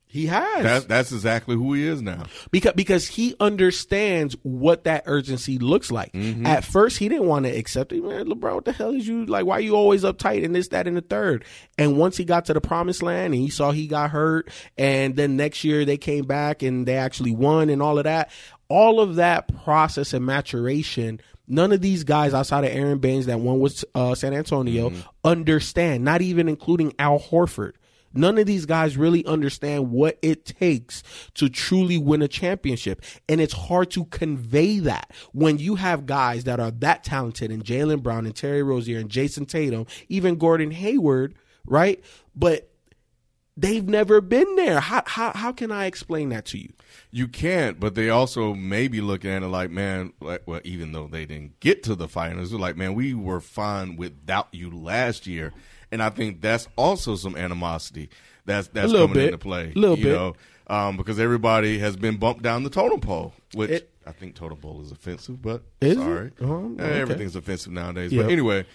He has. That's exactly who he is now. Because he understands what that urgency looks like. Mm-hmm. At first, he didn't want to accept it. Man, LeBron, what the hell is you like? Why are you always uptight and this, that, and the third? And once he got to the promised land and he saw he got hurt, and then next year they came back and they actually won and all of that process and maturation. None of these guys outside of Aaron Baines that won with San Antonio understand, not even including Al Horford. None of these guys really understand what it takes to truly win a championship. And it's hard to convey that when you have guys that are that talented, and Jaylen Brown and Terry Rozier and Jason Tatum, even Gordon Hayward, right? But they've never been there. How can I explain that to you? You can't, but they also may be looking at it like, man, well, even though they didn't get to the finals, they're like, man, we were fine without you last year. And I think that's also some animosity that's coming into play. A little bit. Because everybody has been bumped down the totem pole, which I think totem pole is offensive, but sorry. Okay. Everything's offensive nowadays. Yep. But anyway,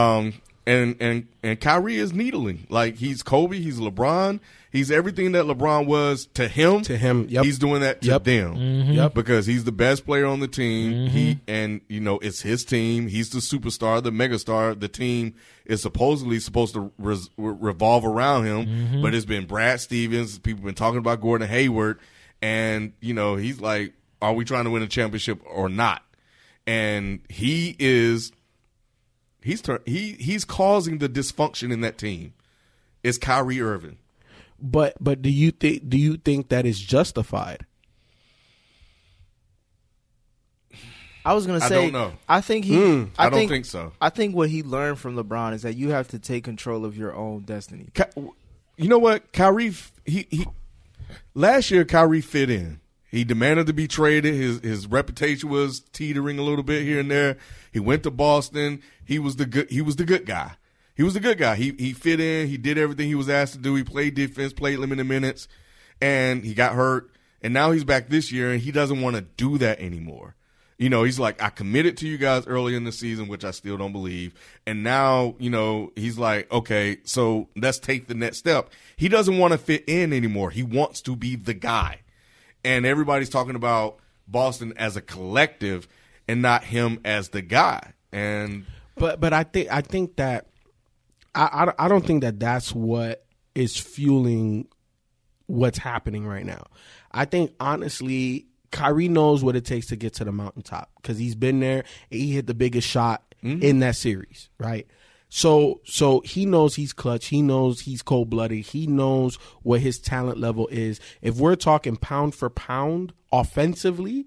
and Kyrie is needling. Like, he's Kobe, he's LeBron. He's everything that LeBron was to him. Yep. He's doing that to them. Mm-hmm. Yep. Because he's the best player on the team. Mm-hmm. It's his team. He's the superstar, the megastar. The team is supposed to revolve around him. But it's been Brad Stevens. People have been talking about Gordon Hayward. And, he's like, are we trying to win a championship or not? And he's causing the dysfunction in that team. It's Kyrie Irving. But do you think that is justified? I was gonna say, I don't know. I think I don't think so. I think what he learned from LeBron is that you have to take control of your own destiny. You know what, Kyrie? He last year Kyrie fit in. He demanded to be traded. His reputation was teetering a little bit here and there. He went to Boston. He was the good guy. He fit in. He did everything he was asked to do. He played defense, played limited minutes, and he got hurt. And now he's back this year, and he doesn't want to do that anymore. He's like, I committed to you guys early in the season, which I still don't believe. And now, he's like, okay, so let's take the next step. He doesn't want to fit in anymore. He wants to be the guy. And everybody's talking about Boston as a collective and not him as the guy. And but I think that I don't think that that's what is fueling what's happening right now. I think, honestly, Kyrie knows what it takes to get to the mountaintop because he's been there and he hit the biggest shot in that series, right? So he knows he's clutch. He knows he's cold-blooded. He knows what his talent level is. If we're talking pound for pound offensively,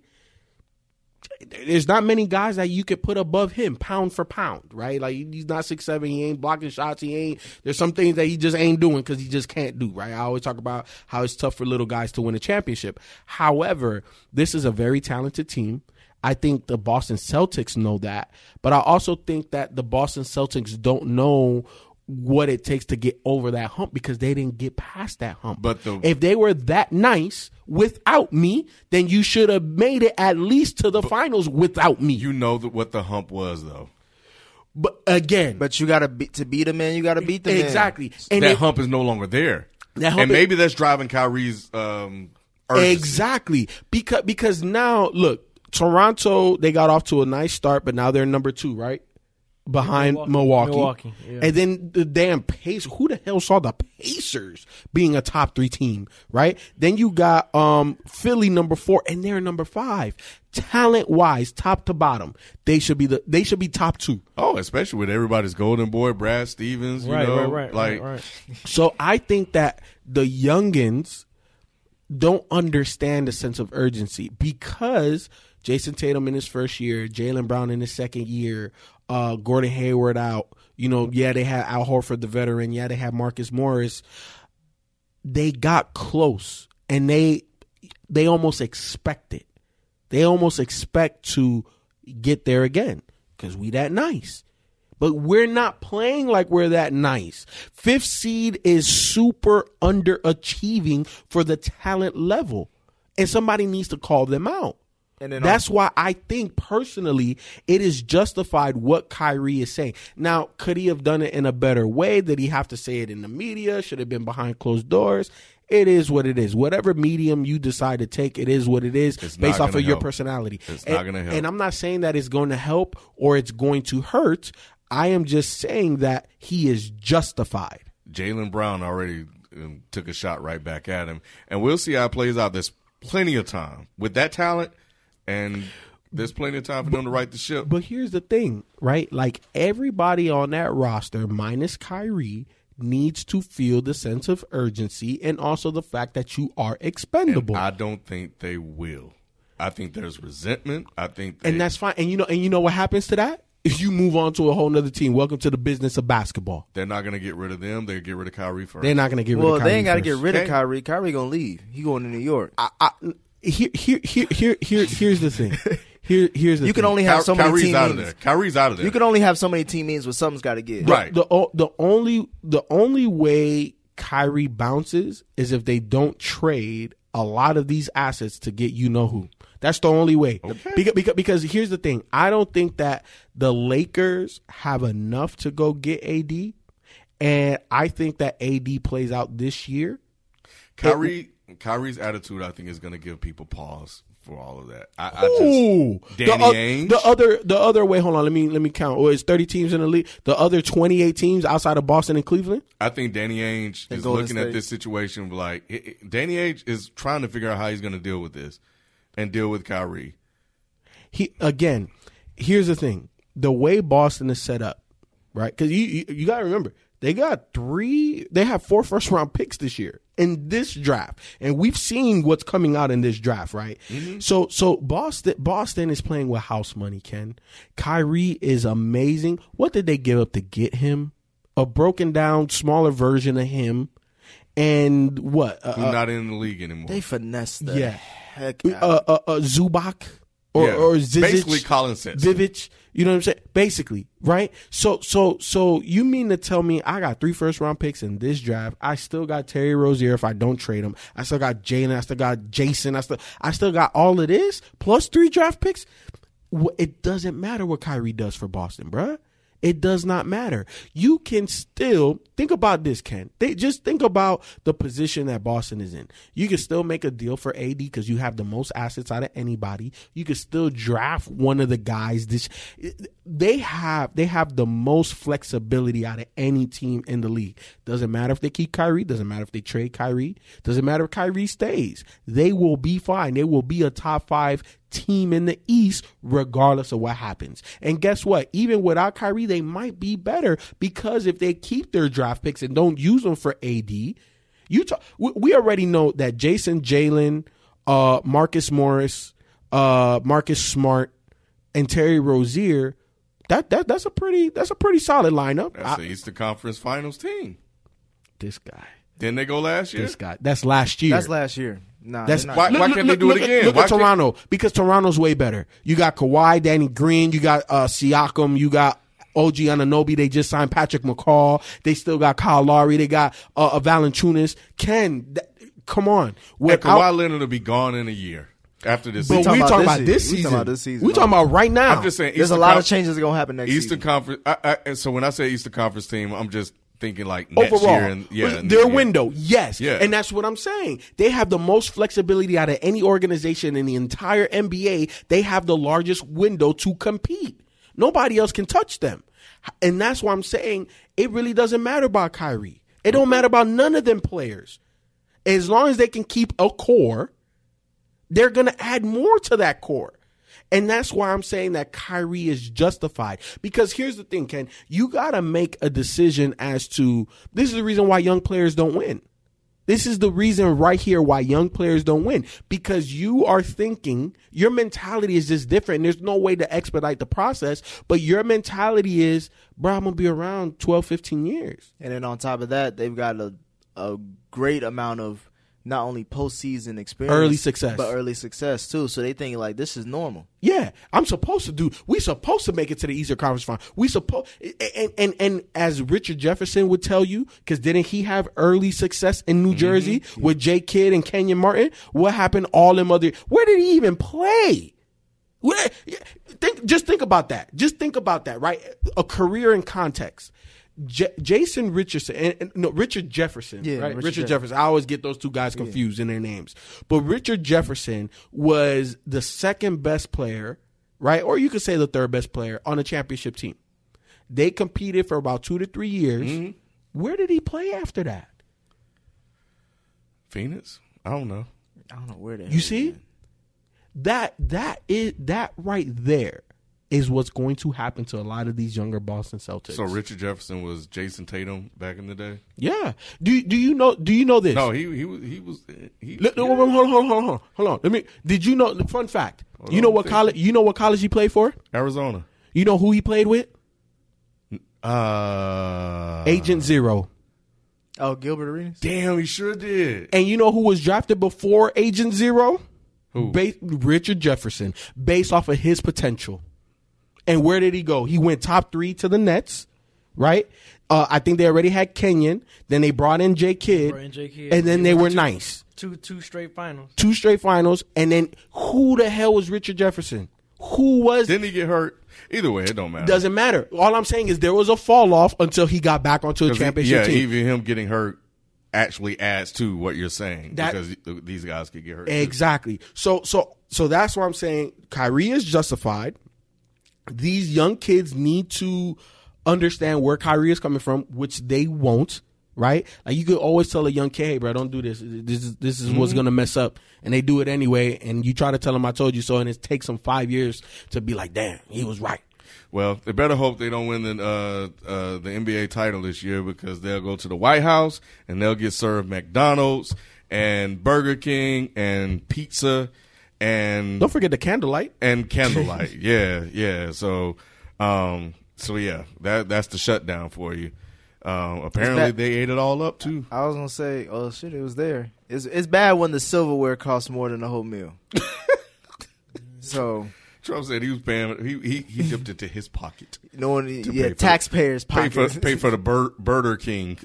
there's not many guys that you could put above him pound for pound, right? Like, he's not 6'7", he ain't blocking shots, there's some things that he just ain't doing because he just can't do, right? I always talk about how it's tough for little guys to win a championship. However, this is a very talented team. I think the Boston Celtics know that, but I also think that the Boston Celtics don't know what it takes to get over that hump because they didn't get past that hump. But if they were that nice without me, then you should have made it at least to the finals without me. You know what the hump was, though. But again, you got to beat a man. You got to beat the man. Exactly. And that hump is no longer there. And maybe that's driving Kyrie's urgency. Exactly. Because now, look, Toronto, they got off to a nice start, but now they're number 2, right? Behind Milwaukee. Yeah. And then the damn Pacers. Who the hell saw the Pacers being a top 3 team, right? Then you got Philly number 4, and they're number 5. Talent-wise, top to bottom, they should be top 2. Oh, especially with everybody's golden boy, Brad Stevens. Right. So I think that the youngins don't understand the sense of urgency because Jason Tatum in his first year, Jaylen Brown in his second year, Gordon Hayward out. They had Al Horford, the veteran. Yeah, they had Marcus Morris. They got close, and they almost expect it. They almost expect to get there again because we that nice. But we're not playing like we're that nice. 5th seed is super underachieving for the talent level, and somebody needs to call them out. And then that's why I think personally it is justified what Kyrie is saying. Now, could he have done it in a better way? Did he have to say it in the media? Should have been behind closed doors? it is what it is. Whatever medium you decide to take, it is what it is based off of your personality. It's not going to help. And I'm not saying that it's going to help or it's going to hurt. I am just saying that he is justified. Jaylen Brown already took a shot right back at him. And we'll see how it plays out. There's plenty of time. With that talent, and there's plenty of time for them to right the ship. But here's the thing, right? Like, everybody on that roster, minus Kyrie, needs to feel the sense of urgency and also the fact that you are expendable. And I don't think they will. I think there's resentment. And that's fine. And you know what happens to that? Is you move on to a whole nother team. Welcome to the business of basketball. They're not going to get rid of them. They'll get rid of Kyrie first. They're not going to get rid of Kyrie. Well, they ain't got to first. get rid of Kyrie. Kyrie going to leave. He going to New York. Here's the thing. Here's the thing. You can only have so many team meetings. Kyrie's out of there. You can only have so many team meetings, but something's got to give. Right. The only way Kyrie bounces is if they don't trade a lot of these assets to get you know who. That's the only way. Okay. Because here's the thing. I don't think that the Lakers have enough to go get AD, and I think that AD plays out this year. Kyrie's attitude, I think, is going to give people pause for all of that. Danny Ainge. The other way. Hold on. Let me count. Well, it's 30 teams in the league. The other 28 teams outside of Boston and Cleveland. I think Danny Ainge is looking at this situation like Danny Ainge is trying to figure out how he's going to deal with this and deal with Kyrie. Here's the thing: the way Boston is set up, right? Because you got to remember. They have 4 first-round picks this year in this draft. And we've seen what's coming out in this draft, right? Mm-hmm. So Boston is playing with house money, Ken. Kyrie is amazing. What did they give up to get him? A broken down, smaller version of him. And what? Not in the league anymore. They finessed the heck out. Zubac. Or Zizic, basically Colin said Vivich, you know what I'm saying? Basically, right? So you mean to tell me I got 3 first-round picks in this draft? I still got Terry Rozier if I don't trade him. I still got Jalen. I still got Jason. I still got all of this plus 3 draft picks. It doesn't matter what Kyrie does for Boston, bruh. It does not matter. You can still think about this, Ken. Just think about the position that Boston is in. You can still make a deal for AD because you have the most assets out of anybody. You can still draft one of the guys. They have the most flexibility out of any team in the league. Doesn't matter if they keep Kyrie. Doesn't matter if they trade Kyrie. Doesn't matter if Kyrie stays. They will be fine. They will be a top 5 team in the East regardless of what happens. And guess what? Even without Kyrie, they might be better because if they keep their draft picks and don't use them for AD, we already know that Jason, Jalen, Marcus Morris, Marcus Smart, and Terry Rozier, that's a pretty solid lineup. That's the Eastern Conference Finals team. This guy. Didn't they go last year? This guy. That's last year. That's last year. Nah, why can't they do it again? Look at Toronto. Because Toronto's way better. You got Kawhi, Danny Green, you got Siakam, you got OG Anunoby. They just signed Patrick McCall. They still got Kyle Lowry. They got Valanciunas. Come on. Kawhi Leonard will be gone in a year. After this season. But we talking about this season. We talking about right now. I'm just saying. There's a lot of changes that are going to happen next Eastern season. Conference. So when I say Eastern Conference team, I'm just thinking like next overall, year. Their window, yes. Yeah. And that's what I'm saying. They have the most flexibility out of any organization in the entire NBA. They have the largest window to compete. Nobody else can touch them. And that's why I'm saying it really doesn't matter about Kyrie. It don't matter about none of them players. As long as they can keep a core, they're going to add more to that core. And that's why I'm saying that Kyrie is justified. Because here's the thing, Ken. You got to make a decision as to, this is the reason why young players don't win. This is the reason right here why young players don't win. Because you are thinking, your mentality is just different. There's no way to expedite the process. But your mentality is, bro, I'm going to be around 12, 15 years. And then on top of that, they've got a great amount of not only postseason experience, early success too. So they think like this is normal. Yeah, we supposed to make it to the Eastern Conference Final. And as Richard Jefferson would tell you, because didn't he have early success in New Jersey with Jay Kidd and Kenyon Martin? What happened? Where did he even play? Just think about that. Just think about that, right? A career in context. Jason Richardson, Richard Jefferson, Yeah, right? Richard Richard Jefferson. I always get those two guys confused in their names. But Richard Jefferson was the second best player, right? Or you could say the third best player on a championship team. They competed for about 2 to 3 years. Mm-hmm. Where did he play after that? Phoenix? I don't know. I don't know where they. You see? That right there is what's going to happen to a lot of these younger Boston Celtics. So Richard Jefferson was Jason Tatum back in the day? Yeah. Do you know this? No, he was. Hold on. Did you know the fun fact? You know what college he played for? Arizona. You know who he played with? Agent Agent Zero. Oh, Gilbert Arenas. Damn, he sure did. And you know who was drafted before Agent Zero? Who? Richard Jefferson, based off of his potential. And where did he go? He went top 3 to the Nets, right? I think they already had Kenyon. Then they brought in J. Kidd. And then they were nice. Two straight finals. 2 straight finals. And then who the hell was Richard Jefferson? Who was... Didn't he get hurt? Either way, it don't matter. Doesn't matter. All I'm saying is there was a fall off until he got back onto a championship team. Even him getting hurt actually adds to what you're saying because these guys could get hurt. Exactly. So that's why I'm saying Kyrie is justified. These young kids need to understand where Kyrie is coming from, which they won't, right? Like you could always tell a young kid, hey, bro, don't do this. This is what's going to mess up. And they do it anyway. And you try to tell them I told you so. And it takes them 5 years to be like, damn, he was right. Well, they better hope they don't win the NBA title this year because they'll go to the White House and they'll get served McDonald's and Burger King and pizza and don't forget the candlelight yeah. So yeah, that's the shutdown for you. Apparently they ate it all up too. I was gonna say, oh shit, it was there. It's bad when the silverware costs more than the whole meal. So Trump said he was paying. He dipped into his pocket. Taxpayers' pocket. Pay for the Burger King.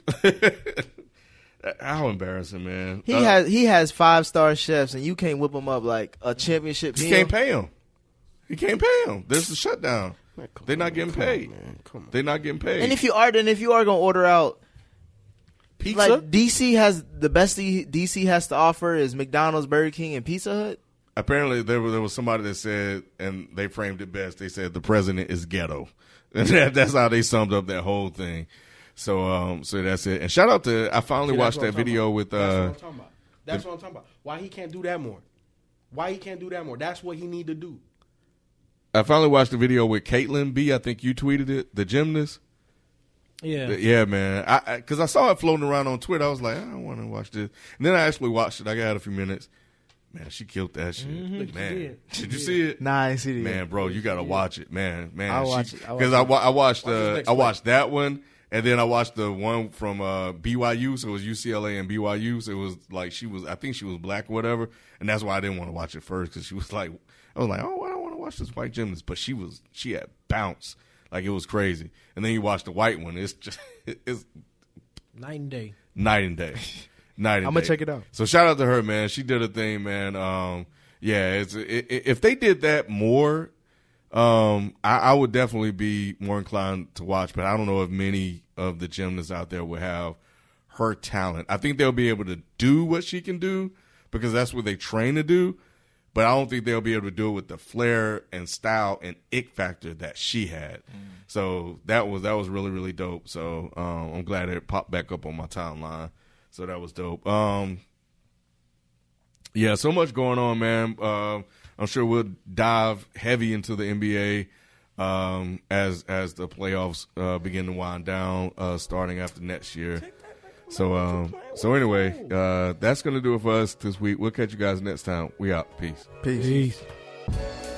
How embarrassing, man! He has 5-star chefs, and you can't whip them up like a championship. He can't pay him. He can't pay him. There's a shutdown. They're not getting paid. They're not getting paid. And if you are gonna order out pizza, like DC has the best DC has to offer is McDonald's, Burger King, and Pizza Hut. Apparently, there was somebody that said, and they framed it best. They said the president is ghetto, and that's how they summed up that whole thing. So that's it. And shout out to I finally watched that video with. That's what I'm talking about. Why he can't do that more? That's what he need to do. I finally watched the video with Caitlin B. I think you tweeted it. The gymnast. Yeah, man. Because I saw it floating around on Twitter. I was like, I don't want to watch this. And then I actually watched it. I got a few minutes. Man, she killed that shit. Mm-hmm, man, did you see it? Nah, I ain't seen it. Man, bro, you gotta watch it, man. I'll watch it. Because I watched that one, and then I watched the one from BYU. So it was UCLA and BYU. So it was like I think she was black or whatever, and that's why I didn't want to watch it first because she was like, I was like, oh, I don't want to watch this white gymnast, but she had bounce, like it was crazy. And then you watch the white one, it's just it's night and day. I'm gonna check it out. So shout out to her, man. She did a thing, man. If they did that more, I would definitely be more inclined to watch. But I don't know if many of the gymnasts out there would have her talent. I think they'll be able to do what she can do because that's what they train to do. But I don't think they'll be able to do it with the flair and style and it factor that she had. So that was really, really dope. So I'm glad it popped back up on my timeline. So that was dope. Yeah, so much going on, man. I'm sure we'll dive heavy into the NBA as the playoffs begin to wind down, starting after next year. So anyway, that's gonna do it for us this week. We'll catch you guys next time. We out. Peace. Peace.